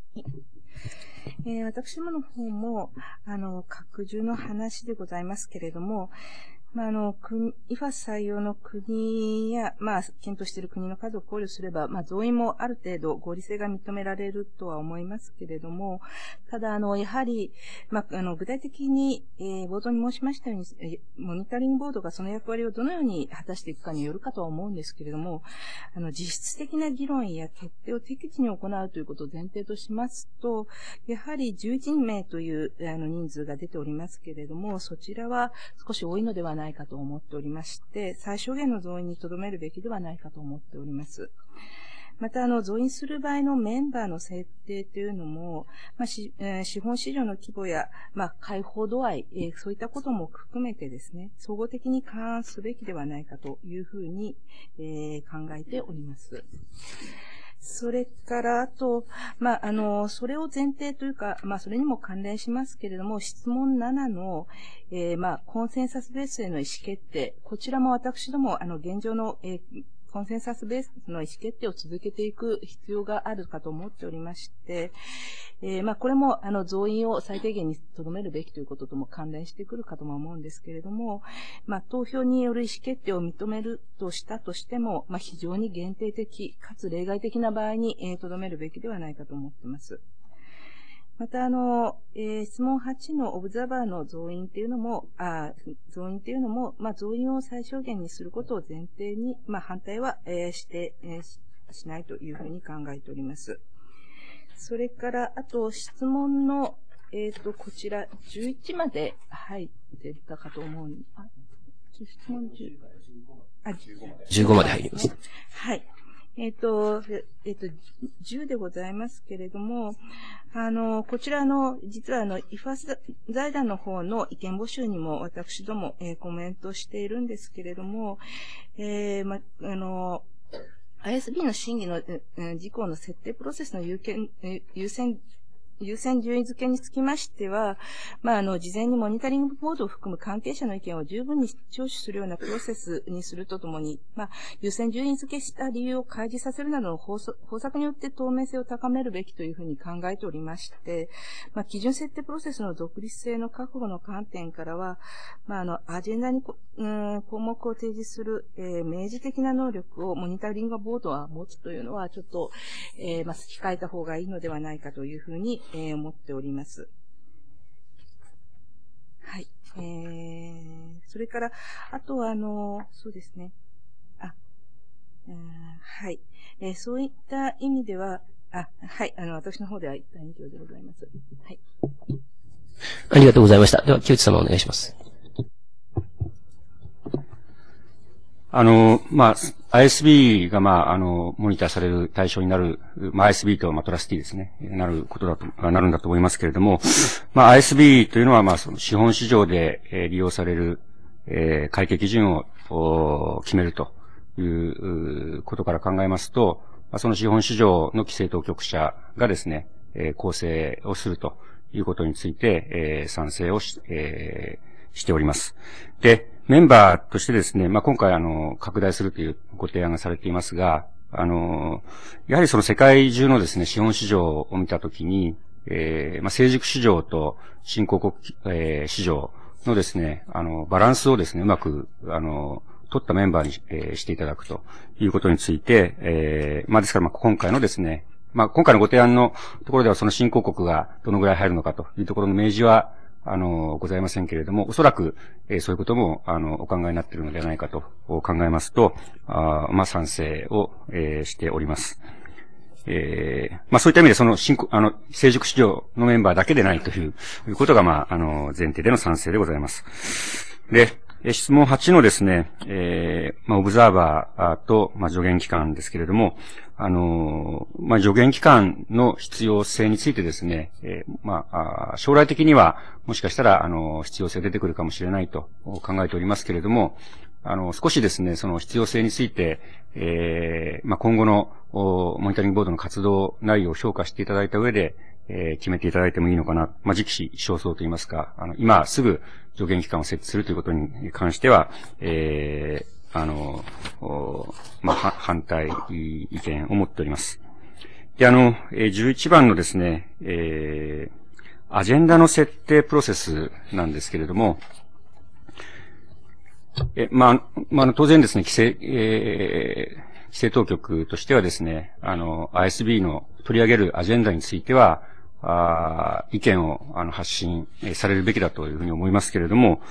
私どもの方も、拡充の話でございますけれども、IFAS 採用の国や、検討している国の数を考慮すれば、増員もある程度合理性が認められるとは思いますけれども、ただ、やはり、具体的に、冒頭に申しましたように、モニタリングボードがその役割をどのように果たしていくかによるかとは思うんですけれども、実質的な議論や決定を適時に行うということを前提としますと、やはり11名という人数が出ておりますけれども、そちらは少し多いのではないかと思っておりまして、最小限の増員に留めるべきではないかと思っております。また、増員する場合のメンバーの設定というのも、資本市場の規模や、開放度合い、そういったことも含めてですね、総合的に勘案すべきではないかというふうに、考えております。それから、あと、それを前提というか、それにも関連しますけれども、質問7の、コンセンサスベースへの意思決定。こちらも私ども、現状の、コンセンサスベースの意思決定を続けていく必要があるかと思っておりまして、これも、増員を最低限に留めるべきということとも関連してくるかとも思うんですけれども、投票による意思決定を認めるとしたとしても、非常に限定的かつ例外的な場合に、留めるべきではないかと思っています。また、質問8のオブザーバーの増員っていうのも、増員を最小限にすることを前提に、反対は、しないというふうに考えております。それから、あと、質問の、こちら、11まで入ってたかと思う。質問10。 15まで入りました。 はい。10でございますけれども、こちら実はIFAS 財団の方の意見募集にも私ども、コメントしているんですけれども、ISB の審議の事項の設定プロセスの優先順位付けにつきましては、事前にモニタリングボードを含む関係者の意見を十分に聴取するようなプロセスにするとともに、優先順位付けした理由を開示させるなどの方策によって透明性を高めるべきというふうに考えておりまして、基準設定プロセスの独立性の確保の観点からは、アジェンダに項目を提示する、明示的な能力をモニタリングボードは持つというのは、ちょっと、控えた方がいいのではないかというふうに、思っております。はい。それから、あとは、そうですね。はい。そういった意味では、はい。私の方では以上でございます。はい。 ありがとうございました。では、木内様お願いします。 ISB が、モニターされる対象になる、ISB と、トラスティですね、なるんだと思いますけれども、ISB というのは、その資本市場で、利用される、会計基準を決めるということから考えますと、その資本市場の規制当局者がですね、構成をするということについて、賛成をしております。で、メンバーとしてですね、今回拡大するというご提案がされていますが、やはりその世界中のですね、資本市場を見たときに、成熟市場と新興国、市場のですね、バランスをですね、うまく、取ったメンバーに、していただくということについて、ですから今回のですね、今回のご提案のところではその新興国がどのぐらい入るのかというところの明示は、ございませんけれども、おそらく、そういうことも、お考えになっているのではないかと考えますと、賛成を、しております。そういった意味でその成熟市場のメンバーだけでないということが、前提での賛成でございます。で、質問8のですね、オブザーバーと、助言機関ですけれども、助言機関の必要性についてですね、将来的には、もしかしたら、必要性出てくるかもしれないと考えておりますけれども、少しですね、その必要性について、今後のモニタリングボードの活動内容を評価していただいた上で、決めていただいてもいいのかな。時期尚早といいますか、今すぐ助言機関を設置するということに関しては、反対意見を持っております。で、11番のですね、アジェンダの設定プロセスなんですけれども、当然ですね、規制当局としてはですね、ISB の取り上げるアジェンダについては、意見を発信されるべきだというふうに思いますけれども、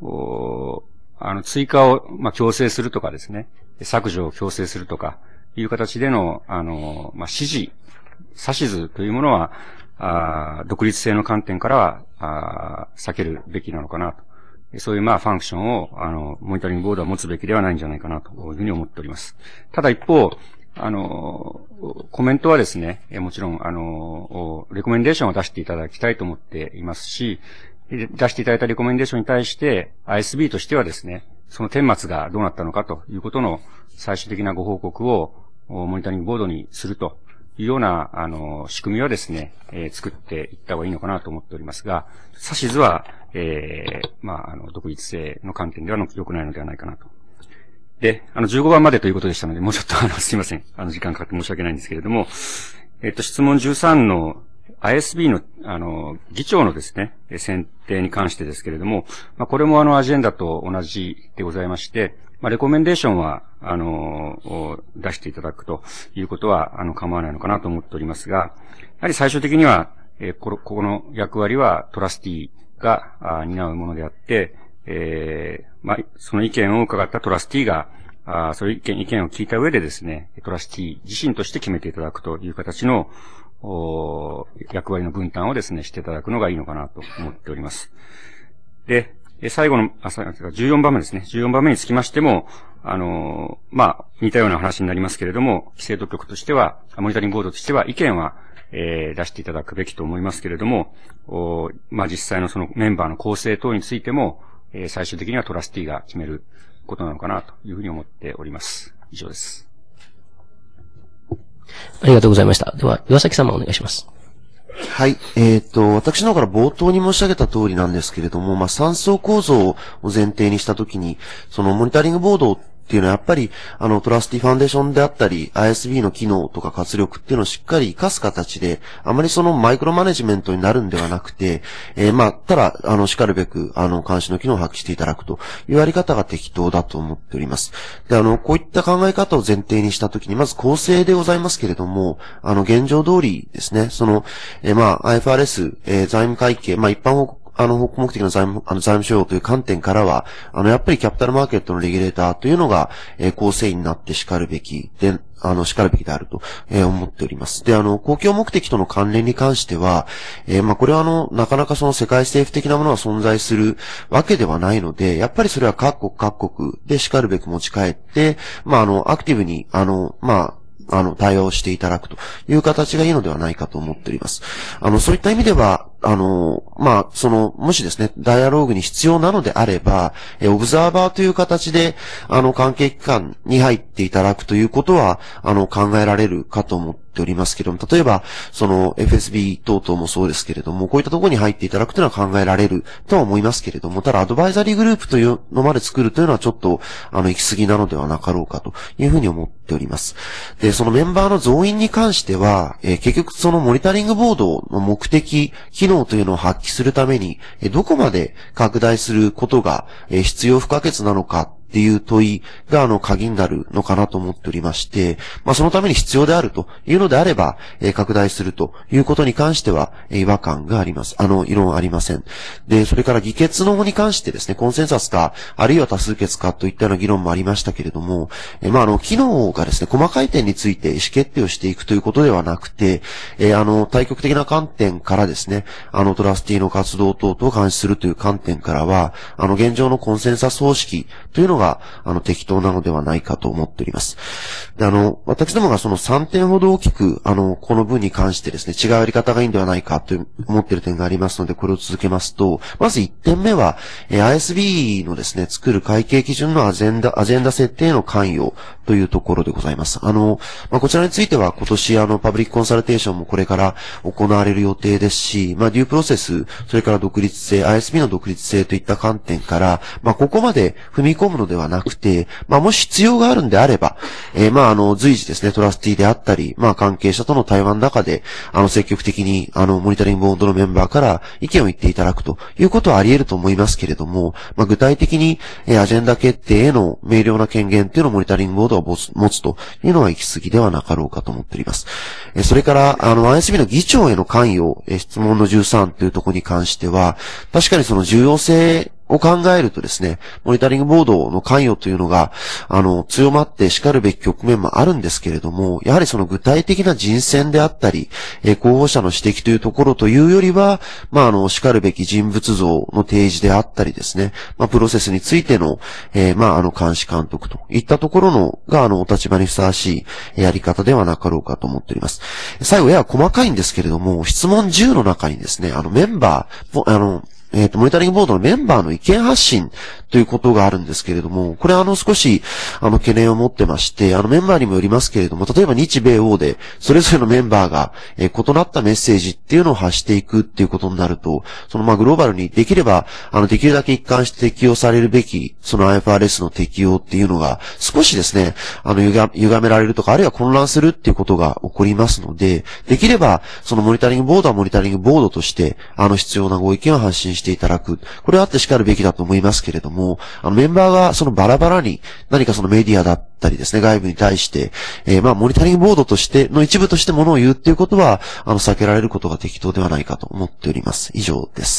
追加を強制するとかですね、削除を強制するとかいう形での指図というものは、独立性の観点からは避けるべきなのかなと。そういうファンクションをモニタリングボードは持つべきではないんじゃないかなというふうに思っております。ただ一方、コメントはですね、もちろん、レコメンデーションを出していただきたいと思っていますし、出していただいたレコメンデーションに対して、ISB としてはですね、その顛末がどうなったのかということの最終的なご報告をモニタリングボードにするというような、仕組みはですね、作っていった方がいいのかなと思っておりますが、指図は、独立性の観点では良くないのではないかなと。で、15番までということでしたので、もうちょっとすいません。時間かかって申し訳ないんですけれども、質問13の ISB の、議長のですね、選定に関してですけれども、これもアジェンダと同じでございまして、レコメンデーションは、出していただくということは、構わないのかなと思っておりますが、やはり最終的には、ここの役割はトラスティが担うものであって、その意見を伺ったトラスティが、そういう意見を聞いた上でですね、トラスティ自身として決めていただくという形の、役割の分担をですね、していただくのがいいのかなと思っております。で、最後の、14番目ですね。14番目につきましても、似たような話になりますけれども、規制当局としては、モニタリングボードとしては意見は、出していただくべきと思いますけれども、実際のそのメンバーの構成等についても、最終的にはトラスティが決めることなのかなというふうに思っております。以上です。 ありがとうございました。では、岩崎様お願いします。 はい。私の方から冒頭に申し上げた通りなんですけれども、3層構造を前提にしたときに、そのモニタリングボードっていうのはやっぱり、トラスティファンデーションであったり、ISB の機能とか活力っていうのをしっかり活かす形で、あまりそのマイクロマネジメントになるんではなくて、ただ、叱るべく、監視の機能を発揮していただくというやり方が適当だと思っております。で、こういった考え方を前提にしたときに、まず構成でございますけれども、現状通りですね、IFRS、財務会計、一般報告目的の財務諸要という観点からは、やっぱりキャピタルマーケットのレギュレーターというのが、構成員になって叱るべきであると、思っております。で、公共目的との関連に関しては、これはなかなかその世界政府的なものが存在するわけではないので、やっぱりそれは各国で叱るべく持ち帰って、アクティブに、対応していただくという形がいいのではないかと思っております。そういった意味では、 もしですね、ダイアローグに必要なのであれば、オブザーバーという形で、関係機関に入っていただくということは、考えられるかと思っておりますけれども、例えば、FSB 等々もそうですけれども、こういったところに入っていただくというのは考えられるとは思いますけれども、ただ、アドバイザリーグループというのまで作るというのはちょっと、行き過ぎなのではなかろうかというふうに思っております。で、そのメンバーの増員に関しては、結局そのモニタリングボードの目的、機能というのを発揮するために、どこまで拡大することが、必要不可欠なのかっていう問いが鍵になるのかなと思っておりまして、そのために必要であるというのであれば、拡大するということに関しては、違和感があります。異論ありません。で、それから議決の方に関してですね、コンセンサスか、あるいは多数決かといったような議論もありましたけれども、機能がですね、細かい点について意思決定をしていくということではなくて、対極的な観点からですね、トラスティの活動等々を監視するという観点からは、現状のコンセンサス方式というのが、適当なのではないかと思っております。で、私どもがその3点ほど大きく、この分に関してですね、違うやり方がいいんではないかと思っている点がありますので、これを続けますと、まず1点目は、ISB のですね、作る会計基準のアジェンダ設定の関与というところでございます。こちらについては今年パブリックコンサルテーションもこれから行われる予定ですし、デュープロセス、それから独立性、ISB の独立性といった観点から、ここまで踏み込むのではなくて、もし必要があるんであれば、随時ですね、トラスティであったり、関係者との対話の中で、積極的に、モニタリングボードのメンバーから意見を言っていただくということはあり得ると思いますけれども、具体的に、アジェンダ決定への明瞭な権限っていうのをモニタリングボードが持つというのは行き過ぎではなかろうかと思っております。それから、ISB の議長への関与、質問の13というところに関しては、確かにその重要性を考えるとですね、モニタリングボードの関与というのが、強まって叱るべき局面もあるんですけれども、やはりその具体的な人選であったり、候補者の指摘というところというよりは、叱るべき人物像の提示であったりですね、プロセスについての、監視監督といったところのが、お立場にふさわしいやり方ではなかろうかと思っております。最後、やや細かいんですけれども、質問10の中にですね、メンバー、モニタリングボードのメンバーの意見発信ということがあるんですけれども、これ少し、懸念を持ってまして、メンバーにもよりますけれども、例えば日米欧で、それぞれのメンバーが、異なったメッセージっていうのを発していくっていうことになると、グローバルにできれば、できるだけ一貫して適用されるべき、IFRS の適用っていうのが、少しですね、歪められるとか、あるいは混乱するっていうことが起こりますので、できれば、モニタリングボードはモニタリングボードとして、必要なご意見を発信していただく。これはあってしかるべきだと思いますけれども、メンバーがバラバラに何かメディアだったりですね、外部に対して、モニタリングボードとしての一部としてものを言うっていうことは、避けられることが適当ではないかと思っております。以上です。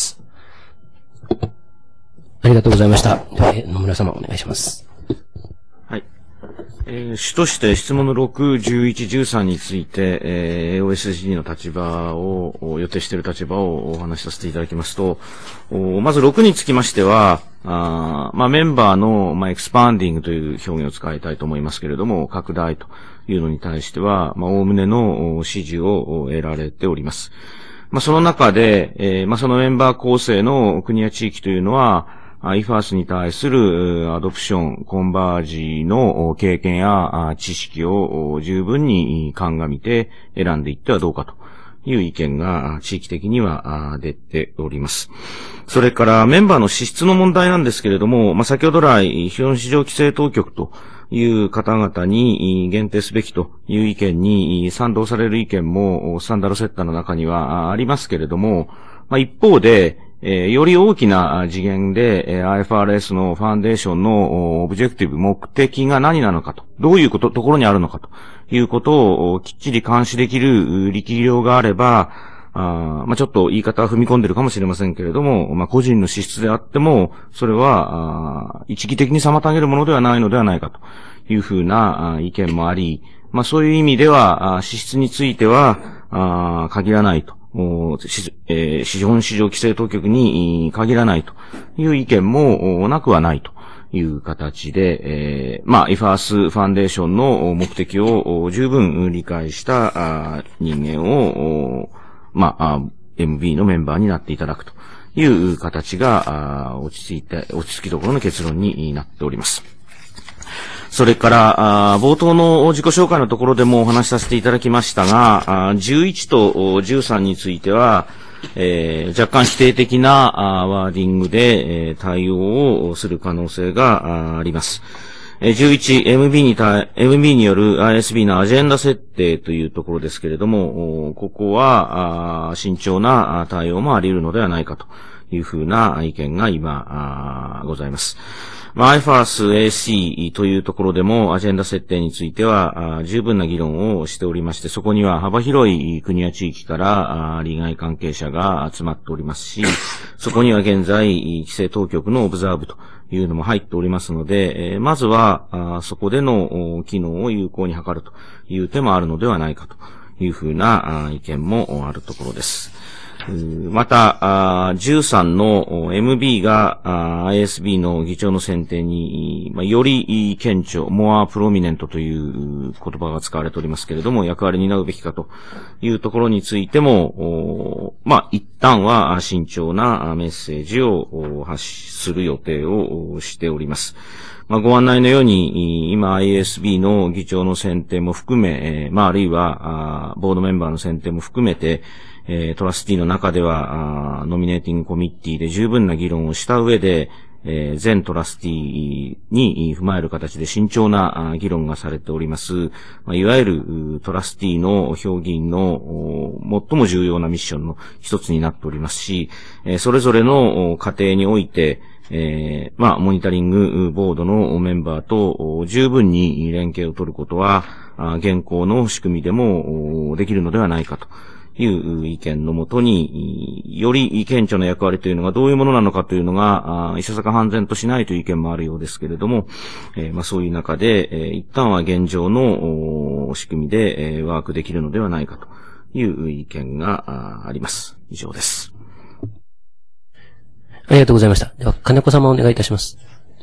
ありがとうございました。野村様お願いします。 はい。主として質問の6、11、13について、OSG の立場を、予定している立場をお話しさせていただきますと、まず6につきましては、メンバーの、エクスパンディングという表現を使いたいと思いますけれども、拡大というのに対しては、おおむねの支持を得られております。その中で、そのメンバー構成の国や地域というのは、IFRS に対するアドプション、コンバージの経験や知識を十分に鑑みて選んでいってはどうかという意見が地域的には出ております。それからメンバーの資質の問題なんですけれども、先ほど来、資本市場規制当局という方々に限定すべきという意見に賛同される意見もスタンダードセッターの中にはありますけれども、一方で、より大きな次元で、IFRS のファンデーションのオブジェクティブ、目的が何なのかと、どういうところにあるのかということをきっちり監視できる力量があれば、ちょっと言い方は踏み込んでるかもしれませんけれども、個人の資質であっても、それは、一義的に妨げるものではないのではないかというふうな意見もあり、そういう意味では、資質については、限らないと。資本市場規制当局に限らないという意見もなくはないという形で、IFRS ファンデーションの目的を十分理解した人間を、 MB のメンバーになっていただくという形が、落ち着きどころの結論になっております。それから、冒頭の自己紹介のところでもお話しさせていただきましたが、11と13については、若干否定的なワーディングで、対応をする可能性があります。11、MB による ISB のアジェンダ設定というところですけれども、ここは慎重な対応もあり得るのではないかというふうな意見が今ございます。IFAS AC というところでもアジェンダ設定については十分な議論をしておりまして、そこには幅広い国や地域から利害関係者が集まっておりますし、そこには現在規制当局のオブザーブというのも入っておりますので、まずはそこでの機能を有効に図るという手もあるのではないかというふうな意見もあるところです。また、13の MB が ISB の議長の選定に、より顕著、more prominent という言葉が使われておりますけれども、役割に担うべきかというところについても、一旦は慎重なメッセージを発する予定をしております。ご案内のように、今 ISB の議長の選定も含め、あるいは、ボードメンバーの選定も含めて、トラスティの中では、ノミネーティングコミッティで十分な議論をした上で、全トラスティに踏まえる形で慎重な議論がされております。いわゆるトラスティの評議員の最も重要なミッションの一つになっておりますし、それぞれの過程において、モニタリングボードのメンバーと十分に連携を取ることは、現行の仕組みでもできるのではないかという意見のもとに、より顕著な役割というのがどういうものなのかというのが、いささか判然としないという意見もあるようですけれども、そういう中で、一旦は現状の仕組みでワークできるのではないかという意見があります。以上です。 ありがとうございました。では、金子様お願いいたします。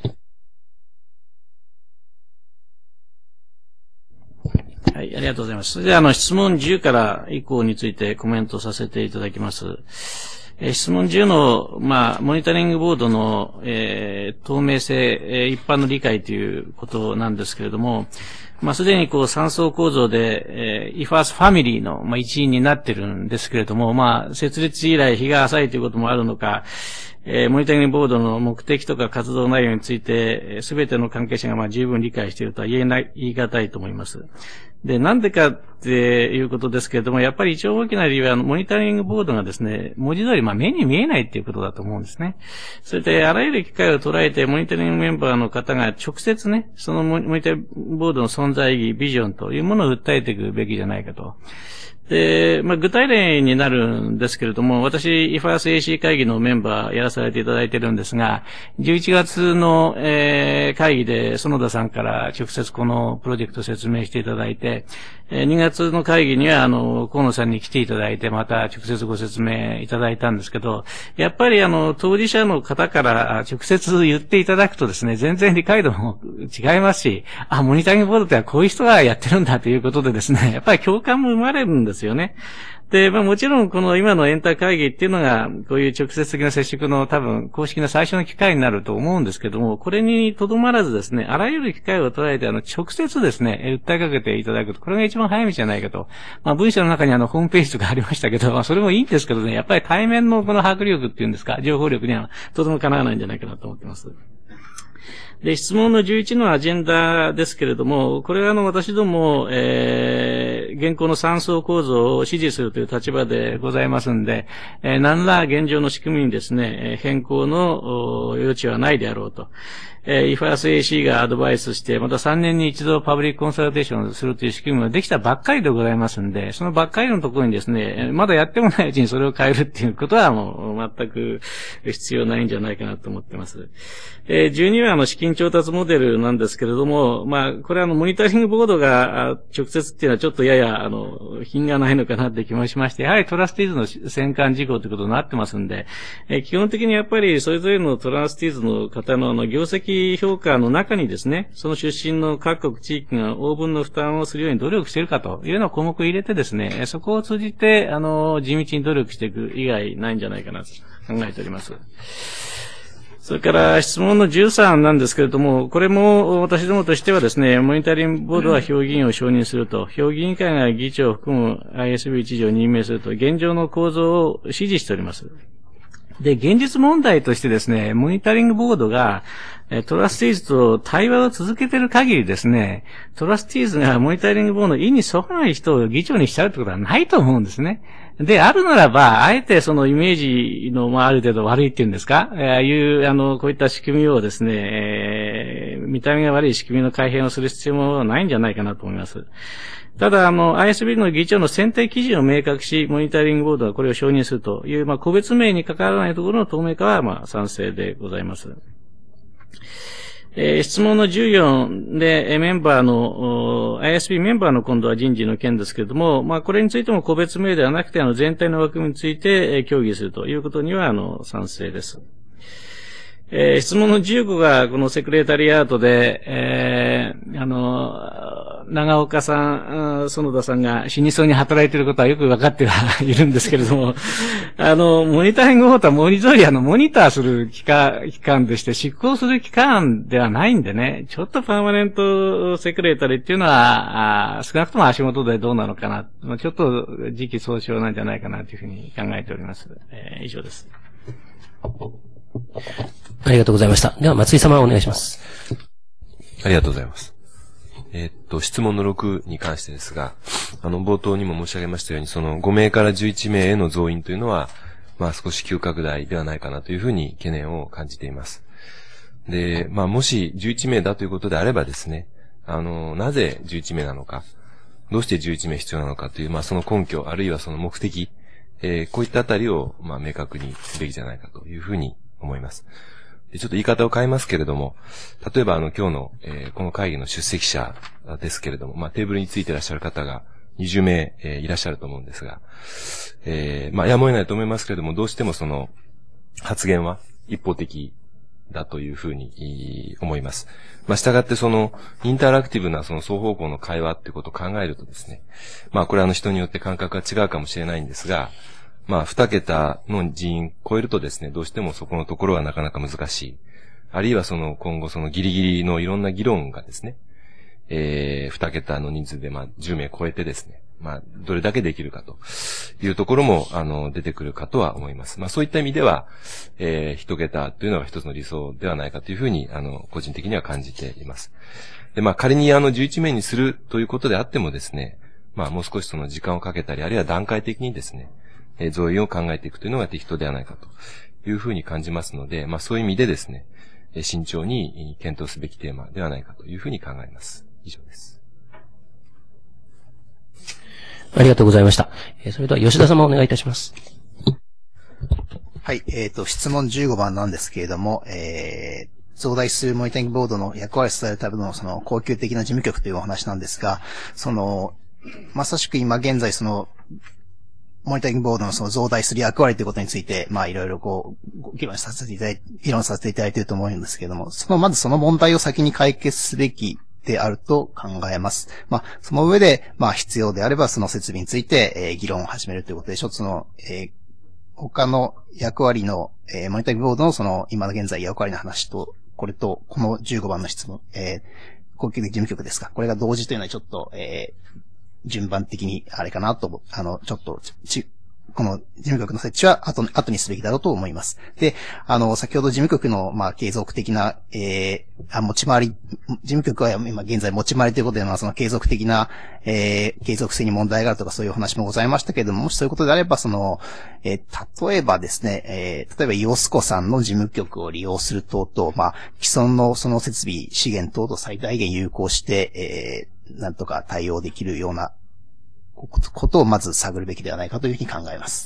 はい、ありがとうございます。それでは、質問10から以降についてコメントさせていただきます。質問10の、モニタリングボードの、透明性、一般の理解ということなんですけれども、すでに3層構造で、IFAS ファミリーの、一員になってるんですけれども、設立以来日が浅いということもあるのか、モニタリングボードの目的とか活動内容について、すべての関係者が十分理解しているとは言い難いと思います。で、なんでかっていうことですけれども、やっぱり一応大きな理由は、モニタリングボードがですね、文字通り、目に見えないっていうことだと思うんですね。それで、あらゆる機会を捉えて、モニタリングメンバーの方が直接ね、そのモニタリングボードの存在意義、ビジョンというものを訴えていくべきじゃないかと。で、具体例になるんですけれども、私、IFAS AC 会議のメンバーやらさせていただいているんですが、11月の、会議で園田さんから直接このプロジェクトを説明していただいて、2月の会議には、河野さんに来ていただいて、また直接ご説明いただいたんですけど、やっぱり当事者の方から直接言っていただくとですね、全然理解度も違いますし、モニタリングボードってこういう人がやってるんだということでですね、やっぱり共感も生まれるんですよね。で、もちろんこの今のエンター会議っていうのが、こういう直接的な接触の多分公式な最初の機会になると思うんですけども、これにとどまらずですね、あらゆる機会を捉えて直接ですね、訴えかけていただくと、これが一番早道じゃないかと。文章の中にホームページとかありましたけど、それもいいんですけどね、やっぱり対面のこの把握力っていうんですか、情報力にはとてもかなわないんじゃないかなと思ってます。で、質問の11のアジェンダですけれども、これは私ども、現行の3層構造を支持するという立場でございますんで、何ら現状の仕組みにですね、変更の余地はないであろうと。IFAS AC がアドバイスして、また3年に一度パブリックコンサルテーションをするという仕組みができたばっかりでございますんで、そのばっかりのところにですね、まだやってもないうちにそれを変えるっていうことはもう全く必要ないんじゃないかなと思ってます。12は資金調達モデルなんですけれども、これモニタリングボードが直接っていうのはちょっとやや、品がないのかなって気もしまして、やはりトラスティーズの戦艦事項ということになってますんで、基本的にやっぱりそれぞれのトラスティーズの方の業績評価の中にですね、その出身の各国地域が応分の負担をするように努力しているかというような項目を入れてですね、そこを通じて、地道に努力していく以外ないんじゃないかなと考えております。それから質問の13なんですけれども、これも私どもとしてはですね、モニタリングボードは評議員を承認すると、評議員会が議長を含む ISB 一条を任命すると、現状の構造を支持しております。で、現実問題としてですね、モニタリングボードがトラスティーズと対話を続けている限りですね、トラスティーズがモニタリングボードの意に沿わない人を議長にしちゃうってことはないと思うんですね。で、あるならば、あえてそのイメージの、ある程度悪いっていうんですか、こういった仕組みをですね、見た目が悪い仕組みの改変をする必要もないんじゃないかなと思います。ただ、ISB の議長の選定基準を明確し、モニタリングボードはこれを承認するという、個別名に関わらないところの透明化は、賛成でございます。質問の14で、メンバーの、ISB メンバーの今度は人事の件ですけれども、これについても個別名ではなくて、全体の枠組みについて、協議するということには、賛成です。質問の15が、このセクレタリアートで、長岡さん、園田さんが死にそうに働いていることはよく分かってはいるんですけれども、モニタリングボードは文字通りモニターする機関でして、執行する機関ではないんでね、ちょっとパーマネントセクレタリーっていうのは、少なくとも足元でどうなのかな、ちょっと時期尚早なんじゃないかなというふうに考えております。以上です。 ありがとうございました。では、松井様お願いします。 ありがとうございます。質問の6に関してですが、冒頭にも申し上げましたように、その5名から11名への増員というのは、少し急拡大ではないかなというふうに懸念を感じています。で、もし11名だということであればですね、なぜ11名なのか、どうして11名必要なのかという、その根拠、あるいはその目的、こういったあたりを、明確にすべきじゃないかというふうに思います。で、ちょっと言い方を変えますけれども、例えば今日の、この会議の出席者ですけれども、テーブルについていらっしゃる方が20名、いらっしゃると思うんですが、やむを得ないと思いますけれども、どうしてもその発言は一方的だというふうに思います。従ってそのインタラクティブなその双方向の会話っていうことを考えるとですね、これは人によって感覚が違うかもしれないんですが、2桁の人員超えるとですね、どうしてもそこのところはなかなか難しい。あるいは今後ギリギリのいろんな議論がですね、2桁の人数で10名超えてですね、どれだけできるかというところも、出てくるかとは思います。そういった意味では、1桁というのが一つの理想ではないかというふうに、個人的には感じています。で、仮に11名にするということであってもですね、もう少しその時間をかけたり、あるいは段階的にですね、増員を考えていくというのが適当ではないかというふうに感じますので、そういう意味でですね、慎重に検討すべきテーマではないかというふうに考えます。以上です。 ありがとうございました。それでは吉田様お願いいたします。 はい、質問15番なんですけれども、増大するモニタリングボードの役割を伝えるための恒久的な事務局というお話なんですが、まさしく今現在モニタリングボードの増大する役割ということについて、いろいろ議論させていただいていると思うんですけれども、まずその問題を先に解決すべきであると考えます。その上で、必要であればその設備について、議論を始めるということで、一つの、他の役割の、モニタリングボードの今の現在役割の話と、この15番の質問、恒久的事務局ですか。これが同時というのはちょっと、順番的にあれかなと、ちょっと、この事務局の設置は後にすべきだろうと思います。で、先ほど事務局の、継続的な、持ち回り、事務局は今現在持ち回りということで、その継続的な、継続性に問題があるとかそういうお話もございましたけれども、もしそういうことであれば、例えばですね、例えばイオスコさんの事務局を利用する等々、既存のその設備、資源等と最大限有効して、なんとか対応できるようなことをまず探るべきではないかというふうに考えます。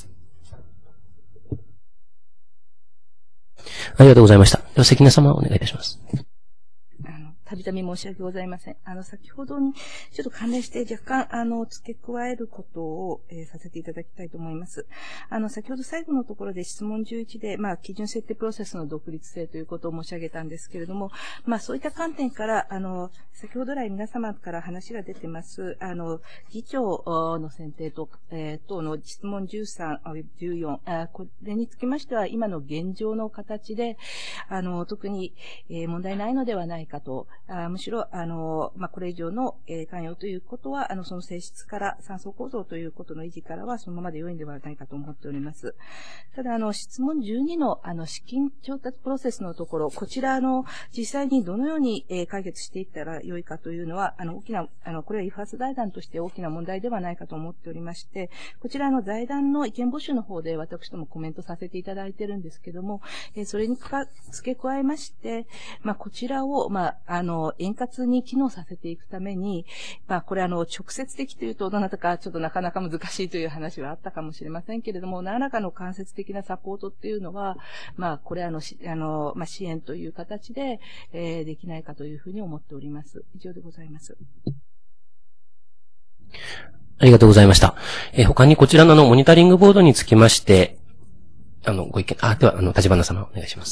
ありがとうございました。では関根様お願いいたします。 たびたび申し訳ございません。先ほどにちょっと関連して若干、付け加えることを、させていただきたいと思います。先ほど最後のところで質問11で、基準設定プロセスの独立性ということを申し上げたんですけれども、そういった観点から、先ほど来皆様から話が出てます、議長の選定と、等の質問13、14、これにつきましては、今の現状の形で、特に、問題ないのではないかと、むしろ、これ以上の、関与ということは、その性質から、3層構造ということの維持からは、そのままで良いのではないかと思っております。ただ、質問12の、資金調達プロセスのところ、こちら、実際にどのように、解決していったら良いかというのは、大きな、これはIFAS財団として大きな問題ではないかと思っておりまして、こちら財団の意見募集の方で私どもコメントさせていただいているんですけども、それに付け加えまして、こちらを、円滑に機能させていくために、これ直接的というと、どなたかちょっとなかなか難しいという話はあったかもしれませんけれども、何らかの間接的なサポートっていうのは、これ支援という形で、できないかというふうに思っております。以上でございます。 ありがとうございました。他にこちらのモニタリングボードにつきまして、ご意見、では、立花様お願いします。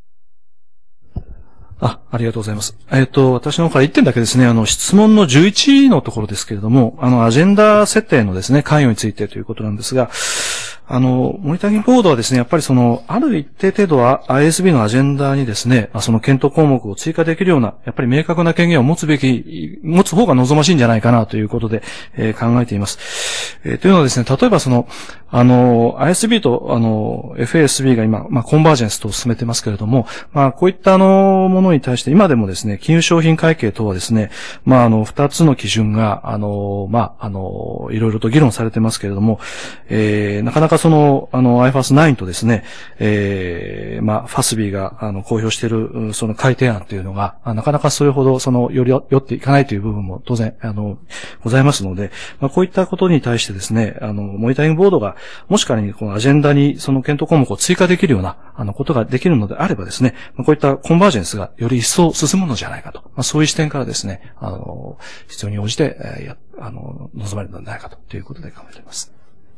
ありがとうございます。私の方から1点だけですね、質問の11のところですけれども、アジェンダ設定のですね、関与についてということなんですが、モニタリングボードはですね、やっぱりある一定程度は ISB のアジェンダにですね、その検討項目を追加できるような、やっぱり明確な権限を持つ方が望ましいんじゃないかなということで、考えています。というのはですね、例えばISB とFASB が今、コンバージェンスと進めてますけれども、こういったものに対して今でもですね、金融商品会計等はですね、二つの基準が、いろいろと議論されてますけれども、なかなかIFAS9 とですね、FASB が、公表している、改定案というのが、なかなかそれほど、寄っていかないという部分も当然、ございますので、こういったことに対してですね、モニタリングボードが、もし仮にこのアジェンダにその検討項目を追加できるような、ことができるのであればですね、こういったコンバージェンスがより一層進むのじゃないかと、そういう視点からですね、必要に応じて、望まれるのではないかということで考えています。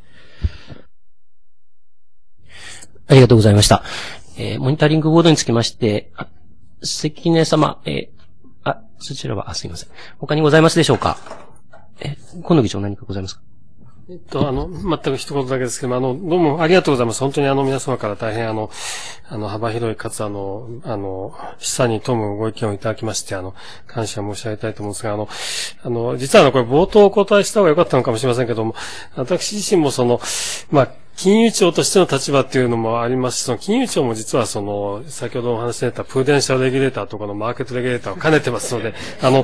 ありがとうございました。モニタリングボードにつきまして、関根様、そちらは、すいません。他にございますでしょうか？河野議長何かございますか？ 全く一言だけですけども、どうもありがとうございます。本当に皆様から大変幅広いかつ示唆に富むご意見をいただきまして、感謝申し上げたいと思うんですが、実はこれ冒頭お答えした方が良かったのかもしれませんけども、私自身も金融庁としての立場っていうのもありますし、金融庁も実は先ほどお話し出たプーデンシャルレギュレーターとかのマーケットレギュレーターを兼ねてますので、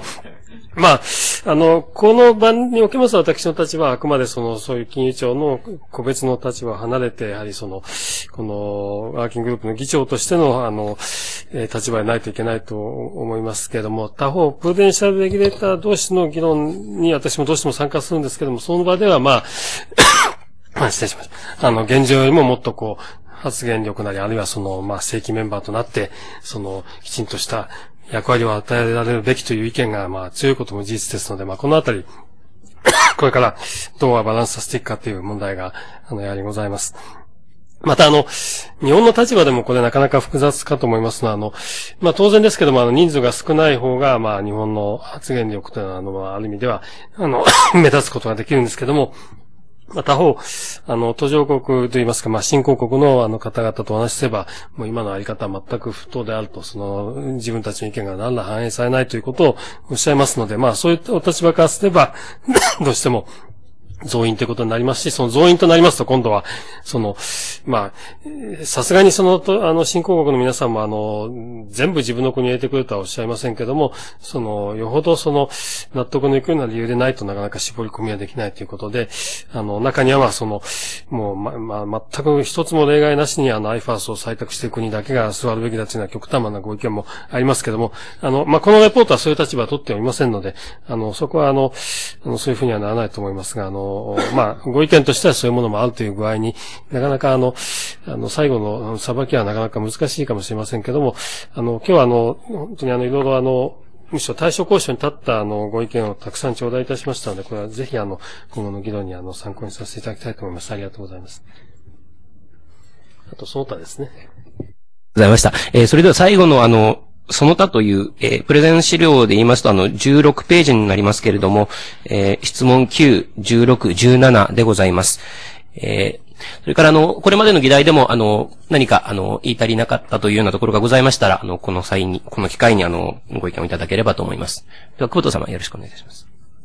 この場におけます私の立場はあくまでそういう金融庁の個別の立場を離れて、やはりこのワーキンググループの議長としての立場でないといけないと思いますけれども、他方、プーデンシャルレギュレーター同士の議論に私もどうしても参加するんですけども、その場では失礼しました。現状よりももっと発言力なり、あるいは正規メンバーとなって、きちんとした役割を与えられるべきという意見が、強いことも事実ですので、このあたり、これからどうバランスさせていくかという問題が、やはりございます。また日本の立場でもこれなかなか複雑かと思いますのは、当然ですけども、人数が少ない方が、日本の発言力というのは、ある意味では、目立つことができるんですけども、他方、途上国といいますか、新興国の方々とお話しすれば、もう今のあり方は全く不当であると、自分たちの意見が何ら反映されないということをおっしゃいますので、そういったお立場からすれば、どうしても、増員ということになりますし、その増員となりますと今度は、さすがに新興国の皆さんも全部自分の国に入れてくるとはおっしゃいませんけども、よほど納得のいくような理由でないとなかなか絞り込みはできないということで、中にはもう全く一つも例外なしにIFAS を採択している国だけが座るべきだというような極端なご意見もありますけども、このレポートはそういう立場を取っておりませんので、そこはそういうふうにはならないと思いますが、ご意見としてはそういうものもあるという具合に、なかなか最後の裁きはなかなか難しいかもしれませんけども、今日は本当にいろいろむしろ対象交渉に立ったご意見をたくさん頂戴いたしましたので、これはぜひ今後の議論に参考にさせていただきたいと思います。ありがとうございます。あと、その他ですね。 ございました。それでは最後のその他という、プレゼン資料で言いますと、16ページになりますけれども、質問9、16、17でございます。それからこれまでの議題でも、何か、言い足りなかったというようなところがございましたら、この機会に、ご意見をいただければと思います。では、久保田様、よろしくお願いいたします。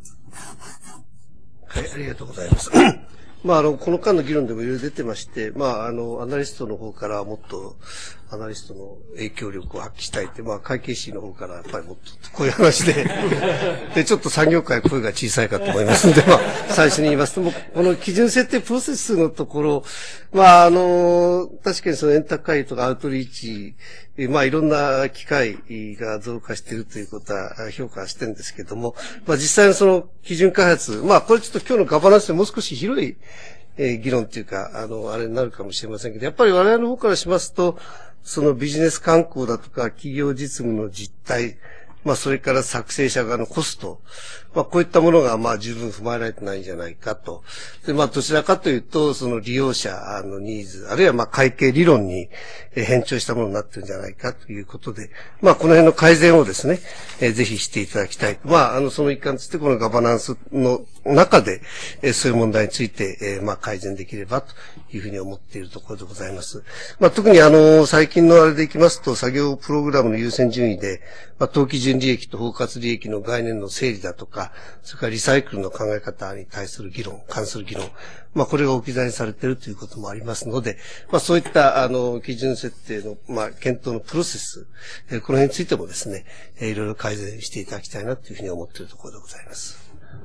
はい、ありがとうございます。まあ、この間の議論でもいろいろ出てまして、まあ、アナリストの方からもっと、アナリストの影響力を発揮したいって、まあ、会計士の方からやっぱりもっと、こういう話で、で、ちょっと産業界声が小さいかと思いますので、まあ、最初に言いますと、この基準設定プロセスのところ、まあ、確かにその円卓会とかアウトリーチ、まあ、いろんな機会が増加しているということは評価してるんですけども、まあ、実際のその基準開発、まあ、これちょっと今日のガバナンスでもう少し広い、議論というか、あれになるかもしれませんけど、やっぱり我々の方からしますと、そのビジネス慣行だとか企業実務の実態、まあそれから作成者側のコスト、まあこういったものがまあ十分踏まえられてないんじゃないかと。で、まあどちらかというと、その利用者のニーズ、あるいはまあ会計理論に変調したものになってるんじゃないかということで、まあこの辺の改善をですね、ぜひしていただきたい。まあその一環としてこのガバナンスの中で、そういう問題について、まあ改善できればというふうに思っているところでございます。まあ特に最近のあれでいきますと、作業プログラムの優先順位で、まあ当期純利益と包括利益の概念の整理だとか、それからリサイクルの考え方に対する議論、関する議論、まあこれが置き去りにされているということもありますので、まあそういった基準設定のまあ検討のプロセス、この辺についてもですね、いろいろ改善していただきたいなというふうに思っているところでございます。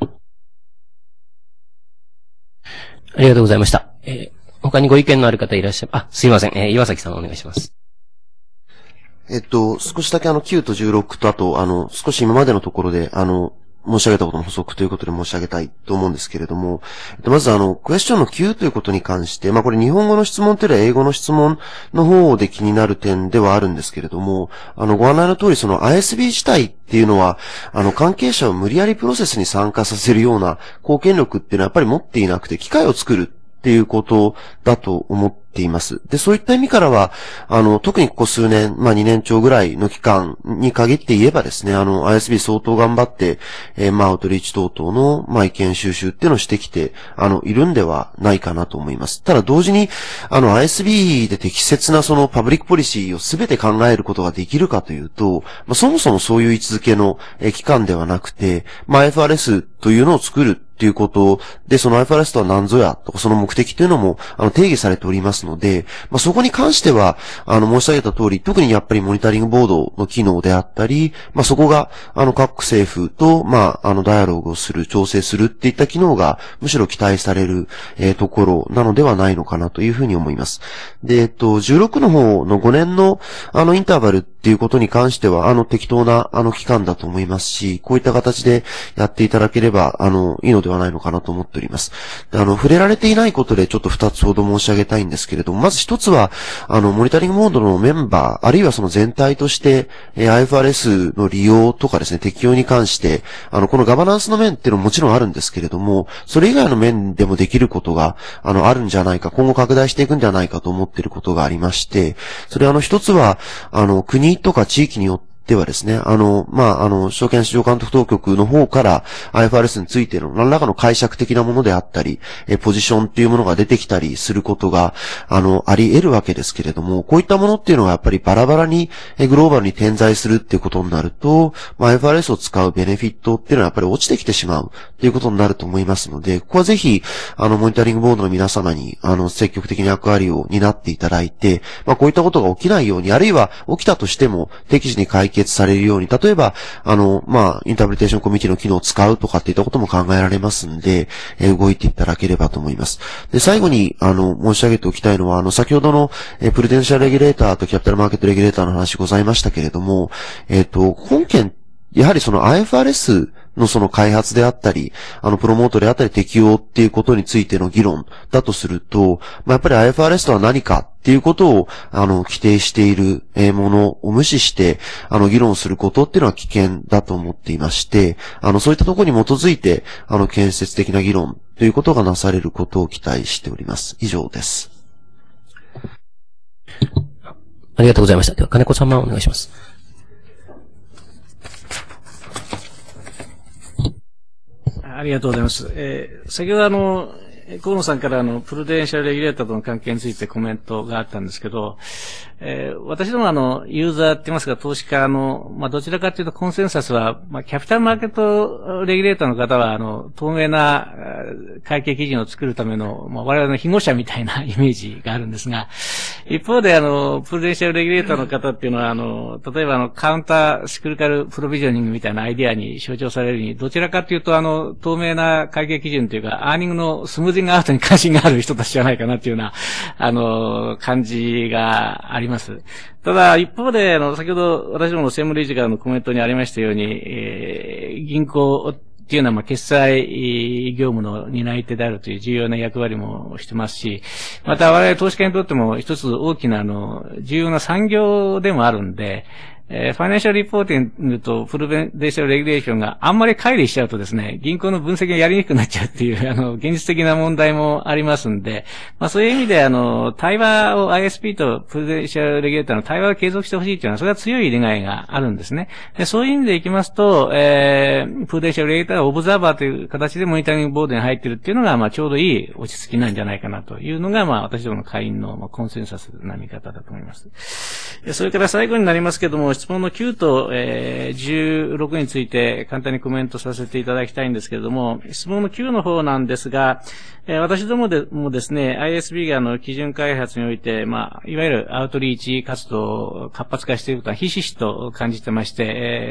ありがとうございました。他にご意見のある方いらっしゃる、すいません。岩崎さんお願いします。 少しだけ9と16とあと、少し今までのところで、申し上げたことの補足ということで申し上げたいと思うんですけれども、まずクエスチョンの9ということに関して、まあこれ日本語の質問というよりは英語の質問の方で気になる点ではあるんですけれども、ご案内の通りその ISB 自体っていうのは、関係者を無理やりプロセスに参加させるような貢献力っていうのはやっぱり持っていなくて、機会を作るっていうことだと思っています。で、そういった意味からは、特にここ数年、まあ2年超ぐらいの期間に限って言えばですね、ISB 相当頑張って、まあアウトリーチ等々の、まあ意見収集っていうのをしてきて、いるんではないかなと思います。ただ同時に、ISB で適切なそのパブリックポリシーをすべて考えることができるかというと、まあそもそもそういう位置づけの、機関ではなくて、まあ FRS というのを作るっていうことで、その IFRS とは何ぞやとか、その目的というのも、定義されておりますので、まあ、そこに関しては、申し上げた通り、特にやっぱりモニタリングボードの機能であったり、まあ、そこが、各政府と、まあ、ダイアログをする、調整するっていった機能が、むしろ期待される、ところなのではないのかなというふうに思います。で、16の方の5年の、インターバルっていうことに関しては、適当な、期間だと思いますし、こういった形でやっていただければ、いいのではないのかなと思っております。触れられていないことでちょっと2つほど申し上げたいんですけれども、まず1つは、モニタリングモードのメンバー、あるいはその全体として、IFRS の利用とかですね、適用に関して、このガバナンスの面っていうのももちろんあるんですけれども、それ以外の面でもできることが、あるんじゃないか、今後拡大していくんじゃないかと思っていることがありまして、それ1つは、国とか地域によって、ではですね、証券市場監督当局の方から IFRS についての何らかの解釈的なものであったり、ポジションっていうものが出てきたりすることが、あり得るわけですけれども、こういったものっていうのはやっぱりバラバラに、グローバルに点在するっていうことになると、IFRS を使うベネフィットっていうのはやっぱり落ちてきてしまうっていうことになると思いますので、ここはぜひ、モニタリングボードの皆様に、積極的に役割を担っていただいて、こういったことが起きないように、あるいは起きたとしても、適時に解決されるように、例えば、インタープリテーションコミュニティの機能を使うとかっていったことも考えられますんで、動いていただければと思います。で、最後に、申し上げておきたいのは、先ほどの、プルデンシャルレギュレーターとキャピタルマーケットレギュレーターの話ございましたけれども、本件、やはりその IFRS のその開発であったり、プロモートであったり適用っていうことについての議論だとすると、やっぱり IFRS とは何かっていうことを、規定しているものを無視して、議論することっていうのは危険だと思っていまして、そういったところに基づいて、建設的な議論ということがなされることを期待しております。以上です。 ありがとうございました。では、金子様お願いします。 ありがとうございます。先ほど河野さんからプルデンシャルレギュレーターとの関係についてコメントがあったんですけど、私どもユーザーって言いますか、投資家どちらかというとコンセンサスは、キャピタルマーケットレギュレーターの方は、透明な会計基準を作るための、我々の庇護者みたいなイメージがあるんですが、一方でプルデンシャルレギュレーターの方っていうのは、例えばカウンターシクリカルプロビジョニングみたいなアイディアに象徴されるように、どちらかというと透明な会計基準というか、アーニングのスムージングアウトに関心がある人たちじゃないかなっていうような、感じがあります。ただ、一方で、先ほど私どもの専務理事からのコメントにありましたように、銀行っていうのは、決済業務の担い手であるという重要な役割もしてますし、また我々投資家にとっても一つ大きな重要な産業でもあるんで、ファイナンシャルリポーティングとプルデンシャルレギュレーションがあんまり乖離しちゃうとですね、銀行の分析がやりにくくなっちゃうっていう、現実的な問題もありますんで、そういう意味で対話を ISP とプルデンシャルレギュレーターの対話を継続してほしいっていうのは、それは強い願いがあるんですね。で、そういう意味でいきますと、プルデンシャルレギュレーターはオブザーバーという形でモニタリングボードに入っているっていうのが、ちょうどいい落ち着きなんじゃないかなというのが、私どもの会員のコンセンサスな見方だと思います。それから最後になりますけども、質問の9と、16について簡単にコメントさせていただきたいんですけれども、質問の9の方なんですが、私どもでもですね、ISB が基準開発において、いわゆるアウトリーチ活動を活発化していることはひしひしと感じてまして、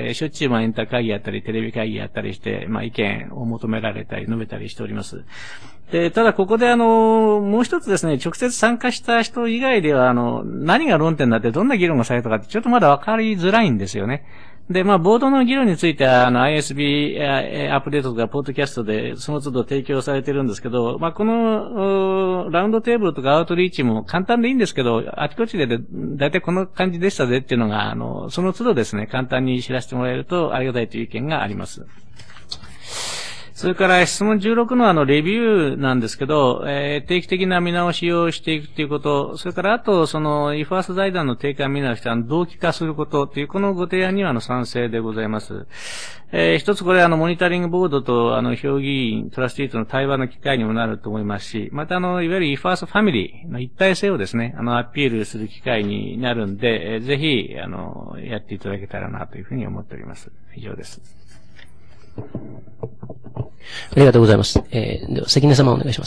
しょっちゅうエンター会議やったり、テレビ会議やったりして、意見を求められたり、述べたりしております。で、ただここでもう一つですね、直接参加した人以外では何が論点になってどんな議論がされたかってちょっとまだわかりづらいんですよね。で、ボードの議論についてはISB アップデートとかポッドキャストでその都度提供されてるんですけど、このラウンドテーブルとかアウトリーチも簡単でいいんですけど、あちこちでだいたいこの感じでしたぜっていうのが、その都度ですね、簡単に知らせてもらえるとありがたいという意見があります。それから質問16のレビューなんですけど、定期的な見直しをしていくということ、それからあとIFRS 財団の定価見直しと同期化することというこのご提案には賛成でございます。一つこれモニタリングボードと評議員、トラスティーとの対話の機会にもなると思いますし、またいわゆる IFRS ファミリーの一体性をですね、アピールする機会になるんで、ぜひ、やっていただけたらなというふうに思っております。以上です。 ありがとうございます。では、関根様お願いします。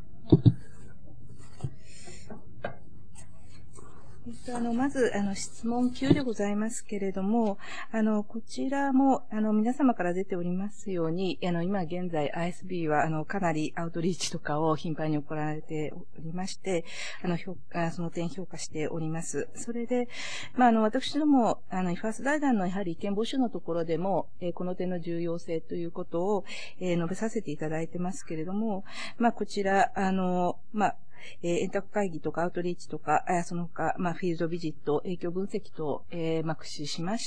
まず、質問9でございますけれども、こちらも、皆様から出ておりますように、今現在 ISB は、かなりアウトリーチとかを頻繁に行われておりまして、その点評価しております。それで、私ども、IFRS 財団のやはり意見募集のところでも、この点の重要性ということを、述べさせていただいてますけれども、こちら、円卓会議とかアウトリーチとか、その他、フィールドビジット、影響分析と、駆使しまして、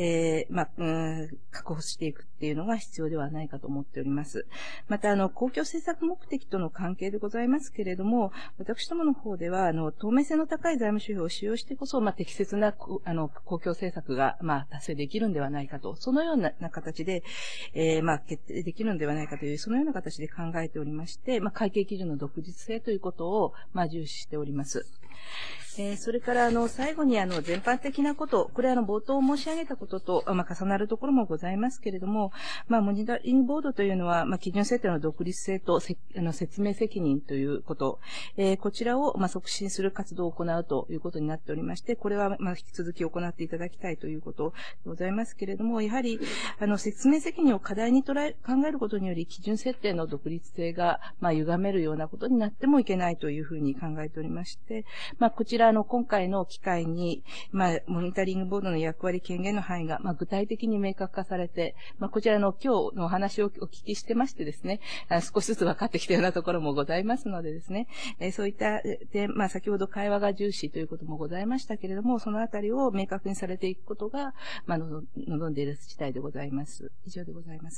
確保していくっていうのが必要ではないかと思っております。また、公共政策目的との関係でございますけれども、私どもの方では、透明性の高い財務指標を使用してこそ、適切な、公共政策が、達成できるんではないかと、そのような形で、決定できるんではないかという、そのような形で考えておりまして、会計基準の独立性ということを、重視しております。それから、最後に、全般的なこと、これ冒頭申し上げたことと、重なるところもございますけれども、モニタリングボードというのは、基準設定の独立性と説明責任ということ、こちらを、促進する活動を行うということになっておりまして、これは、引き続き行っていただきたいということでございますけれども、やはり、説明責任を課題に考えることにより、基準設定の独立性が、歪めるようなことになってもいけないというふうに考えておりまして、こちら、 は今回の機会に、モニタリングボードの役割権限の範囲が、具体的に明確化されて、こちらの今日のお話をお聞きしてましてですね、少しずつ分かってきたようなところもございますのでですね、そういった点、先ほど会話が重視ということもございましたけれども、そのあたりを明確にされていくことが、望んでいる次第でございます。以上でございます。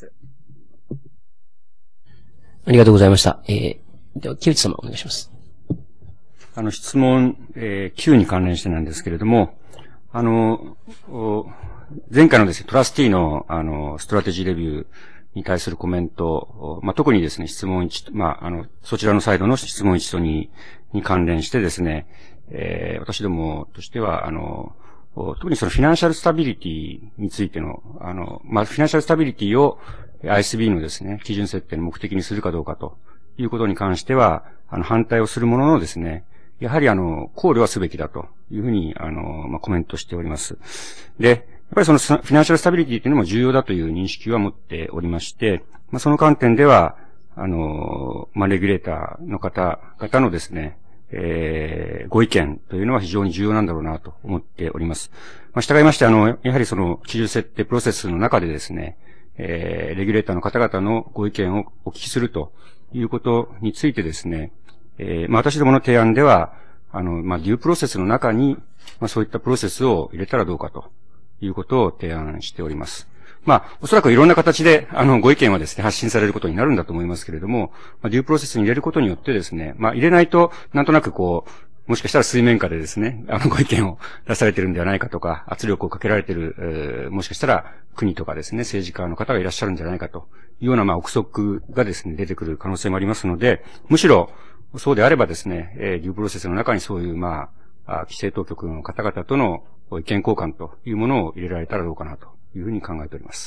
ありがとうございました。では、木内様お願いします。 質問、9に関連してなんですけれども、前回のですね、トラスティの、ストラテジーレビューに対するコメント、特にですね、質問1、そちらのサイドの質問1と2に関連してですね、私どもとしては、特にそのフィナンシャルスタビリティについての、フィナンシャルスタビリティを ISB のですね、基準設定の目的にするかどうかということに関しては、反対をするもののですね、やはり考慮はすべきだというふうに、コメントしております。で、やっぱりそのフィナンシャルスタビリティというのも重要だという認識は持っておりまして、その観点では、レギュレーターの方々のですね、ご意見というのは非常に重要なんだろうなと思っております。従いまして、やはりその基準設定プロセスの中でですね、レギュレーターの方々のご意見をお聞きするということについてですね、私どもの提案では、デュープロセスの中に、そういったプロセスを入れたらどうかということを提案しております。おそらくいろんな形で、ご意見はですね、発信されることになるんだと思いますけれども、デュープロセスに入れることによってですね、入れないと、なんとなくもしかしたら水面下でですね、ご意見を出されてるんではないかとか、圧力をかけられてる、もしかしたら国とかですね、政治家の方がいらっしゃるんじゃないかというような、憶測がですね、出てくる可能性もありますので、むしろ、そうであればですね、デュープロセスの中にそういう、規制当局の方々との意見交換というものを入れられたらどうかなというふうに考えております。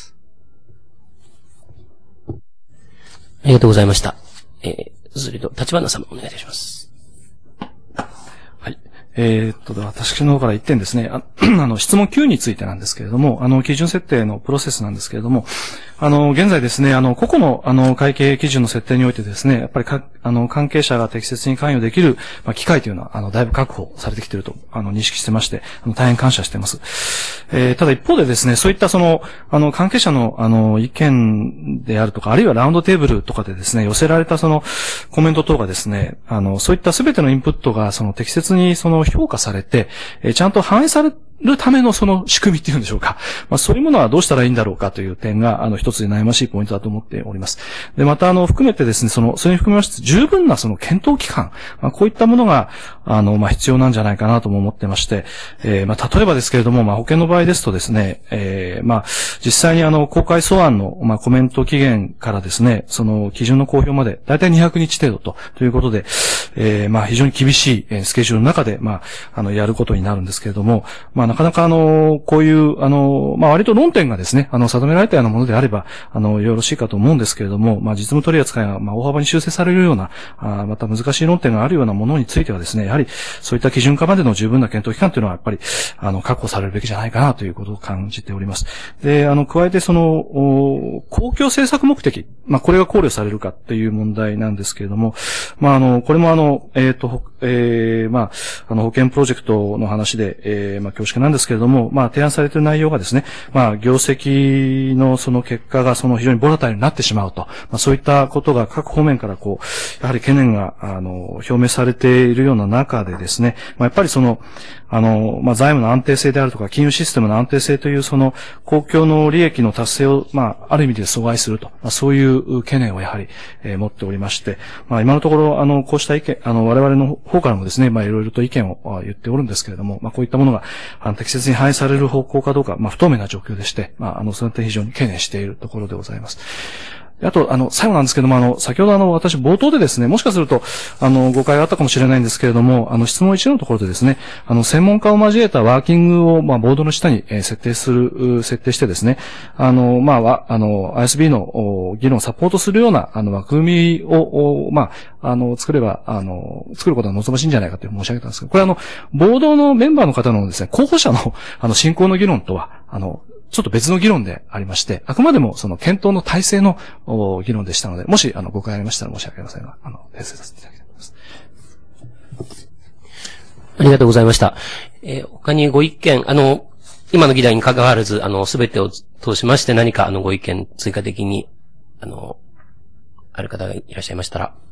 ありがとうございました。それと、立花様お願いいたします。 はい。私の方から1点ですね。質問9についてなんですけれども、基準設定のプロセスなんですけれども、現在ですね、個々の会計基準の設定においてですね、やっぱり関係者が適切に関与できる、機会というのは、だいぶ確保されてきていると、認識してまして、大変感謝しています。ただ一方でですね、そういった関係者の、意見であるとか、あるいはラウンドテーブルとかでですね、寄せられたコメント等がですね、そういったすべてのインプットが、適切に評価されて、ちゃんと反映されるための仕組みっていうんでしょうか。そういうものはどうしたらいいんだろうかという点が、一つ悩ましいポイントだと思っております。で、また、含めてですね、それに含めまして、十分な検討期間、こういったものが、必要なんじゃないかなとも思ってまして、例えばですけれども、保険の場合ですとですね、実際に公開素案の、コメント期限からですね、基準の公表まで、だいたい200日程度ということで、非常に厳しいスケジュールの中で、やることになるんですけれども、なかなかこういう、割と論点がですね、定められたようなものであれば、よろしいかと思うんですけれども、実務取り扱いが、大幅に修正されるような、また難しい論点があるようなものについてはですね、やはり、そういった基準化までの十分な検討期間というのは、やっぱり、確保されるべきじゃないかなということを感じております。で、加えて公共政策目的、これが考慮されるかっていう問題なんですけれども、これも保険プロジェクトの話で、恐縮なんですけれども、提案されている内容がですね、業績の結果が非常にボラタイルになってしまうと、そういったことが各方面からやはり懸念が、表明されているような中でですね、やっぱり財務の安定性であるとか、金融システムの安定性という公共の利益の達成を、ある意味で阻害すると、そういう懸念をやはり、持っておりまして、今のところ、こうした意見、我々の方からもですね、いろいろと意見を言っておるんですけれども、こういったものが、適切に反映される方向かどうか、不透明な状況でして、そういった非常に懸念しているところでございます。あと、最後なんですけども、先ほど私冒頭でですね、もしかすると、誤解があったかもしれないんですけれども、質問1のところでですね、専門家を交えたワーキングを、ボードの下に、設定してですね、ISB の議論をサポートするような、枠組みを、作ることが望ましいんじゃないかと申し上げたんですけど、これボードのメンバーの方のですね、候補者の、進行の議論とは、ちょっと別の議論でありまして、あくまでも検討の体制の議論でしたので、もし誤解ありましたら申し訳ありませんが、訂正させていただきたいと思います。 ありがとうございました。他にご意見、今の議題に関わらず、すべてを通しまして何か、ご意見追加的に、ある方がいらっしゃいましたら。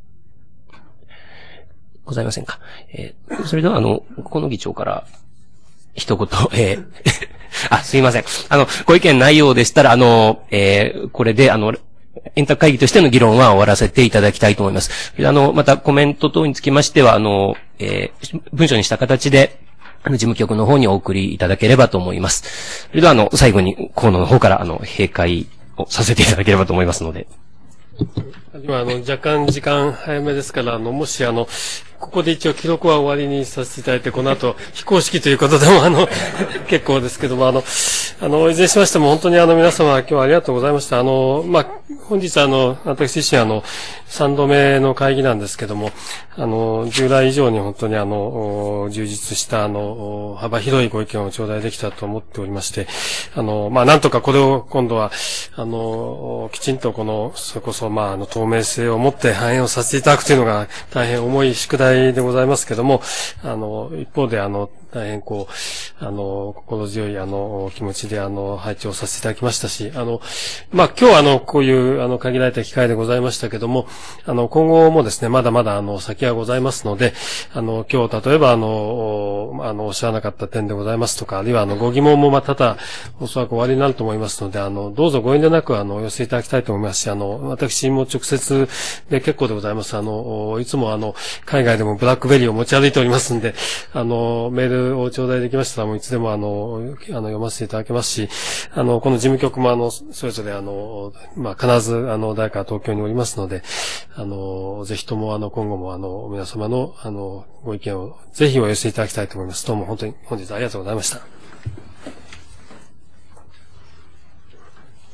ございませんか。それでは、この議長から、一言、すいません。ご意見ないようでしたら、これで、円卓会議としての議論は終わらせていただきたいと思います。またコメント等につきましては、文書にした形で、事務局の方にお送りいただければと思います。それでは、最後に、河野の方から、閉会をさせていただければと思いますので。 今、若干時間早めですから、もし、ここで一応記録は終わりにさせていただいて、この後、非公式ということでも、結構ですけども、いずれにしましても、本当に皆様、今日はありがとうございました。本日私自身3度目の会議なんですけども、従来以上に本当に充実した、幅広いご意見を頂戴できたと思っておりまして、なんとかこれを今度は、きちんとそれこそ、透明性を持って反映をさせていただくというのが大変重い宿題でございますけども、一方で大変心強い気持ちで配置をさせていただきましたし、今日こういう限られた機会でございましたけども、今後もですね、まだまだ先はございますので、今日例えばおっしゃらなかった点でございますとか、あるいはご疑問も多々おそらく終わりになると思いますので、どうぞご遠慮なくお寄せいただきたいと思いますし、私も直接で結構でございます。いつも海外でもブラックベリーを持ち歩いておりますんで、メールを頂戴できましたら、もういつでも読ませていただけますし、この事務局もそれぞれ必ず誰か東京におりますので、ぜひとも今後も皆様のご意見をぜひお寄せいただきたいと思います。どうも本当に本日ありがとうございました。